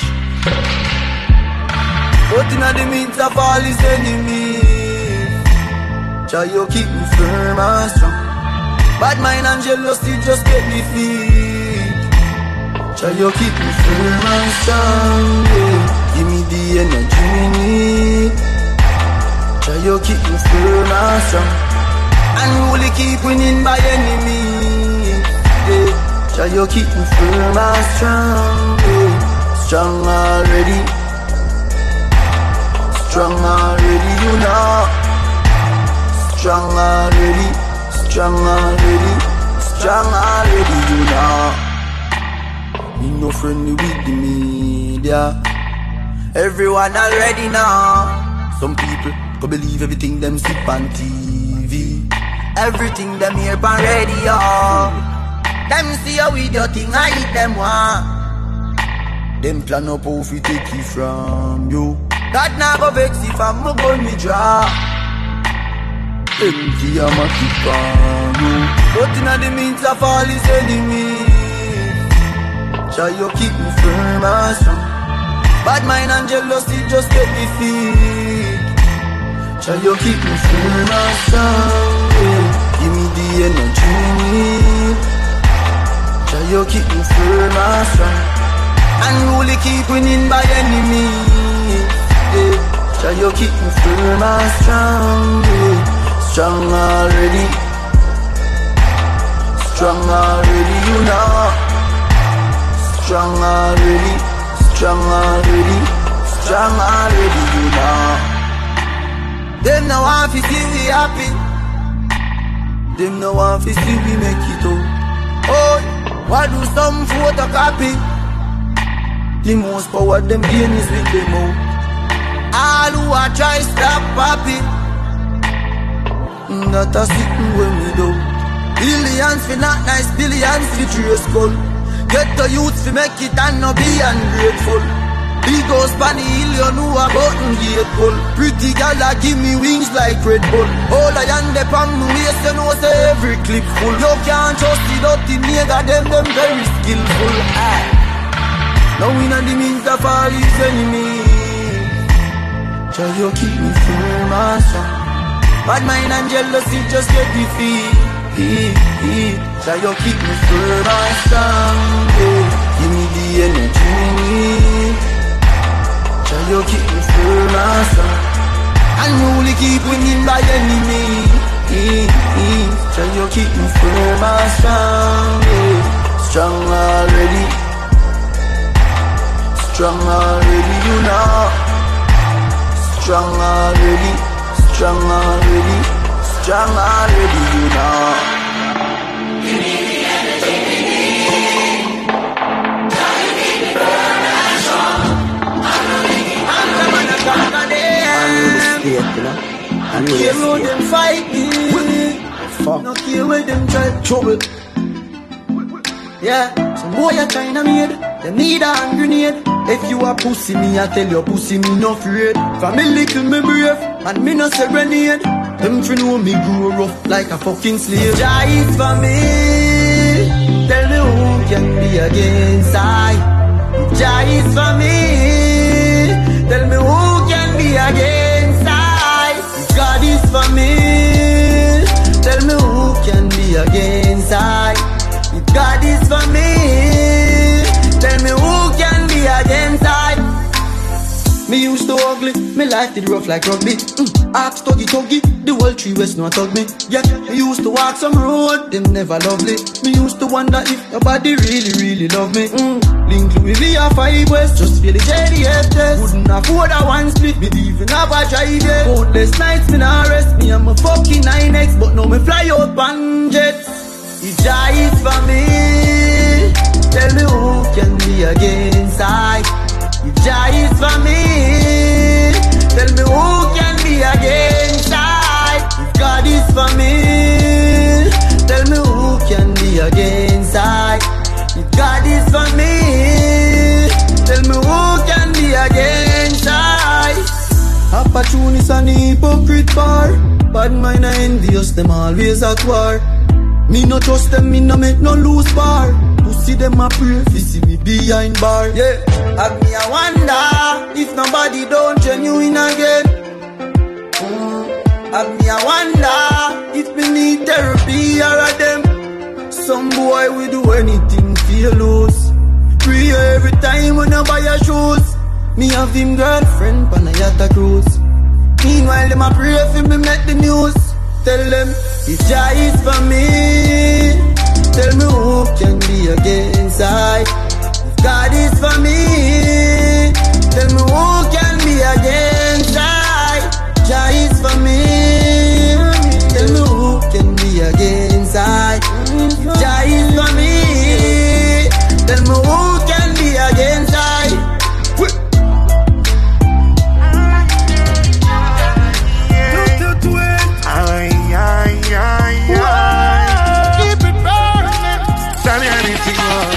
But in the midst of all his enemies, try you keep me firm and strong. Bad mind and jealousy just get defeat. Try you keep me firm and strong, yeah. Give me the energy we need. Try you keep me firm and strong. And only keep winning by enemies, yeah. Try you keep me firm and strong, yeah. Strong already. Strong already, you know. Strong already. Strong already. Strong already, you know. Me no friendly with the media. Everyone already know. Some people go believe everything them see on TV. Everything them hear on radio. Them see a video thing I eat them one. Them plan up how we take it from you. God now go vex if I'm a gun me draw. Empty I'm a keep on you. But in the midst of all his enemies, try you keep me firm and strong. Bad mind and jealousy just get defeat. Try you keep me firm and strong, yeah. Give me the energy we need. Try you keep me firm and strong. And only keep winning by enemies, yeah. Try you keep me firm and strong, yeah. Strong already. Strong already, you know. Strong already. Strong already. Strong already, you know. Them no want to see we happy. Them no want to see we make it out. Why do some photocopy? The most power them gain is with them out. All who are try stop poppy, not a sitting when we do. Billions for not nice, billions for trace skull. Get the youth to make it and not be ungrateful. Big house pan the hill, you know a button gate pull. Pretty gal a give me wings like Red Bull. All I am the palm me waist, you know say every clip full. You can't trust the dirty nigga, them very skillful. Now we know the means of all his enemies. Try you keep me firm and strong. Bad mind and jealousy just get defeat. Try you keep me firm and strong. Give me the energy we need. Try you keep me firm and strong. And only keep winning by any means. Try you keep me firm and strong. Strong already. Strong already, you know. Strong already. Strong already. Strong already, you know. You need the energy we need. Try to keep it firm and strong. I'm gonna conquer them. I care how them fight me. No care where them try trouble. Yeah, some boy a China made. Them need a hand grenade. If you a pussy me, I tell you pussy me no afraid. Family kill me brave, and me no say grenade. Them fi know me grow rough like a fucking slave. Jah is for me. Tell me who can be against I. Jah is for me. Tell me who can be against I. If God is for me. Tell me who can be against I. If God is for me. Tell me who can be against I. Me used to ugly, me life did rough like rugby. Ask tuggy, the whole 3 West no talk me. Yeah, me used to walk some road, them never lovely. Me used to wonder if nobody really love me. Link Louis V a 5 West, just feel the JDF test. Wouldn't afford a one split, me even have a drive it. Countless nights me nah rest, me and my fucking 9X, but now me fly out on jets. If Jah is for me, tell me who can be against I. If Jah is for me, tell me who can be against I. If God is for me, tell me who can be against I. If God is for me, tell me who can be against I. Opportunists and hypocrite bar. Bad mind and envious, them always at war. Me no trust them, me no make no loose bar. Pussy them a pray, fi see me behind bar. Yeah, have me a wonder if nobody don't genuine again. Have me a wonder if me need therapy or a them. Some boy will do anything for you lose. Pray every time when I buy your shoes. Me have him girlfriend pan a yacht cruise. Meanwhile them a pray for me make the news. Tell them, if Jah is for me, tell me who can be against I. If God is for me, tell me who can be against I. Jah is for me, tell me who can be against I. If Jah is for me, tell me who can be against I. Keep it burning. Tell me anything more.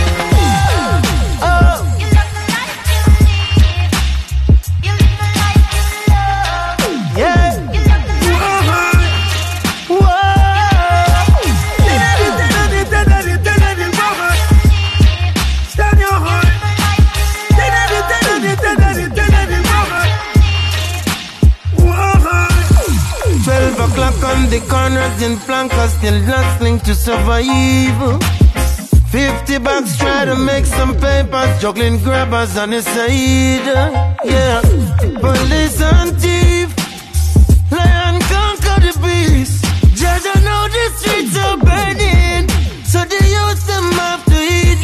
On the corners in flankers, still hustling to survive. 50 bucks, try to make some papers, juggling grabbers on the side. Yeah, police and thief, lion conquer the beast. Judge, I know the streets are burning, so the youth them have to eat.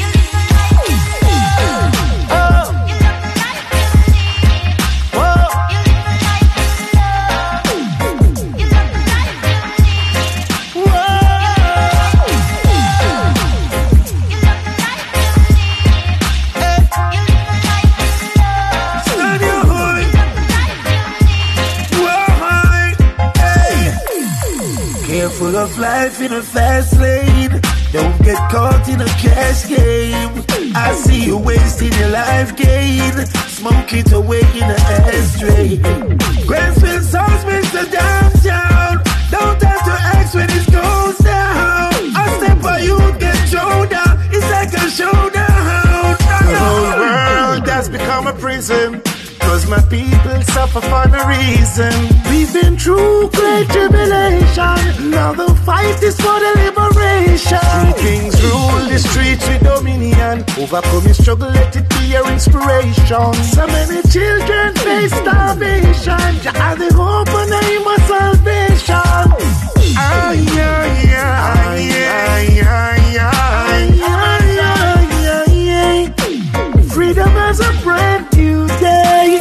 Tough life in a fast lane. Don't get caught in a cash game. I see you wasting your life gain. Smoke it away in an ashtray. Grantsville South Mr. Downtown. Don't have to ask when it goes down. A step of youth get thrown down. It's like a showdown. The whole world has become a prison. Cause my people suffer for no reason. We've been through great tribulation. Now the fight is for the liberation. Three kings rule the streets with dominion. Overcoming struggle, let it be your inspiration. So many children face starvation. You are the hope and aim of salvation. Ay, ay, ay, ay, ay, ay, ay, ay. Freedom has a brand new day.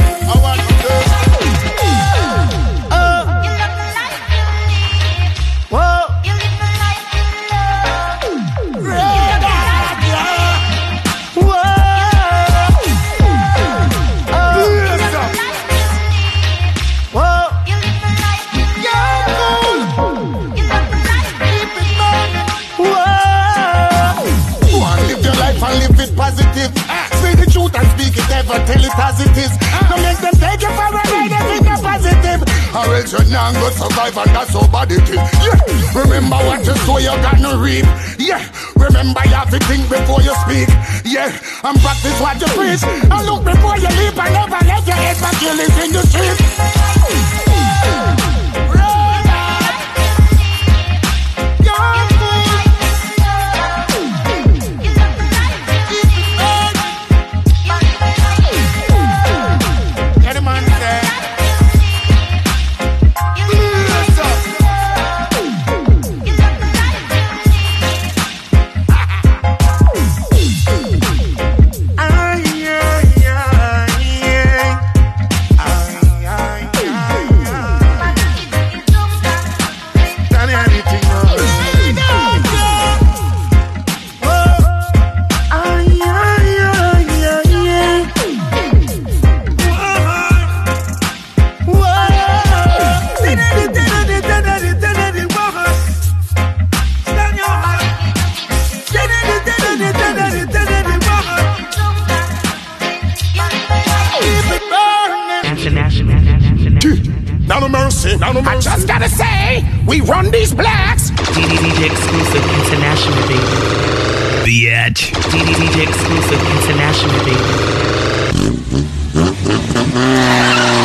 Positive. Speak the truth and speak it, never tell it as it is. Don't make them take you for a ride, they think you're positive. Or else you're not gonna survive and that's how bad it is. Yeah. Remember what you sow, you're gonna reap. Yeah. Remember you have to think before you speak. Yeah. And practice what you preach. And look before you leap and never let your head back you live in the street. I just gotta say, we run these blacks. DJ exclusive international, baby. Bitch. DJ exclusive international, baby.